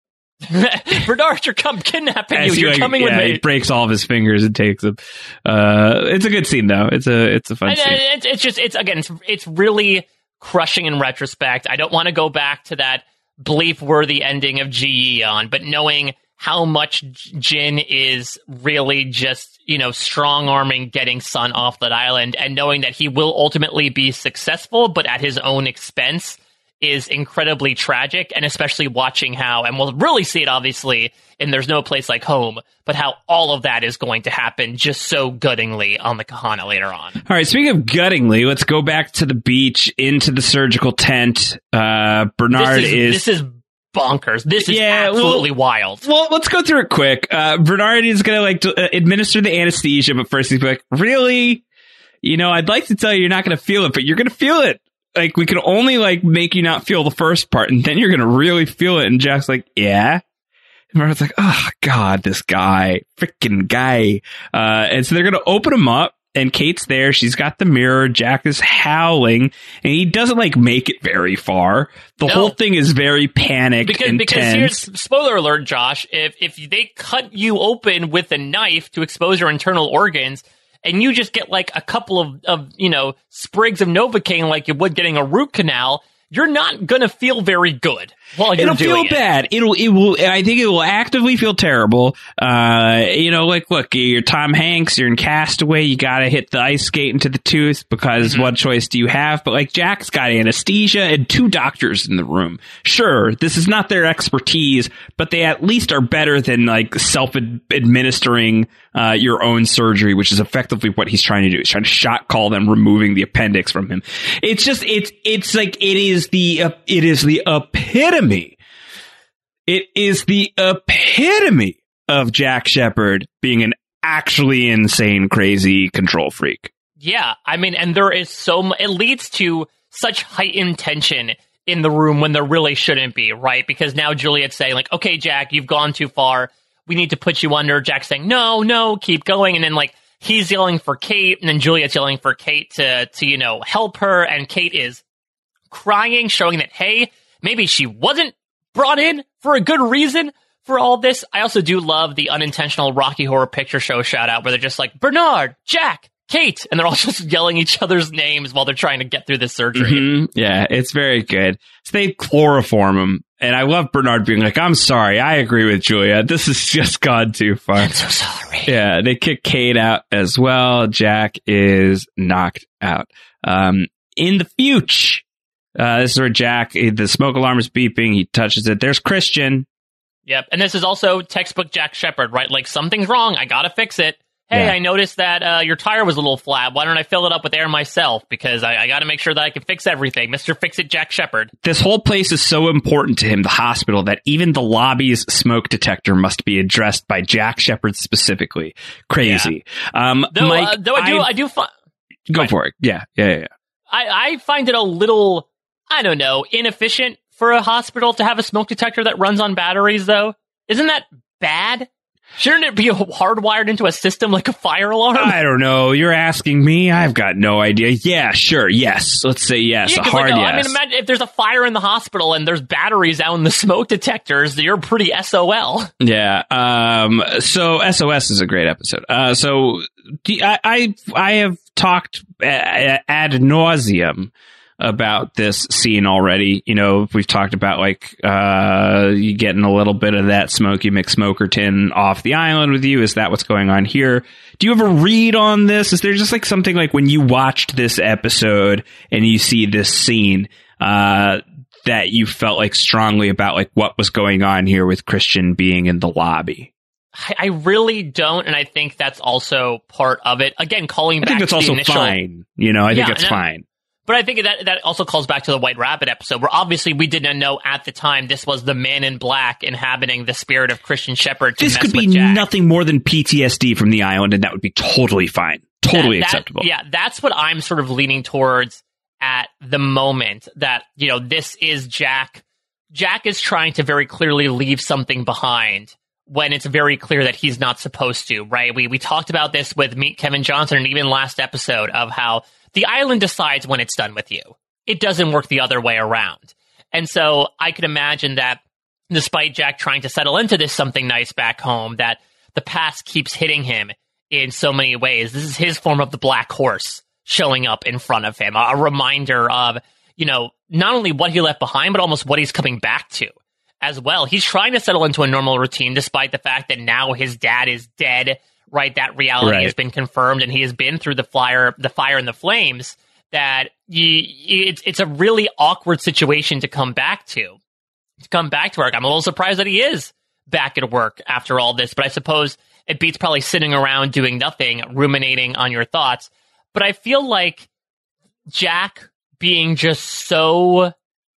Bernard, you're come kidnapping Yeah, you. see, You're like, coming yeah, with me. He breaks all of his fingers and takes them. Uh, it's a good scene though. It's a it's a fun And, scene. uh, it's, it's just it's again it's, it's really crushing in retrospect. I don't want to go back to that belief worthy ending of Ji Yeon, but knowing how much Jin is really just, you know, strong arming getting Sun off that island and knowing that he will ultimately be successful, but at his own expense is incredibly tragic. And especially watching how, and we'll really see it obviously in There's No Place Like Home, but how all of that is going to happen just so guttingly on the Kahana later on. All right, speaking of guttingly, let's go back to the beach, into the surgical tent. Uh, Bernard this is, is... This is bonkers. This is Yeah, absolutely well- wild. Well, let's go through it quick. Uh, Bernard is going to like to, uh, administer the anesthesia, but first he's like, really? You know, I'd like to tell you you're not going to feel it, but you're going to feel it. Like, we can only like make you not feel the first part, and then you're going to really feel it. And Jack's like, yeah. And Bernard's like, oh, God, this guy, freaking guy. Uh, and so they're going to open him up. And Kate's there. She's got the mirror. Jack is howling, and he doesn't like make it very far. The No. whole thing is very panicked Because, and because tense. here's spoiler alert, Josh. If if they cut you open with a knife to expose your internal organs, and you just get like a couple of, of you know sprigs of Novocaine like you would getting a root canal, you're not gonna feel very good while you're It'll doing feel it. bad. It'll, it will, I think it will actively feel terrible. Uh, you know, like, look, you're Tom Hanks, you're in Castaway, you gotta hit the ice skate into the tooth because Mm-hmm. what choice do you have? But like, Jack's got anesthesia and two doctors in the room. Sure, this is not their expertise, but they at least are better than like self-administering, uh, your own surgery, which is effectively what he's trying to do. He's trying to shot call them, removing the appendix from him. It's just, it's, it's like, it is the, uh, it is the epitome. It is the epitome of Jack Shephard being an actually insane, crazy control freak. Yeah, I mean, and there is so much, it leads to such heightened tension in the room when there really shouldn't be, right? Because now Juliet's saying, like, okay, Jack, you've gone too far. We need to put you under. Jack's saying, no, no, keep going. And then, like, he's yelling for Kate, and then Juliet's yelling for Kate to, to, you know, help her. And Kate is crying, showing that, hey, maybe she wasn't brought in for a good reason for all this. I also do love the unintentional Rocky Horror Picture Show shout out where they're just like, Bernard, Jack, Kate, and they're all just yelling each other's names while they're trying to get through this surgery. Mhm. Yeah, it's very good. So they chloroform him, and I love Bernard being like, I'm sorry, I agree with Julia. This has just gone too far. I'm so sorry. Yeah, they kick Kate out as well. Jack is knocked out. Um, in the future, uh, this is where Jack, the smoke alarm is beeping. He touches it. There's Christian. Yep, and this is also textbook Jack Shephard, right? Like, something's wrong. I gotta fix it. Hey, Yeah. I noticed that uh, your tire was a little flat. Why don't I fill it up with air myself? Because I, I got to make sure that I can fix everything. Mister Fix-It Jack Shephard. This whole place is so important to him, the hospital, that even the lobby's smoke detector must be addressed by Jack Shephard specifically. Crazy. Um, Though, Mike, uh, though I do, I- I, do find... go for it. Yeah, yeah, yeah. yeah. I, I find it a little, I don't know, inefficient for a hospital to have a smoke detector that runs on batteries, though? Isn't that bad? Shouldn't it be hardwired into a system like a fire alarm? I don't know. You're asking me? I've got no idea. Yeah, sure. Yes. Let's say yes. Yeah, a hard like, yes. I mean, imagine if there's a fire in the hospital and there's batteries out in the smoke detectors, you're pretty S O L. Yeah. Um, so S O S is a great episode. Uh, so I, I, I have talked ad nauseum about this scene already. You know, we've talked about like uh you getting a little bit of that Smokey McSmokerton off the island with you. Is that what's going on here? Do you have a read on this? Is there just like something like when you watched this episode and you see this scene uh that you felt like strongly about like what was going on here with Christian being in the lobby? I really don't, and I think that's also part of it. Again, calling back I think that's to also the initial, fine. You know, I think Yeah, that's and I'm- fine. But I think that that also calls back to the White Rabbit episode, where obviously we didn't know at the time this was the Man in Black inhabiting the spirit of Christian Shepherd to This mess could be with Jack. nothing more than P T S D from the island, and that would be totally fine. Totally That- that- acceptable. Yeah, that's what I'm sort of leaning towards at the moment, that, you know, this is Jack. Jack is trying to very clearly leave something behind when it's very clear that he's not supposed to, right? We we talked about this with Meet Kevin Johnson, and even last episode, of how the island decides when it's done with you. It doesn't work the other way around. And so I could imagine that despite Jack trying to settle into this something nice back home, that the past keeps hitting him in so many ways. This is his form of the black horse showing up in front of him, a, a reminder of, you know, not only what he left behind, but almost what he's coming back to as well. He's trying to settle into a normal routine despite the fact that now his dad is dead, right? That reality Right. has been confirmed, and he has been through the fire, the fire and the flames. That you, it's it's a really awkward situation to come back to, to come back to work. I'm a little surprised that he is back at work after all this, but I suppose it beats probably sitting around doing nothing, ruminating on your thoughts. But I feel like Jack being just so,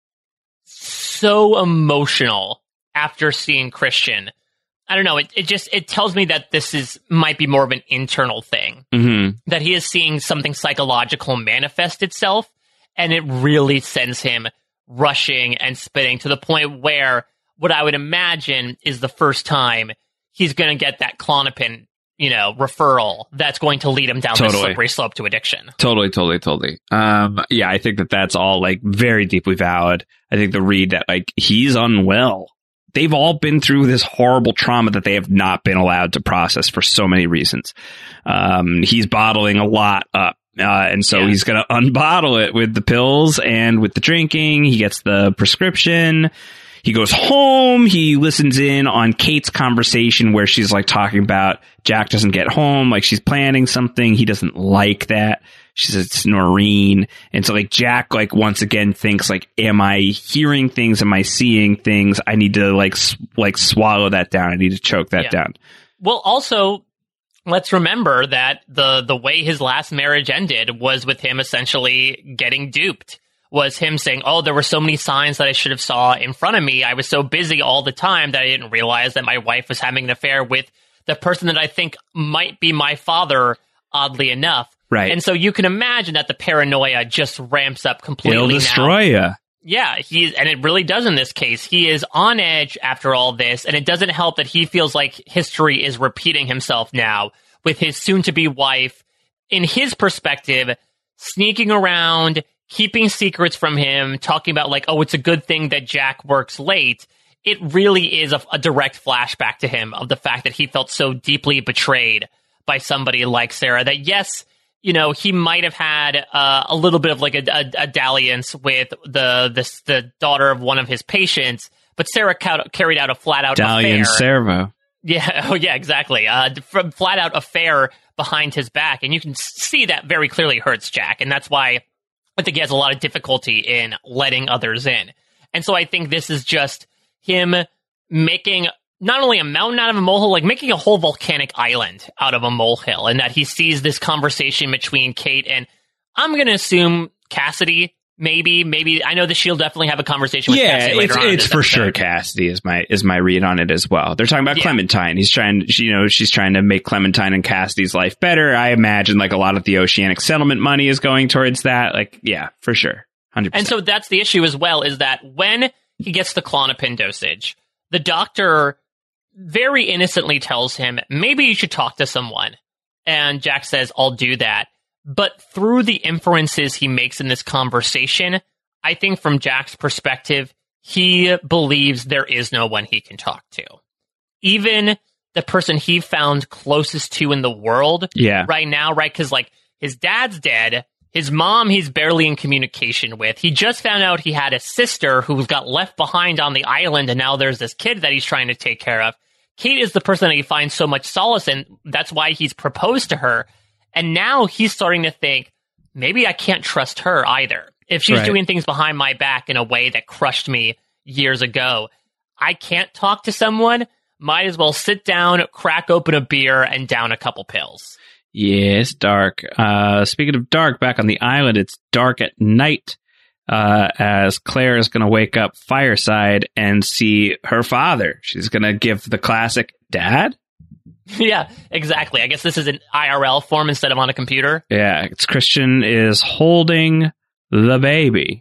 so emotional after seeing Christian, I don't know. It, it just, it tells me that this is, might be more of an internal thing, Mm-hmm. that he is seeing something psychological manifest itself, and it really sends him rushing and spinning to the point where what I would imagine is the first time he's going to get that Klonopin, you know, referral that's going to lead him down Totally. the slippery slope to addiction. Totally, totally, totally. Um, yeah, I think that that's all like very deeply valid. I think the read that like he's unwell. They've all been through this horrible trauma that they have not been allowed to process for so many reasons. Um, he's bottling a lot up. Uh, and so Yeah. he's going to unbottle it with the pills and with the drinking. He gets the prescription. He goes home. He listens in on Kate's conversation where she's like talking about Jack doesn't get home. Like she's planning something. He doesn't like that. She says it's Noreen. And so like Jack, like once again thinks like, am I hearing things? Am I seeing things? I need to like, s- like swallow that down. I need to choke that Yeah. down. Well, also, let's remember that the the way his last marriage ended was with him essentially getting duped. Was him saying, oh, there were so many signs that I should have saw in front of me. I was so busy all the time that I didn't realize that my wife was having an affair with the person that I think might be my father, oddly enough. Right. And so you can imagine that the paranoia just ramps up completely It'll now. destroy you. Yeah, he's, and it really does in this case. He is on edge after all this, and it doesn't help that he feels like history is repeating himself now with his soon-to-be wife, in his perspective, sneaking around, keeping secrets from him, talking about like, oh, it's a good thing that Jack works late. It really is a, a direct flashback to him of the fact that he felt so deeply betrayed by somebody like Sarah that, yes, you know, he might have had uh, a little bit of like a, a, a dalliance with the, the the daughter of one of his patients, but Sarah ca- carried out a flat out Dalian affair. Servo. Yeah, oh yeah, exactly. Uh, from flat out affair behind his back, and you can see that very clearly hurts Jack, and that's why I think he has a lot of difficulty in letting others in. And so I think this is just him making not only a mountain out of a molehill, like making a whole volcanic island out of a molehill, and that he sees this conversation between Kate and, I'm going to assume, Cassidy. Maybe, maybe I know that she'll definitely have a conversation with Yeah, Cassidy later it's, on. in it's this for episode. sure Cassidy is my is my read on it as well. They're talking about Yeah. Clementine. He's trying, she, you know, she's trying to make Clementine and Cassidy's life better. I imagine like a lot of the Oceanic settlement money is going towards that. Like, yeah, for sure, hundred And percent. so that's the issue as well, is that when he gets the Klonopin dosage. The doctor very innocently tells him, maybe you should talk to someone. And Jack says, I'll do that. But through the inferences he makes in this conversation, I think from Jack's perspective, he believes there is no one he can talk to. Even the person he found closest to in the world yeah. right now, right? Because, like, his dad's dead. His mom, he's barely in communication with. He just found out he had a sister who got left behind on the island, and now there's this kid that he's trying to take care of. Kate is the person that he finds so much solace in. That's why he's proposed to her. And now he's starting to think, maybe I can't trust her either. If she's right. doing things behind my back in a way that crushed me years ago, I can't talk to someone. Might as well sit down, crack open a beer, and down a couple pills. Yes, dark. Uh, speaking of dark, back on the island, it's dark at night uh, as Claire is going to wake up fireside and see her father. She's going to give the classic, Dad? Yeah, exactly. I guess this is an I R L form instead of on a computer. Yeah, it's Christian is holding the baby.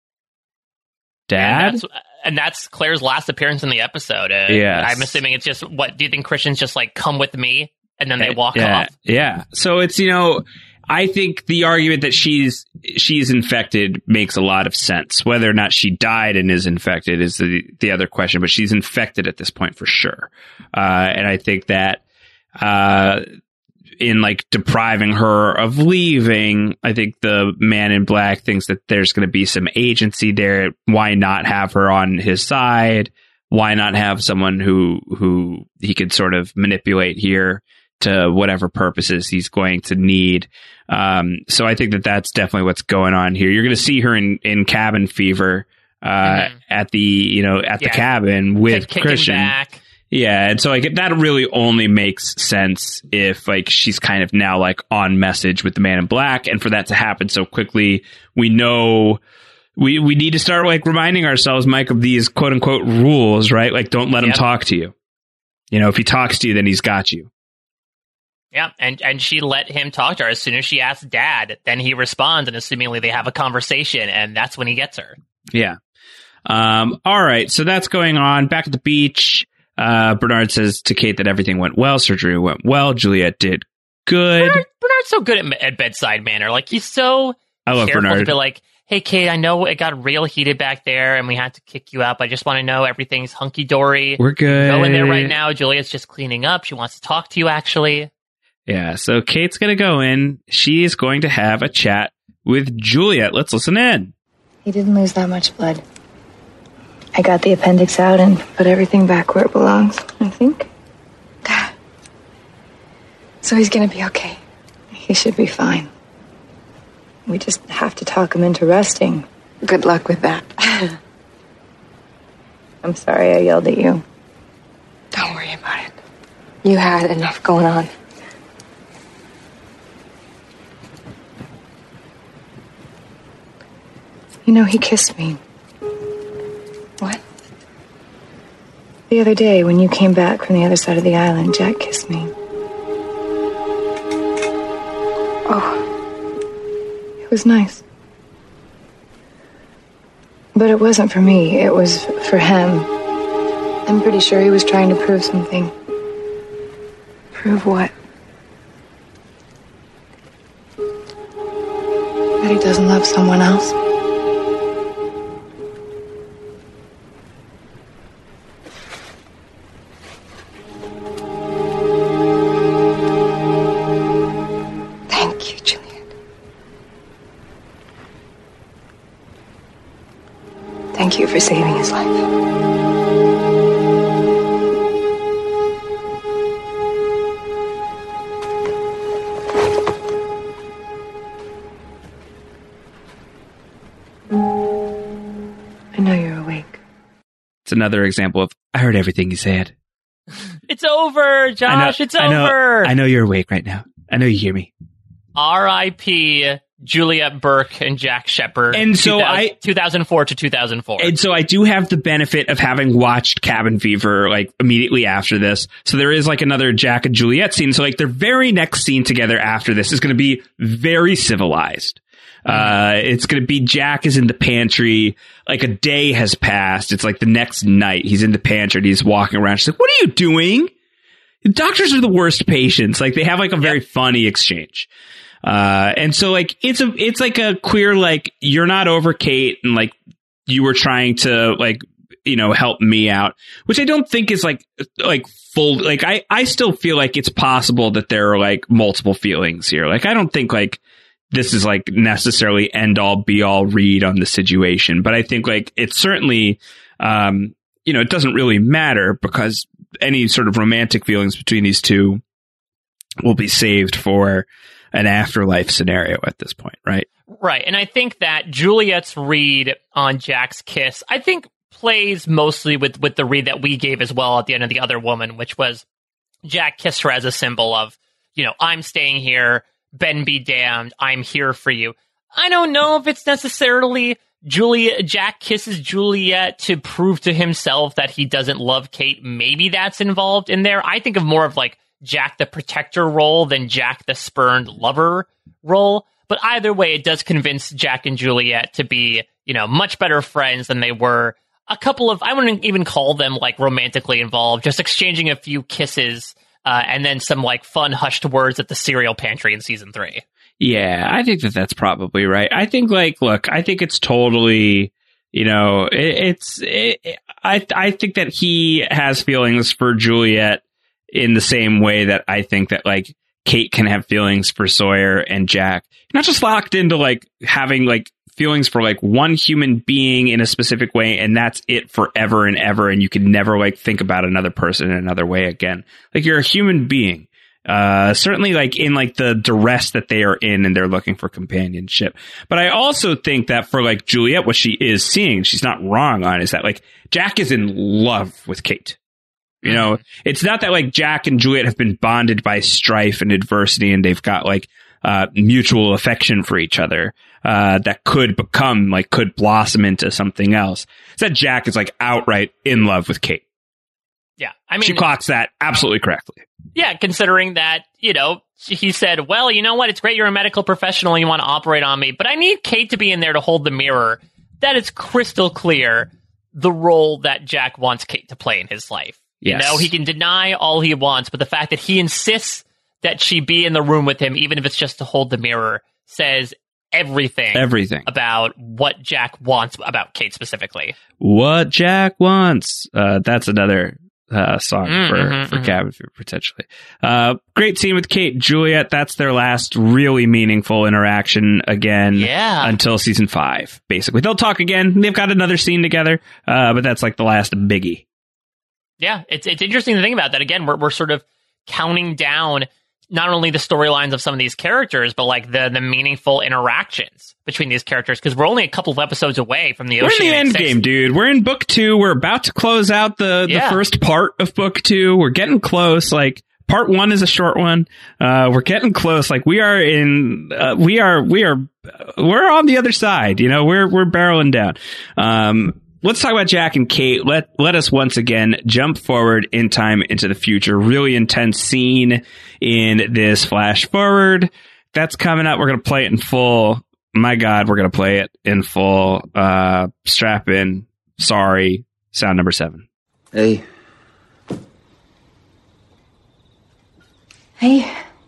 Dad? And that's, and that's Claire's last appearance in the episode. Uh, yes. I'm assuming it's just, what, do you think Christian's just like, come with me? And then they walk yeah, off. Yeah. So it's, you know, I think the argument that she's she's infected makes a lot of sense. Whether or not she died and is infected is the, the other question, but she's infected at this point for sure. Uh, and I think that uh, in like depriving her of leaving, I think the Man in Black thinks that there's going to be some agency there. Why not have her on his side? Why not have someone who who he could sort of manipulate here to whatever purposes he's going to need. Um, so I think that that's definitely what's going on here. You're going to see her in, in Cabin Fever uh, mm-hmm. at the, you know, at yeah. the cabin with Kick, Christian. Back. Yeah. And so like that really only makes sense if like she's kind of now like on message with the Man in Black. And for that to happen so quickly, we know we, we need to start like reminding ourselves, Mike, of these quote unquote rules, right? Like don't let him yep. talk to you. You know, if he talks to you, then he's got you. Yeah, and, and she let him talk to her. As soon as she asked Dad, then he responds, and assumingly they have a conversation, and that's when he gets her. Yeah. Um, all right, so that's going on. Back at the beach, uh, Bernard says to Kate that everything went well. Surgery went well. Juliet did good. Bernard, Bernard's so good at, at bedside manner. Like, he's so I love careful Bernard. to be like, hey, Kate, I know it got real heated back there, and we had to kick you out, but I just want to know everything's hunky-dory. We're good. Go in there right now. Juliet's just cleaning up. She wants to talk to you, actually. Yeah, so Kate's going to go in. She's going to have a chat with Juliet. Let's listen in. He didn't lose that much blood. I got the appendix out and put everything back where it belongs, I think. So he's going to be okay. He should be fine. We just have to talk him into resting. Good luck with that. I'm sorry I yelled at you. Don't worry about it. You had enough going on. You know, he kissed me. What? The other day, when you came back from the other side of the island, Jack kissed me. Oh, it was nice. But it wasn't for me, it was for him. I'm pretty sure he was trying to prove something. Prove what? That he doesn't love someone else. Thank you for saving his life. I know you're awake. It's another example of, I heard everything you said. It's over, Josh. Know, it's I know, over. I know you're awake right now. I know you hear me. R I P Juliet Burke and Jack Shepard. And so I two thousand four to two thousand four. And so I do have the benefit of having watched Cabin Fever like immediately after this. So there is like another Jack and Juliet scene. So like their very next scene together after this is going to be very civilized. Uh, it's going to be Jack is in the pantry. Like a day has passed. It's like the next night. He's in the pantry. And he's walking around. She's like, "What are you doing?" Doctors are the worst patients. Like they have like a very funny exchange. Uh, and so like it's a it's like a queer like you're not over Kate and like you were trying to like you know help me out, which I don't think is like like full like I I still feel like it's possible that there are like multiple feelings here. Like I don't think like this is like necessarily end all be all read on the situation, but I think like it's certainly, um, you know, it doesn't really matter because any sort of romantic feelings between these two will be saved for an afterlife scenario at this point. Right. Right. And I think that Juliet's read on Jack's kiss, I think plays mostly with, with the read that we gave as well at the end of The Other Woman, which was Jack kissed her as a symbol of, you know, I'm staying here. Ben be damned, I'm here for you. I don't know if it's necessarily Juliet. Jack kisses Juliet to prove to himself that he doesn't love Kate. Maybe that's involved in there. I think of more of like Jack the protector role than Jack the spurned lover role. But either way, it does convince Jack and Juliet to be, you know, much better friends than they were. A couple of, I wouldn't even call them like romantically involved, just exchanging a few kisses. Uh, and then some like fun hushed words at the cereal pantry in season three. Yeah, I think that that's probably right. I think like, look, I think it's totally, you know, it, it's, it, I, I think that he has feelings for Juliet in the same way that I think that like Kate can have feelings for Sawyer and Jack. Not just locked into like having like feelings for like one human being in a specific way, and that's it forever and ever, and you can never like think about another person in another way again. Like you're a human being, uh certainly like in like the duress that they are in and they're looking for companionship. But I also think that for like Juliet, what she is seeing, she's not wrong on, is that like Jack is in love with Kate. You know, it's not that like Jack and Juliet have been bonded by strife and adversity and they've got like uh mutual affection for each other uh that could become like could blossom into something else. It's that Jack is like outright in love with Kate. Yeah, I mean, she clocks that absolutely correctly. Yeah, considering that, you know, he said, well, you know what, it's great you're a medical professional and you want to operate on me, but I need Kate to be in there to hold the mirror. That is crystal clear the role that Jack wants Kate to play in his life. Yes. You know, he can deny all he wants, but the fact that he insists that she be in the room with him, even if it's just to hold the mirror, says everything. Everything. About what Jack wants about Kate specifically. What Jack wants. Uh, that's another uh, song mm, for, mm-hmm, for mm-hmm. Cabin Fever, potentially. Uh, great scene with Kate and Juliet. That's their last really meaningful interaction again. Yeah. Until season five, basically. They'll talk again. They've got another scene together, uh, but that's like the last biggie. Yeah, it's it's interesting to think about that. Again, we're we're sort of counting down not only the storylines of some of these characters, but like the the meaningful interactions between these characters, because we're only a couple of episodes away from the Oceanic We're in the end Six. game, dude. We're in book two. We're about to close out the, Yeah. the first part of book two. We're getting close. Like part one is a short one. Uh, we're getting close. Like we are in, uh, we are, we are, we're on the other side. You know, we're, we're barreling down. Um, Let's talk about Jack and Kate. Let let us once again jump forward in time into the future. Really intense scene in this flash forward. That's coming up. We're going to play it in full. My God, we're going to play it in full. Uh, strap in. Sorry. Sound number seven. Hey. Hey.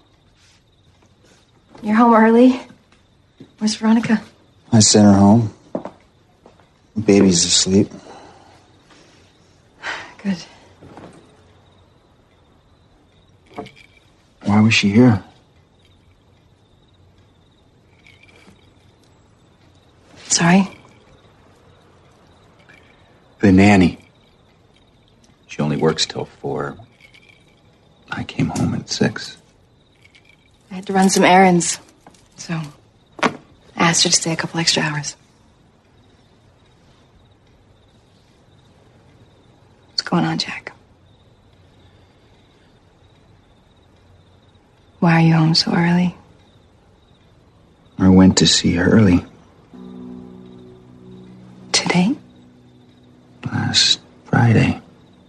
You're home early? Where's Veronica? I sent her home. Baby's asleep. Good. Why was she here? Sorry? The nanny. She only works till four. I came home at six. I had to run some errands, so I asked her to stay a couple extra hours. What's going on, Jack? Why are you home so early? I went to see Hurley. Today? Last Friday.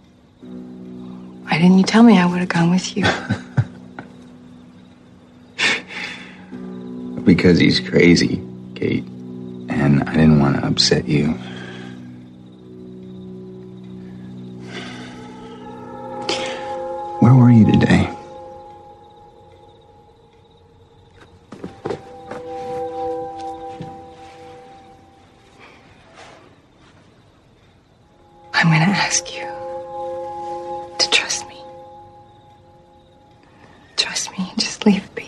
Why didn't you tell me? I would have gone with you. Because he's crazy. Kate, and I didn't want to upset you. Where were you today? I'm going to ask you to trust me. Trust me, just leave it be.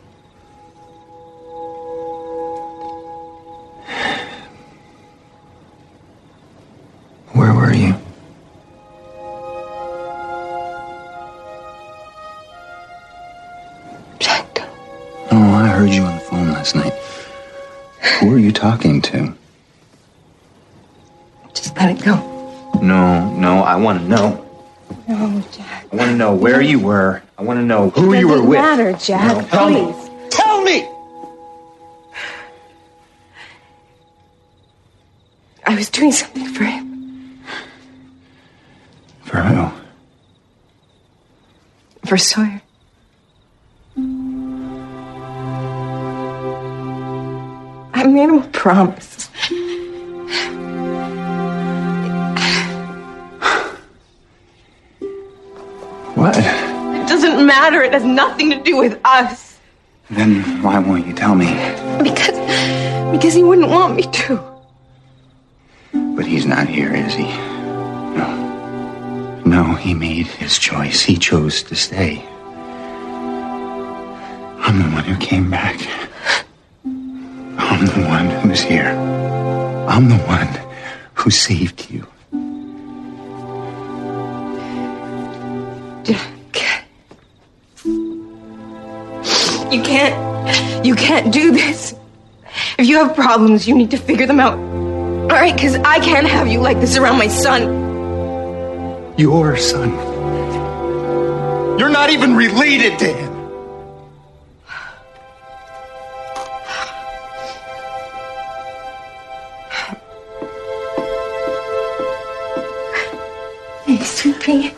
Where were you? Jack. Oh, I heard you on the phone last night. Who were you talking to? Just let it go. No, no, I want to know. No, Jack. I want to know where you were. I want to know who it you were doesn't with. matter, Jack. No, tell me. Please. Tell me! I was doing something for him. For who? For Sawyer. I made him a promise. What? It doesn't matter. It has nothing to do with us. Then why won't you tell me? Because, because he wouldn't want me to. But he's not here, is he? No. No, he made his choice. He chose to stay. I'm the one who came back. I'm the one who's here. I'm the one who saved you. Jack. You can't, you can't do this. If you have problems, you need to figure them out. All right, because I can't have you like this around my son. Your son. You're not even related to him. Hey, sweet pea.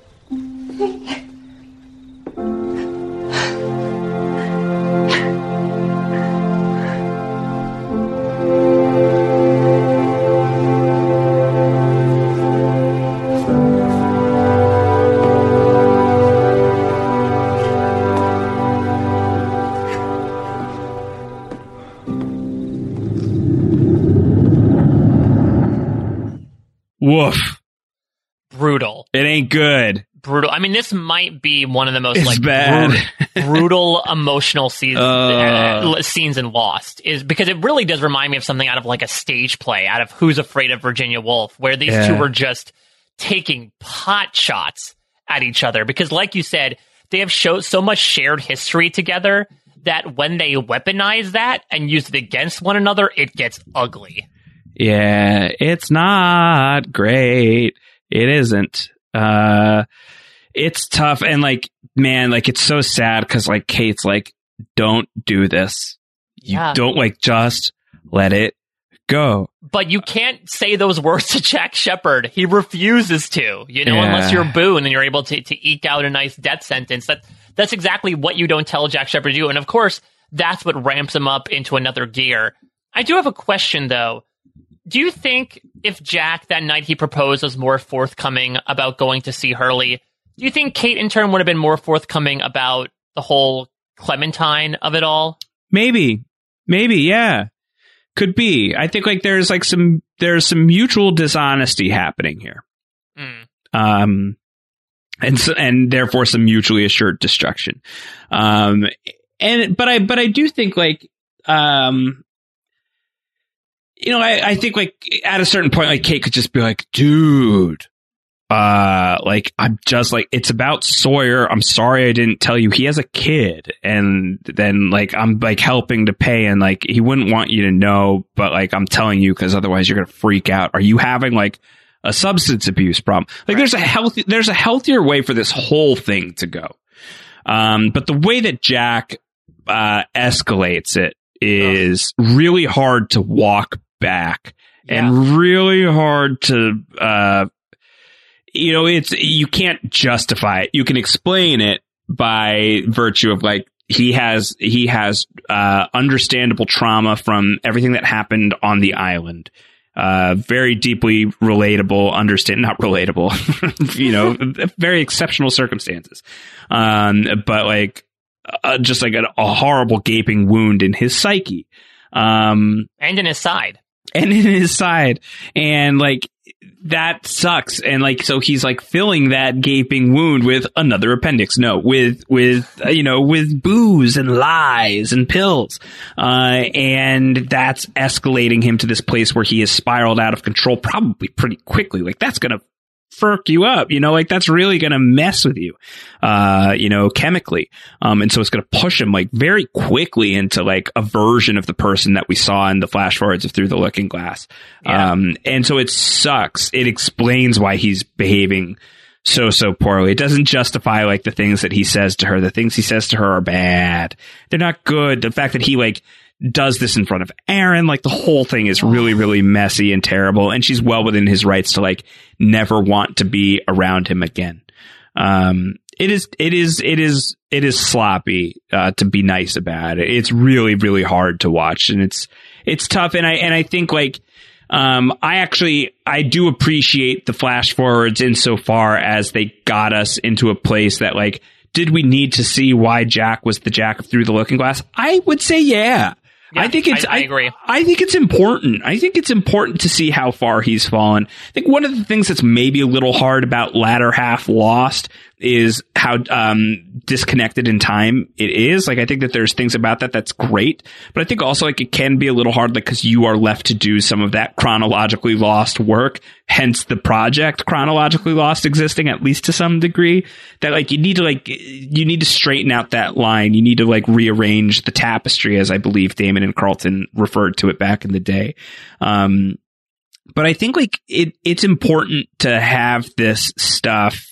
Woof. Brutal. It ain't good. Brutal. I mean, this might be one of the most It's like bad. brutal, brutal emotional scenes, Uh. uh, scenes in Lost, is because it really does remind me of something out of like a stage play, out of Who's Afraid of Virginia Woolf, where these Yeah. two were just taking pot shots at each other. Because, like you said, they have show so much shared history together that when they weaponize that and use it against one another, it gets ugly. Yeah, it's not great. It isn't. Uh, it's tough. And like, man, like it's so sad because like Kate's like, don't do this. You Yeah. don't like just let it go. But you can't say those words to Jack Shepherd. He refuses to, you know, Yeah. unless you're Boone and you're able to, to eke out a nice death sentence. That, that's exactly what you don't tell Jack Shepherd to do. And of course, that's what ramps him up into another gear. I do have a question, though. Do you think if Jack, that night he proposed, was more forthcoming about going to see Hurley, do you think Kate, in turn, would have been more forthcoming about the whole Clementine of it all? Maybe, maybe, yeah, could be. I think like there's like some there's some mutual dishonesty happening here, Mm. um, and so, and therefore some mutually assured destruction. Um, and but I but I do think like um. You know, I, I think like at a certain point, like Kate could just be like, dude, uh, like I'm just like, it's about Sawyer. I'm sorry I didn't tell you. He has a kid. And then like, I'm like helping to pay and like, he wouldn't want you to know, but like, I'm telling you because otherwise you're going to freak out. Are you having like a substance abuse problem? Like there's a healthy, there's a healthier way for this whole thing to go. Um, but the way that Jack, uh, escalates it is really hard to walk back and really hard to uh you know it's you can't justify it. You can explain it by virtue of like he has he has uh, understandable trauma from everything that happened on the island. Uh, very deeply relatable, understand, not relatable, you know, very exceptional circumstances. Um, but like, uh, just like a, a horrible gaping wound in his psyche. Um, and in his side. And in his side. And like, that sucks. And like, so he's like filling that gaping wound with another appendix. No, with, with, uh, you know, with booze and lies and pills. Uh, and that's escalating him to this place where he has spiraled out of control probably pretty quickly. Like, that's going to furk you up, you know, like that's really going to mess with you, uh, you know, chemically. Um, and so it's going to push him like very quickly into like a version of the person that we saw in the flash forwards of Through the Looking Glass. Yeah. Um, and so it sucks. It explains why he's behaving so, so poorly. It doesn't justify like the things that he says to her. The things he says to her are bad. They're not good. The fact that he like does this in front of Aaron, like the whole thing is really, really messy and terrible. And she's well within his rights to like never want to be around him again. Um, it is, it is, it is, it is sloppy, uh, to be nice about it. It's really, really hard to watch, and it's, it's tough. And I, and I think like, um, I actually, I do appreciate the flash forwards insofar as they got us into a place that like, did we need to see why Jack was the Jack of Through the Looking Glass? I would say, yeah. Yeah, I think it's, I, I agree. I, I think it's important. I think it's important to see how far he's fallen. I think one of the things that's maybe a little hard about latter half Lost is how, um, disconnected in time it is. Like, I think that there's things about that that's great, but I think also like it can be a little hard, like, cause you are left to do some of that chronologically lost work. Hence the project chronologically lost existing, at least to some degree, that like you need to like, you need to straighten out that line. You need to like rearrange the tapestry, as I believe Damon and Carlton referred to it back in the day. Um, but I think like it, it's important to have this stuff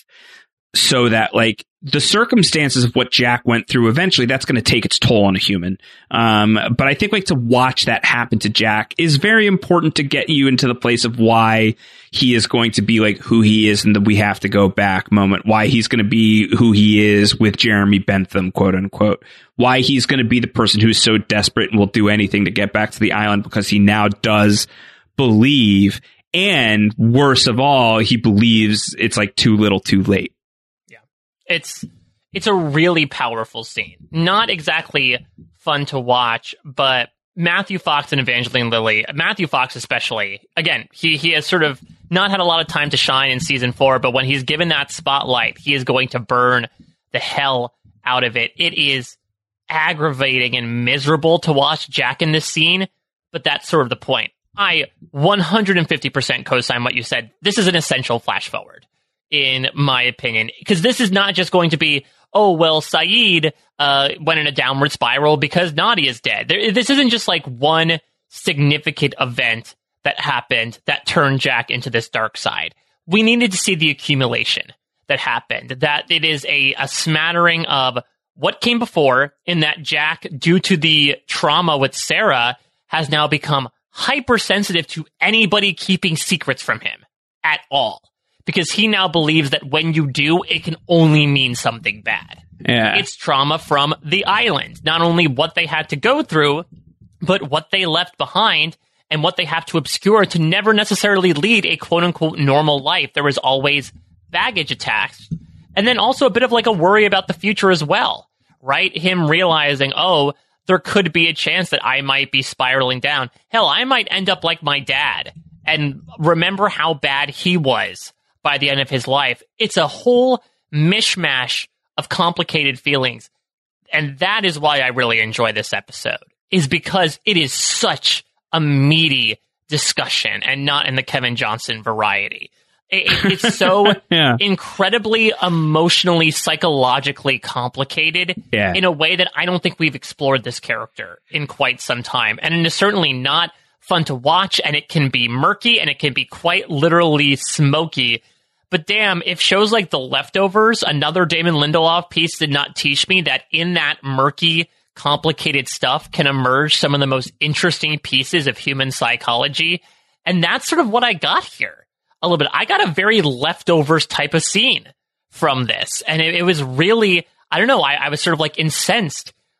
so that like the circumstances of what Jack went through, eventually that's going to take its toll on a human. Um, but I think like to watch that happen to Jack is very important to get you into the place of why he is going to be like who he is in the we have to go back moment, why he's going to be who he is with Jeremy Bentham, quote unquote, why he's going to be the person who's so desperate and will do anything to get back to the island because he now does believe. And worse of all, he believes it's like too little too late. It's it's a really powerful scene. Not exactly fun to watch, but Matthew Fox and Evangeline Lilly, Matthew Fox especially, again, he, he has sort of not had a lot of time to shine in season four, but when he's given that spotlight, he is going to burn the hell out of it. It is aggravating and miserable to watch Jack in this scene, but that's sort of the point. I one hundred fifty percent co-sign what you said. This is an essential flash forward, in my opinion, because this is not just going to be, oh, well, Saeed uh, went in a downward spiral because Nadia is dead. There, this isn't just like one significant event that happened that turned Jack into this dark side. We needed to see the accumulation that happened, that it is a, a smattering of what came before, in that Jack, due to the trauma with Sarah, has now become hypersensitive to anybody keeping secrets from him at all. Because he now believes that when you do, it can only mean something bad. Yeah. It's trauma from the island. Not only what they had to go through, but what they left behind and what they have to obscure to never necessarily lead a quote-unquote normal life. There was always baggage attached. And then also a bit of like a worry about the future as well, right? Him realizing, oh, there could be a chance that I might be spiraling down. Hell, I might end up like my dad and remember how bad he was by the end of his life. It's a whole mishmash of complicated feelings. And that is why I really enjoy this episode, is because it is such a meaty discussion and not in the Kevin Johnson variety. It, it's so yeah. incredibly emotionally, psychologically complicated yeah. in a way that I don't think we've explored this character in quite some time. And it is certainly not fun to watch, and it can be murky, and it can be quite literally smoky. But damn, if shows like The Leftovers, another Damon Lindelof piece, did not teach me that in that murky, complicated stuff can emerge some of the most interesting pieces of human psychology. And that's sort of what I got here a little bit. I got a very Leftovers type of scene from this. And it, it was really, I don't know, I, I was sort of like incensed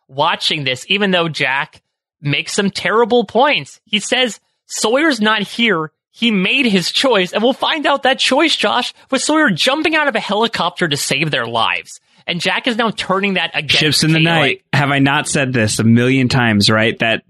watching this, even though Jack makes some terrible points. He says Sawyer's not here. He made his choice, and we'll find out that choice, Josh, was Sawyer jumping out of a helicopter to save their lives. And Jack is now turning that against Ships in the Kate, night. like- Have I not said this a million times, right? That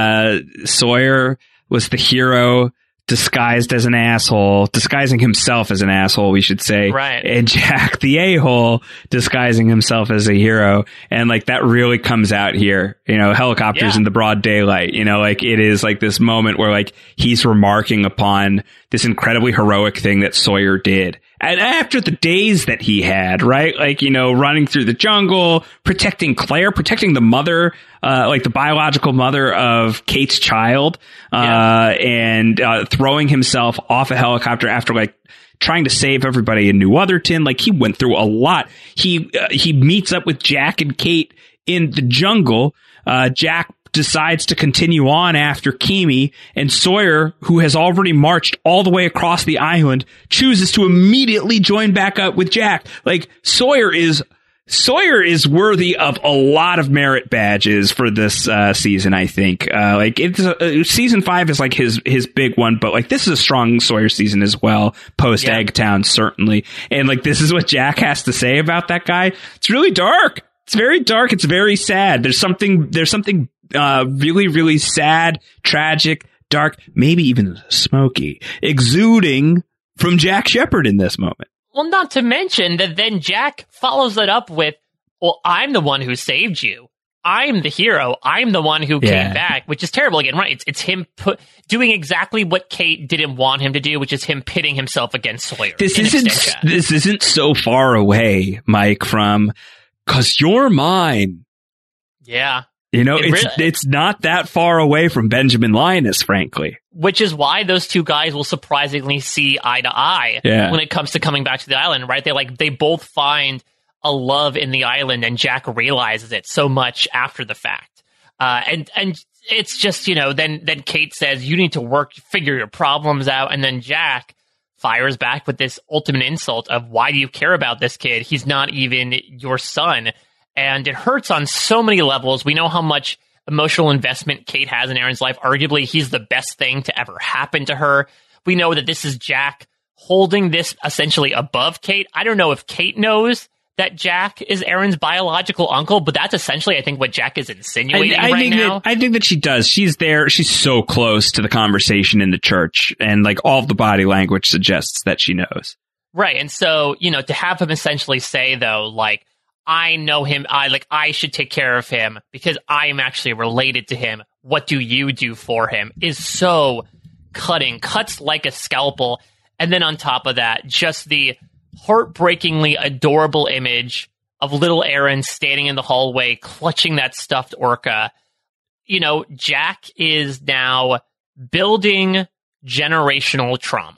uh, Sawyer was the hero disguised as an asshole, disguising himself as an asshole, we should say. Right. And Jack, the a-hole, disguising himself as a hero. And like that really comes out here, you know, helicopters Yeah. in the broad daylight, you know, like it is like this moment where like he's remarking upon this incredibly heroic thing that Sawyer did. And after the days that he had, right? Like, you know, running through the jungle, protecting Claire, protecting the mother, uh, like the biological mother of Kate's child, uh, Yeah. and, uh, throwing himself off a helicopter after like trying to save everybody in New Otherton. Like he went through a lot. He, uh, he meets up with Jack and Kate in the jungle. Uh, Jack decides to continue on after Kimi, and Sawyer, who has already marched all the way across the island, chooses to immediately join back up with Jack. Like Sawyer is Sawyer is worthy of a lot of merit badges for this uh, season, I think. Uh, like it's uh, season five is like his his big one, but like this is a strong Sawyer season as well. Post Yeah. Eggtown, certainly, and like this is what Jack has to say about that guy. It's really dark. It's very dark. It's very sad. There's something. There's something uh, really, really sad, tragic, dark, maybe even smoky, exuding from Jack Shephard in this moment. Well, not to mention that then Jack follows it up with, well, I'm the one who saved you. I'm the hero. I'm the one who Yeah. came back, which is terrible again, right? It's, it's him put, doing exactly what Kate didn't want him to do, which is him pitting himself against Sawyer. This in isn't. extension. This isn't so far away, Mike. From "'Cause You're Mine." Yeah. You know, It it's really- it's not that far away from Benjamin Linus, frankly. Which is why those two guys will surprisingly see eye to eye Yeah. when it comes to coming back to the island, right? They like they both find a love in the island, and Jack realizes it so much after the fact. Uh, and and it's just, you know, then then Kate says you need to work, figure your problems out, and then Jack fires back with this ultimate insult of, why do you care about this kid? He's not even your son. And it hurts on so many levels. We know how much emotional investment Kate has in Aaron's life. Arguably, he's the best thing to ever happen to her. We know that this is Jack holding this essentially above Kate. I don't know if Kate knows that Jack is Aaron's biological uncle, but that's essentially, I think, what Jack is insinuating I, I right think now. That, I think that she does. She's there. She's so close to the conversation in the church, and like all of the body language suggests that she knows. Right. And so, you know, to have him essentially say, though, like, I know him, I like, I should take care of him because I am actually related to him. What do you do for him? Is so cutting, cuts like a scalpel. And then on top of that, just the heartbreakingly adorable image of little Aaron standing in the hallway, clutching that stuffed orca. You know, Jack is now building generational trauma.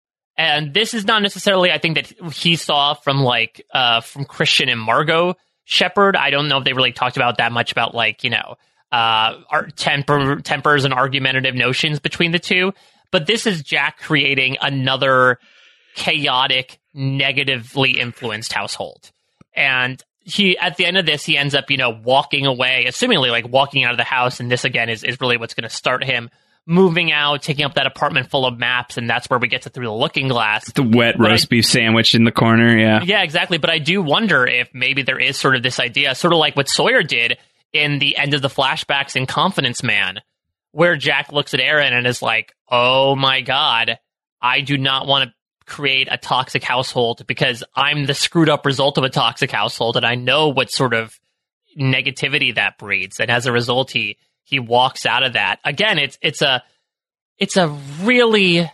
And this is not necessarily, I think, that he saw from like uh, from Christian and Margot Shephard. I don't know if they really talked about that much about like, you know, uh, our temper, tempers and argumentative notions between the two. But this is Jack creating another chaotic, negatively influenced household. And he, at the end of this, he ends up, you know, walking away, assumingly like walking out of the house. And this, again, is, is really what's going to start him moving out, taking up that apartment full of maps, and that's where we get to Through the Looking Glass. The wet But roast I- beef sandwich in the corner, yeah. Yeah, exactly. But I do wonder if maybe there is sort of this idea, sort of like what Sawyer did in the end of the flashbacks in Confidence Man, where Jack looks at Aaron and is like, oh my God, I do not want to create a toxic household because I'm the screwed up result of a toxic household, and I know what sort of negativity that breeds. And as a result, he he walks out of that. Again, it's it's a it's a really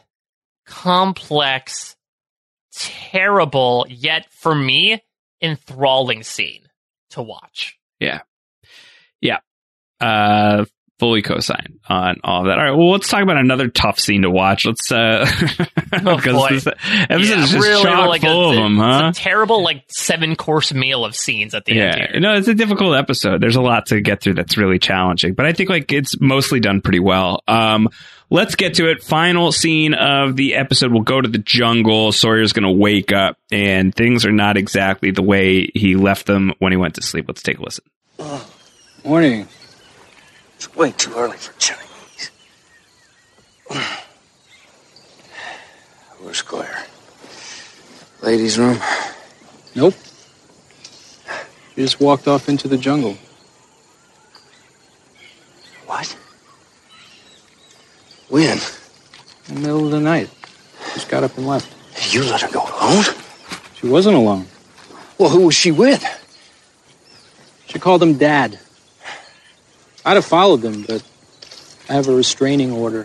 complex, terrible, yet for me, enthralling scene to watch. Yeah. Yeah. Uh, fully co-sign on all of that. All right. Well, let's talk about another tough scene to watch. Let's, uh, Oh, because boy. this episode Yeah, is just really, chock like full a, of them, it's huh? a terrible, like, seven course meal of scenes at the end Yeah. here. No, it's a difficult episode. There's a lot to get through that's really challenging, but I think like it's mostly done pretty well. Um, let's get to it. Final scene of the episode. We'll go to the jungle. Sawyer's going to wake up and things are not exactly the way he left them when he went to sleep. Let's take a listen. Morning. It's way too early for Chinese. Where's Claire? Ladies' room? Nope. She just walked off into the jungle. What? When? In the middle of the night. Just got up and left. You let her go alone? She wasn't alone. Well, who was she with? She called him Dad. I'd have followed them, but I have a restraining order.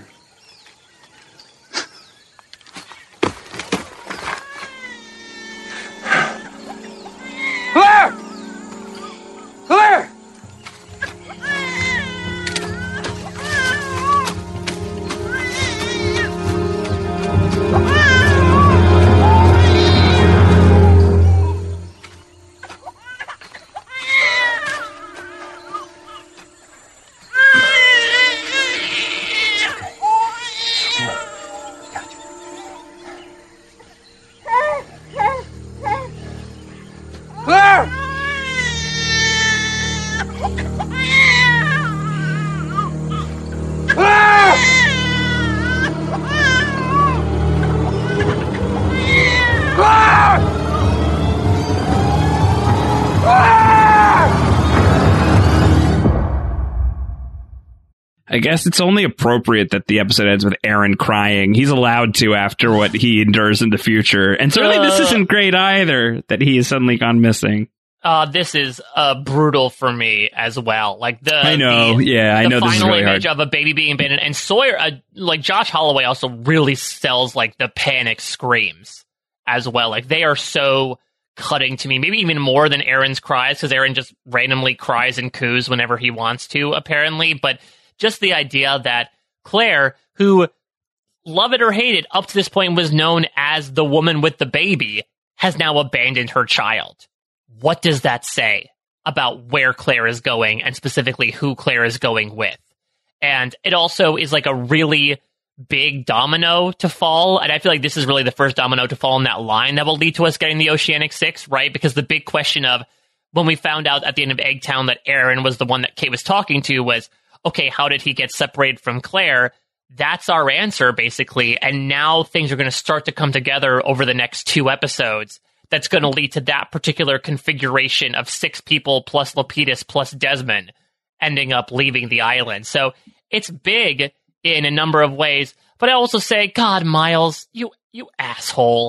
Claire! Claire! Claire! Claire! Claire! I guess it's only appropriate that the episode ends with Aaron crying. He's allowed to after what he endures in the future. And certainly uh, this isn't great either, that he has suddenly gone missing. Uh, this is uh, brutal for me as well. Like the I know, the, yeah, I the know this is final really image hard. of a baby being abandoned. And Sawyer, uh, like Josh Holloway also really sells like the panic screams as well. Like they are so cutting to me, maybe even more than Aaron's cries, because Aaron just randomly cries and coos whenever he wants to, apparently. But just the idea that Claire, who, love it or hate it, up to this point was known as the woman with the baby, has now abandoned her child. What does that say about where Claire is going, and specifically who Claire is going with? And it also is like a really big domino to fall, and I feel like this is really the first domino to fall in that line that will lead to us getting the Oceanic Six, right? Because the big question of when we found out at the end of Eggtown that Aaron was the one that Kate was talking to was, okay, how did he get separated from Claire? That's our answer, basically. And now things are going to start to come together over the next two episodes. That's going to lead to that particular configuration of six people plus Lapidus plus Desmond ending up leaving the island. So it's big in a number of ways. But I also say, God, Miles, you you asshole.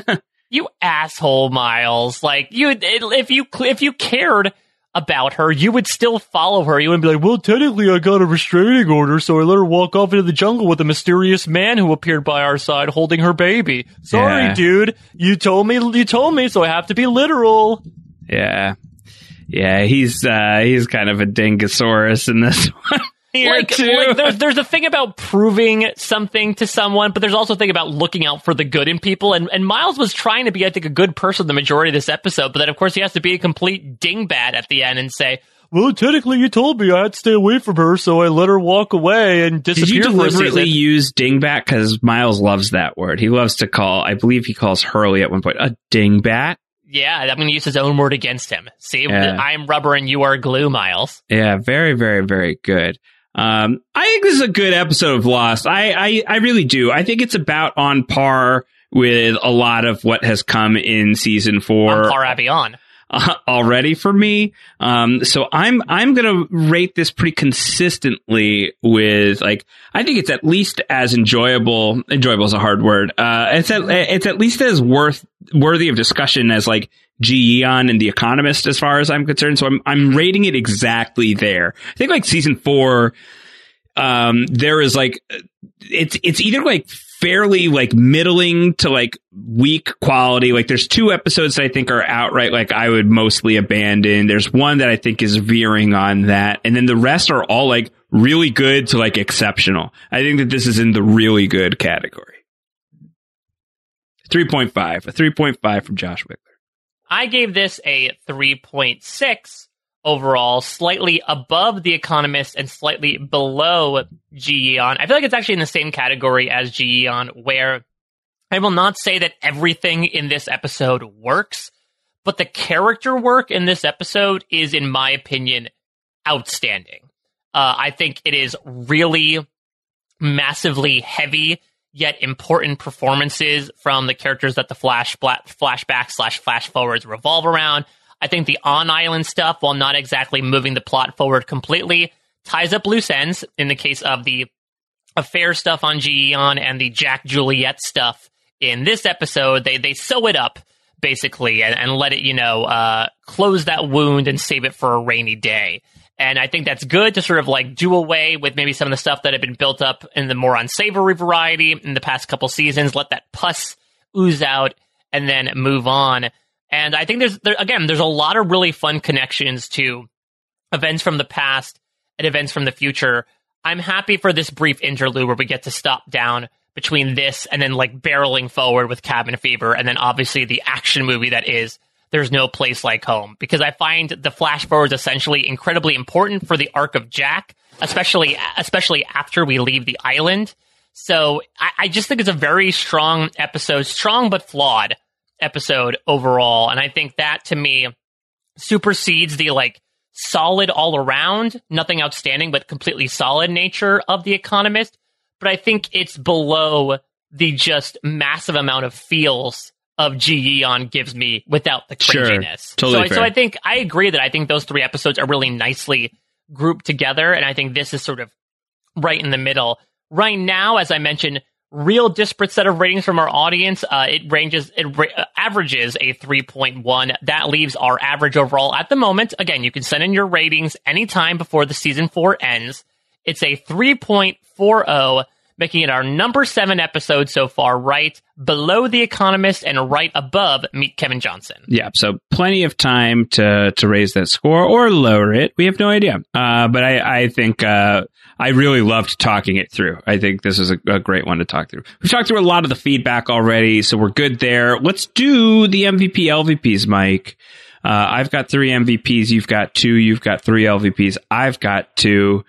You asshole, Miles. Like, you, if you if you cared about her, you would still follow her. You wouldn't be like, well, technically I got a restraining order, so I let her walk off into the jungle with a mysterious man who appeared by our side holding her baby. Sorry, Yeah. dude. You told me, you told me, so I have to be literal. Yeah. Yeah, he's uh, he's kind of a dingosaurus in this one. Here Like, too. like there's, there's a thing about proving something to someone, but there's also a thing about looking out for the good in people. And, and Miles was trying to be, I think, a good person the majority of this episode, but then, of course, he has to be a complete dingbat at the end and say, well, technically, you told me I had to stay away from her, so I let her walk away and Did disappear you for a deliberately season. use dingbat? Because Miles loves that word. He loves to call, I believe he calls Hurley at one point, a dingbat. Yeah, I'm going to use his own word against him. See, Yeah. I'm rubber and you are glue, Miles. Yeah, very, very, very good. Um, I think this is a good episode of Lost. I, I, I really do. I think it's about on par with a lot of what has come in season four. On par and beyond. Uh, already for me. Um, so I'm, I'm going to rate this pretty consistently with, like, I think it's at least as enjoyable. Enjoyable is a hard word. Uh, it's at, it's at least as worth, worthy of discussion as, like, Ji Yeon and The Economist, as far as I'm concerned. So I'm, I'm rating it exactly there. I think, like, season four, um, there is, like, it's, it's either, like, fairly like middling to like weak quality. Like there's two episodes that I think are outright like I would mostly abandon. There's one that I think is veering on that. And then the rest are all like really good to like exceptional. I think that this is in the really good category. three point five. A three point five from Josh Wickler. I gave this a three point six overall, slightly above The Economist and slightly below Ji Yeon. I feel like it's actually in the same category as Ji Yeon, where I will not say that everything in this episode works, but the character work in this episode is, in my opinion, outstanding. Uh, I think it is really massively heavy, yet important performances from the characters that the flash flashback slash flash forwards revolve around. I think the on-island stuff, while not exactly moving the plot forward completely, ties up loose ends in the case of the affair stuff on Ji-yeon and the Jack Juliet stuff in this episode. They they sew it up, basically, and, and let it, you know, uh, close that wound and save it for a rainy day. And I think that's good to sort of like do away with maybe some of the stuff that had been built up in the more unsavory variety in the past couple seasons, let that pus ooze out, and then move on. And I think there's, there, again, there's a lot of really fun connections to events from the past and events from the future. I'm happy for this brief interlude where we get to stop down between this and then like barreling forward with Cabin Fever, and then obviously the action movie that is There's No Place Like Home, because I find the flash forwards essentially incredibly important for the arc of Jack, especially especially after we leave the island. So I, I just think it's a very strong episode, strong but flawed episode overall, and I think that to me supersedes the like solid all around, nothing outstanding but completely solid nature of The Economist. But I think it's below the just massive amount of feels of Ji-yeon gives me without the cringiness. Sure, totally so, fair. so I think I agree that I think those three episodes are really nicely grouped together, and I think this is sort of right in the middle. Right now, as I mentioned, real disparate set of ratings from our audience. Uh, it ranges, it ra- uh, averages a three point one. That leaves our average overall at the moment. Again, you can send in your ratings anytime before the season four ends. It's a three point four oh, making it our number seven episode so far, right below The Economist and right above Meet Kevin Johnson. Yeah, so plenty of time to to raise that score or lower it. We have no idea. Uh, but I, I think uh, I really loved talking it through. I think this is a, a great one to talk through. We've talked through a lot of the feedback already, so we're good there. Let's do the M V P L V Ps, Mike. Uh, I've got three M V Ps. You've got two. You've got three L V Ps. I've got two.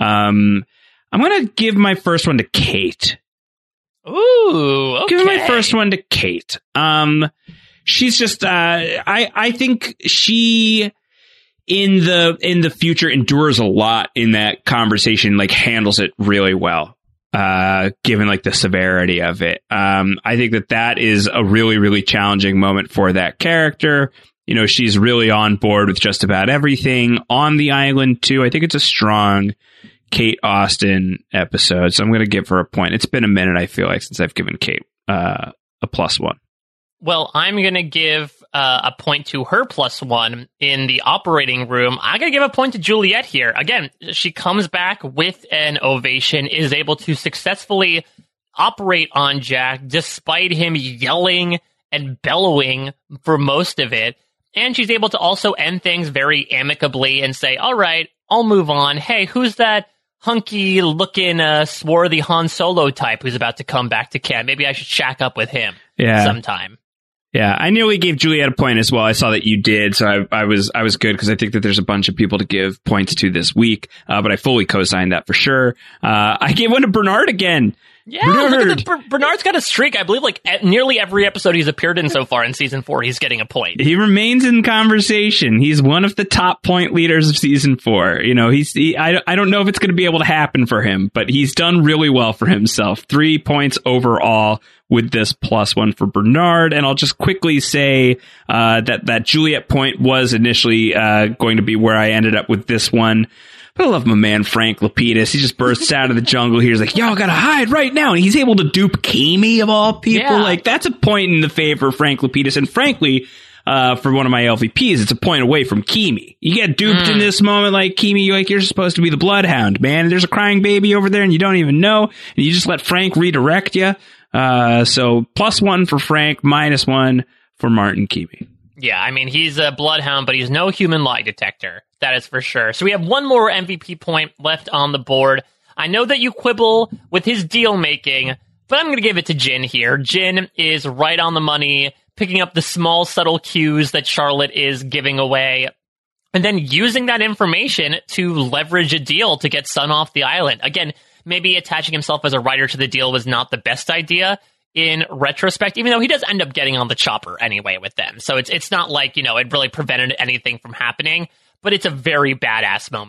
Um, I'm going to give my first one to Kate. Ooh, okay. Give my first one to Kate. Um, she's just, uh, I, I think she in the, in the future endures a lot in that conversation, like handles it really well, uh, given like the severity of it. Um, I think that that is a really, really challenging moment for that character. You know, she's really on board with just about everything on the island too. I think it's a strong Kate Austin episode, so I'm going to give her a point. It's been a minute, I feel like, since I've given Kate uh, a plus one. Well, I'm going to give uh, a point to her plus one in the operating room. I'm going to give a point to Juliet here. Again, she comes back with an ovation, is able to successfully operate on Jack despite him yelling and bellowing for most of it. And she's able to also end things very amicably and say, all right, I'll move on. Hey, who's that hunky looking uh, swarthy Han Solo type who's about to come back to camp? Maybe I should shack up with him yeah. sometime. Yeah, I nearly gave Juliet a point as well. I saw that you did, so I, I was I was good because I think that there's a bunch of people to give points to this week, uh, but I fully co-signed that for sure. Uh, I gave one to Bernard again. Yeah, Bernard. look at the, Ber- Bernard's got a streak. I believe like at nearly every episode he's appeared in so far in season four, he's getting a point. He remains in conversation. He's one of the top point leaders of season four. You know, he's he, I, I don't know if it's going to be able to happen for him, but he's done really well for himself. Three points overall with this plus one for Bernard. And I'll just quickly say uh, that that Juliet point was initially uh, going to be where I ended up with this one. But I love my man, Frank Lapidus. He just bursts out of the jungle here. He's like, y'all gotta hide right now. And he's able to dupe Kimi of all people. Yeah. Like, that's a point in the favor of Frank Lapidus. And frankly, uh, for one of my L V Ps, it's a point away from Kimi. You get duped mm. in this moment like Kimi, you're like, you're supposed to be the bloodhound, man. There's a crying baby over there and you don't even know. And you just let Frank redirect you. Uh, so plus one for Frank, minus one for Martin Kimi. Yeah, I mean, he's a bloodhound, but he's no human lie detector. That is for sure. So we have one more M V P point left on the board. I know that you quibble with his deal making, but I'm going to give it to Jin here. Jin is right on the money, picking up the small, subtle cues that Charlotte is giving away, and then using that information to leverage a deal to get Sun off the island. Again, maybe attaching himself as a writer to the deal was not the best idea in retrospect, even though he does end up getting on the chopper anyway with them. So it's it's not like, you know, it really prevented anything from happening, but it's a very badass moment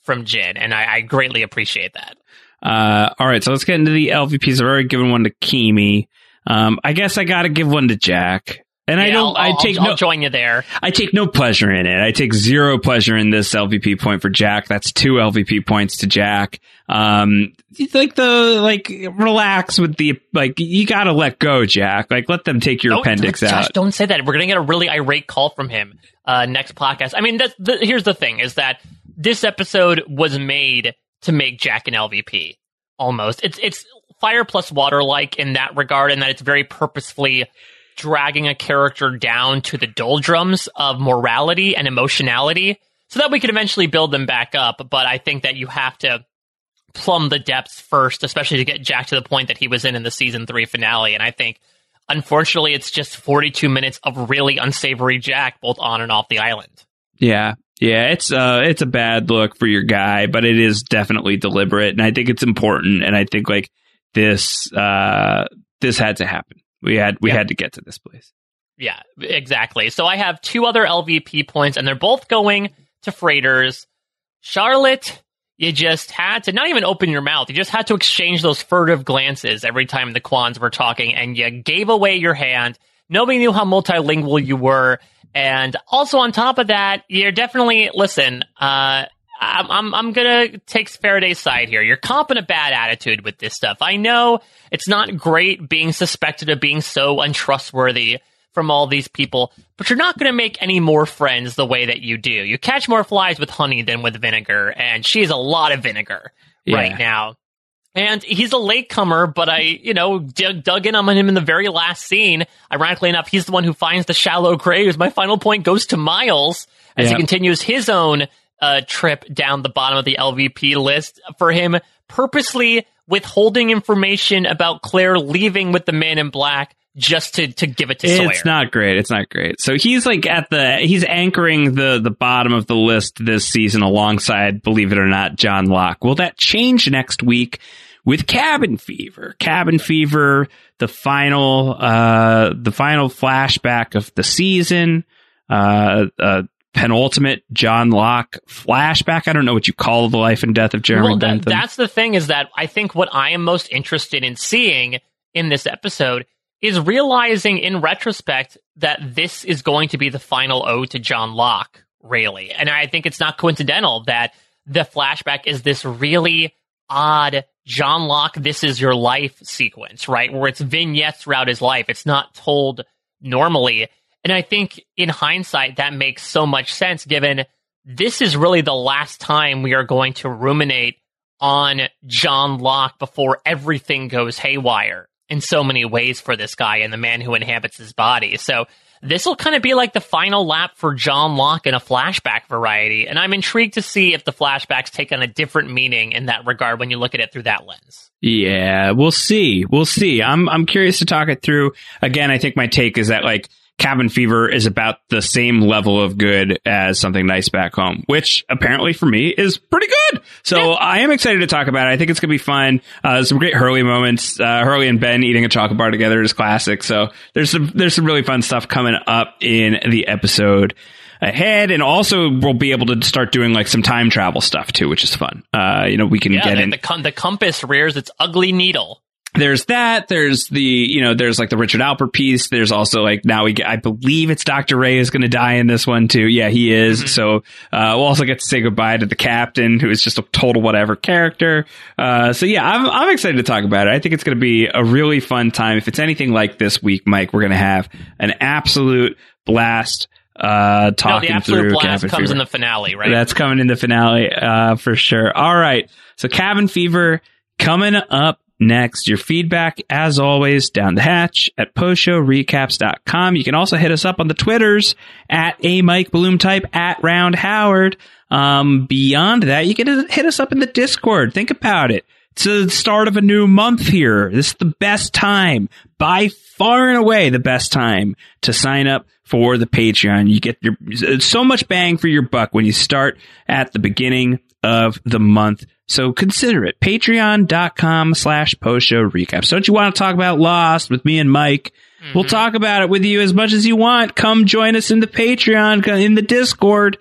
from Jin, and I, I greatly appreciate that. Uh, all right, so let's get into the L V Ps. I've already given one to Kimi. Um, I guess I got to give one to Jack. And yeah, I don't. I'll, I take. I'll, no, I'll join you there. I take no pleasure in it. I take zero pleasure in this L V P point for Jack. That's two L V P points to Jack. Um, like the like, relax with the like. You got to let go, Jack. Like, let them take your don't, appendix Josh, out. Don't say that. We're gonna get a really irate call from him uh, next podcast. I mean, that's the, here's the thing: is that this episode was made to make Jack an L V P. Almost, it's it's fire plus water like in that regard, and that it's very purposefully dragging a character down to the doldrums of morality and emotionality so that we can eventually build them back up. But I think that you have to plumb the depths first, especially to get Jack to the point that he was in in the season three finale. And I think, unfortunately, it's just forty-two minutes of really unsavory Jack, both on and off the island. Yeah. Yeah, it's uh it's a bad look for your guy, but it is definitely deliberate, and I think it's important, and I think like this uh this had to happen. We had we yeah. had to get to this place. Yeah, exactly. So I have two other L V P points, and they're both going to freighters. Charlotte, you just had to not even open your mouth. You just had to exchange those furtive glances every time the Kwans were talking, and you gave away your hand. Nobody knew how multilingual you were. And also on top of that, you're definitely, listen, uh, I'm, I'm, I'm gonna take Faraday's side here. You're comping a bad attitude with this stuff. I know it's not great being suspected of being so untrustworthy from all these people, but you're not gonna make any more friends the way that you do. You catch more flies with honey than with vinegar, and she has a lot of vinegar yeah. right now. And he's a latecomer, but I, you know, d- dug in on him in the very last scene. Ironically enough, he's the one who finds the shallow graves. My final point goes to Miles as yep. he continues his own uh, trip down the bottom of the L V P list for him purposely withholding information about Claire leaving with the Man in Black just to, to give it to Sawyer. It's not great. It's not great. So he's like at the, he's anchoring the, the bottom of the list this season alongside, believe it or not, John Locke. Will that change next week with Cabin Fever? Cabin Fever, the final, uh, the final flashback of the season, uh, uh, penultimate John Locke flashback. I don't know what you call the life and death of Jeremy well, that, Bentham. That's the thing, is that I think what I am most interested in seeing in this episode is realizing in retrospect that this is going to be the final ode to John Locke, really. And I think it's not coincidental that the flashback is this really odd John Locke, this is your life sequence, right? Where it's vignettes throughout his life. It's not told normally. And I think in hindsight, that makes so much sense, given this is really the last time we are going to ruminate on John Locke before everything goes haywire in so many ways for this guy and the man who inhabits his body. So this will kind of be like the final lap for John Locke in a flashback variety. And I'm intrigued to see if the flashbacks take on a different meaning in that regard when you look at it through that lens. Yeah, we'll see. We'll see. I'm I'm curious to talk it through. Again, I think my take is that like Cabin Fever is about the same level of good as Something Nice Back Home, which apparently for me is pretty good. So yeah. I am excited to talk about it. I think it's going to be fun. Uh, some great Hurley moments. Uh, Hurley and Ben eating a chocolate bar together is classic. So there's some, there's some really fun stuff coming up in the episode ahead. And also we'll be able to start doing like some time travel stuff too, which is fun. Uh, you know, we can yeah, get the, in. The, com- the compass rears its ugly needle. There's that. There's the, you know, there's like the Richard Alpert piece. There's also like now we get, I believe it's Doctor Ray is going to die in this one too. Yeah, he is. Mm-hmm. So, uh, we'll also get to say goodbye to the captain, who is just a total whatever character. Uh, so yeah, I'm, I'm excited to talk about it. I think it's going to be a really fun time. If it's anything like this week, Mike, we're going to have an absolute blast. Uh, talking no, the absolute through blast Cabin comes Fever. in the finale, right? That's coming in the finale, uh, for sure. All right. So Cabin Fever coming up next. Your feedback, as always, down the hatch at post show recaps dot com. You can also hit us up on the Twitters at a Mike Bloom type, at Round Howard. Um, beyond that, you can hit us up in the Discord. Think about it. It's the start of a new month here. This is the best time, by far and away the best time to sign up for the Patreon. You get your so much bang for your buck when you start at the beginning of the month. So consider it. Patreon.com slash post show recaps. Don't you want to talk about Lost with me and Mike? Mm-hmm. We'll talk about it with you as much as you want. Come join us in the Patreon, in the Discord.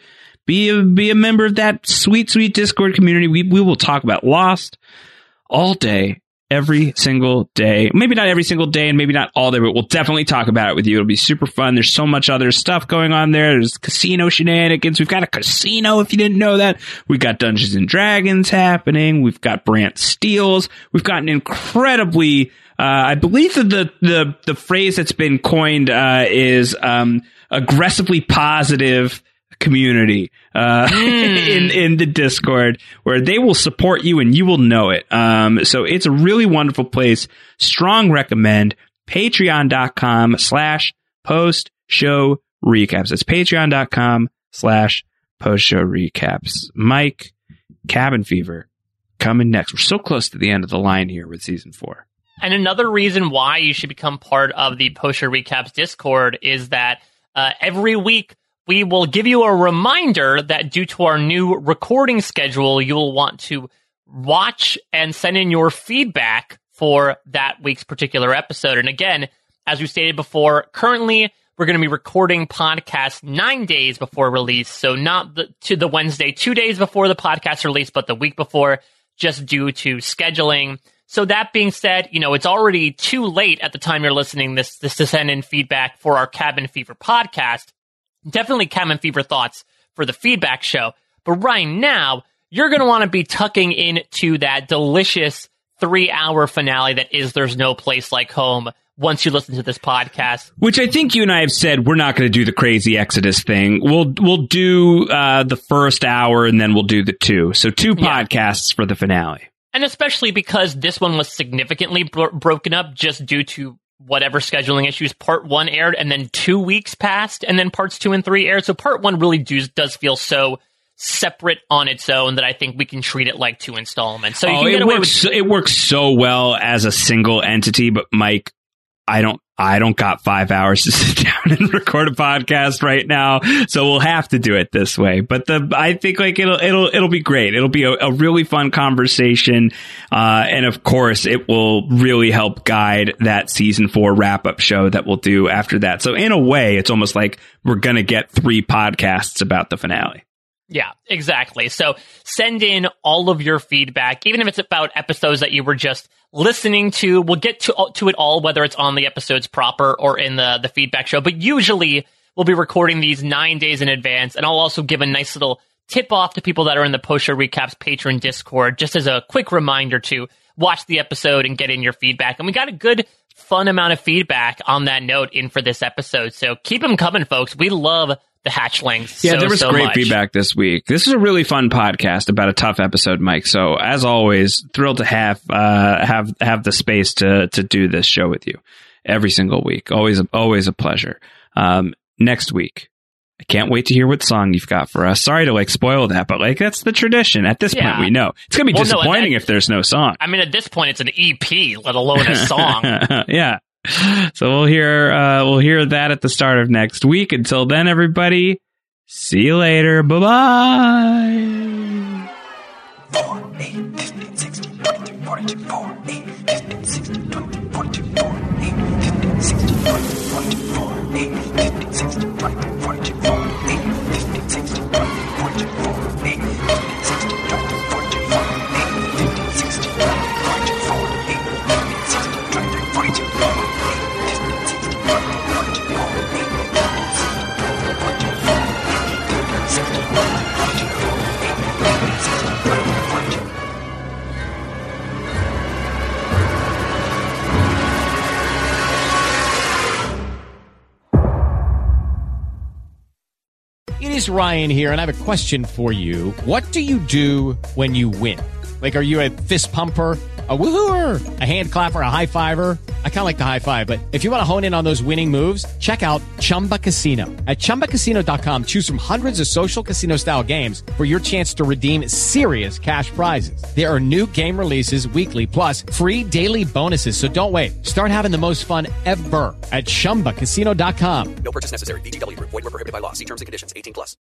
Be a, be a member of that sweet, sweet Discord community. We, we will talk about Lost all day, every single day. Maybe not every single day and maybe not all day, but we'll definitely talk about it with you. It'll be super fun. There's so much other stuff going on there. There's casino shenanigans. We've got a casino, if you didn't know that. We've got Dungeons and Dragons happening. We've got Brant Steels. We've got an incredibly, uh, I believe that the, the, the phrase that's been coined, uh, is, um, aggressively positive community uh mm. in in the Discord, where they will support you and you will know it. Um so it's a really wonderful place. Strong recommend. Patreon.com slash post show recaps. It's patreon.com slash post show recaps. Mike, Cabin Fever coming next. We're so close to the end of the line here with season four. And another reason why you should become part of the Post Show Recaps Discord is that uh, every week we will give you a reminder that due to our new recording schedule, you will want to watch and send in your feedback for that week's particular episode. And again, as we stated before, currently we're going to be recording podcasts nine days before release. So not the, to the Wednesday, two days before the podcast release, but the week before, just due to scheduling. So that being said, you know, it's already too late at the time you're listening this, this to send in feedback for our Cabin Fever podcast. Definitely Cabin Fever thoughts for the feedback show. But right now, you're going to want to be tucking into that delicious three-hour finale that is There's No Place Like Home once you listen to this podcast. Which I think you and I have said we're not going to do the crazy Exodus thing. We'll we'll do uh, the first hour and then we'll do the two. So two yeah. podcasts for the finale. And especially because this one was significantly bro- broken up just due to whatever scheduling issues. Part one aired and then two weeks passed and then parts two and three aired. So part one really do, does feel so separate on its own that I think we can treat it like two installments. So you oh, can get it away works, with- it works so well as a single entity, but Mike, I don't I don't got five hours to sit down and record a podcast right now, so we'll have to do it this way. But the I think like it'll it'll it'll be great. It'll be a, a really fun conversation, uh, and of course, it will really help guide that season four wrap up show that we'll do after that. So in a way, it's almost like we're gonna get three podcasts about the finale. Yeah, exactly. So send in all of your feedback, even if it's about episodes that you were just listening to. We'll get to to it all, whether it's on the episodes proper or in the, the feedback show. But usually we'll be recording these nine days in advance. And I'll also give a nice little tip off to people that are in the Post Show Recaps Patreon Discord, just as a quick reminder to watch the episode and get in your feedback. And we got a good, fun amount of feedback on that note in for this episode. So keep them coming, folks. We love the hatchlings. Yeah, so, there was so great much. feedback this week. This is a really fun podcast about a tough episode, Mike. So as always, thrilled to have uh, have have the space to to do this show with you every single week. Always, always a pleasure. Um, next week, I can't wait to hear what song you've got for us. Sorry to like spoil that, but like that's the tradition. At this Yeah. point, we know it's gonna be Well, no, disappointing that- if there's no song. I mean, at this point, it's an E P, let alone a song. Yeah. So we'll hear uh, we'll hear that at the start of next week. Until then, everybody, see you later. Bye bye. four, eight, fifteen, sixteen, twenty-two, forty-two, four, eight, fifteen, sixteen, twenty-two, forty-two, four, eight, fifteen, sixteen, twenty-two, forty-two, four, eight, fifteen, sixteen, twenty-two, forty-two, four, eight, fifteen, sixteen, twenty-two, forty-two, four, eight, fifteen, sixteen, twenty-two, forty-two, four, eight, fifteen, sixteen, twenty-two, forty-two, four, eight, fifteen, sixteen, twenty-two, forty-two, four, eight, fifteen, sixteen, twenty-two, forty-two, four, eight, fifteen, sixteen, twenty-two, forty-two, four, eight, fifteen, sixteen, twenty-two, forty-two. It is Ryan here, and I have a question for you. What do you do when you win? Like, are you a fist pumper, a woohooer, a hand clapper, a high fiver? I kind of like the high five, but if you want to hone in on those winning moves, check out Chumba Casino. At chumba casino dot com, choose from hundreds of social casino style games for your chance to redeem serious cash prizes. There are new game releases weekly, plus free daily bonuses. So don't wait. Start having the most fun ever at chumba casino dot com. No purchase necessary. V G W Group. Void where prohibited by law. See terms and conditions. eighteen plus.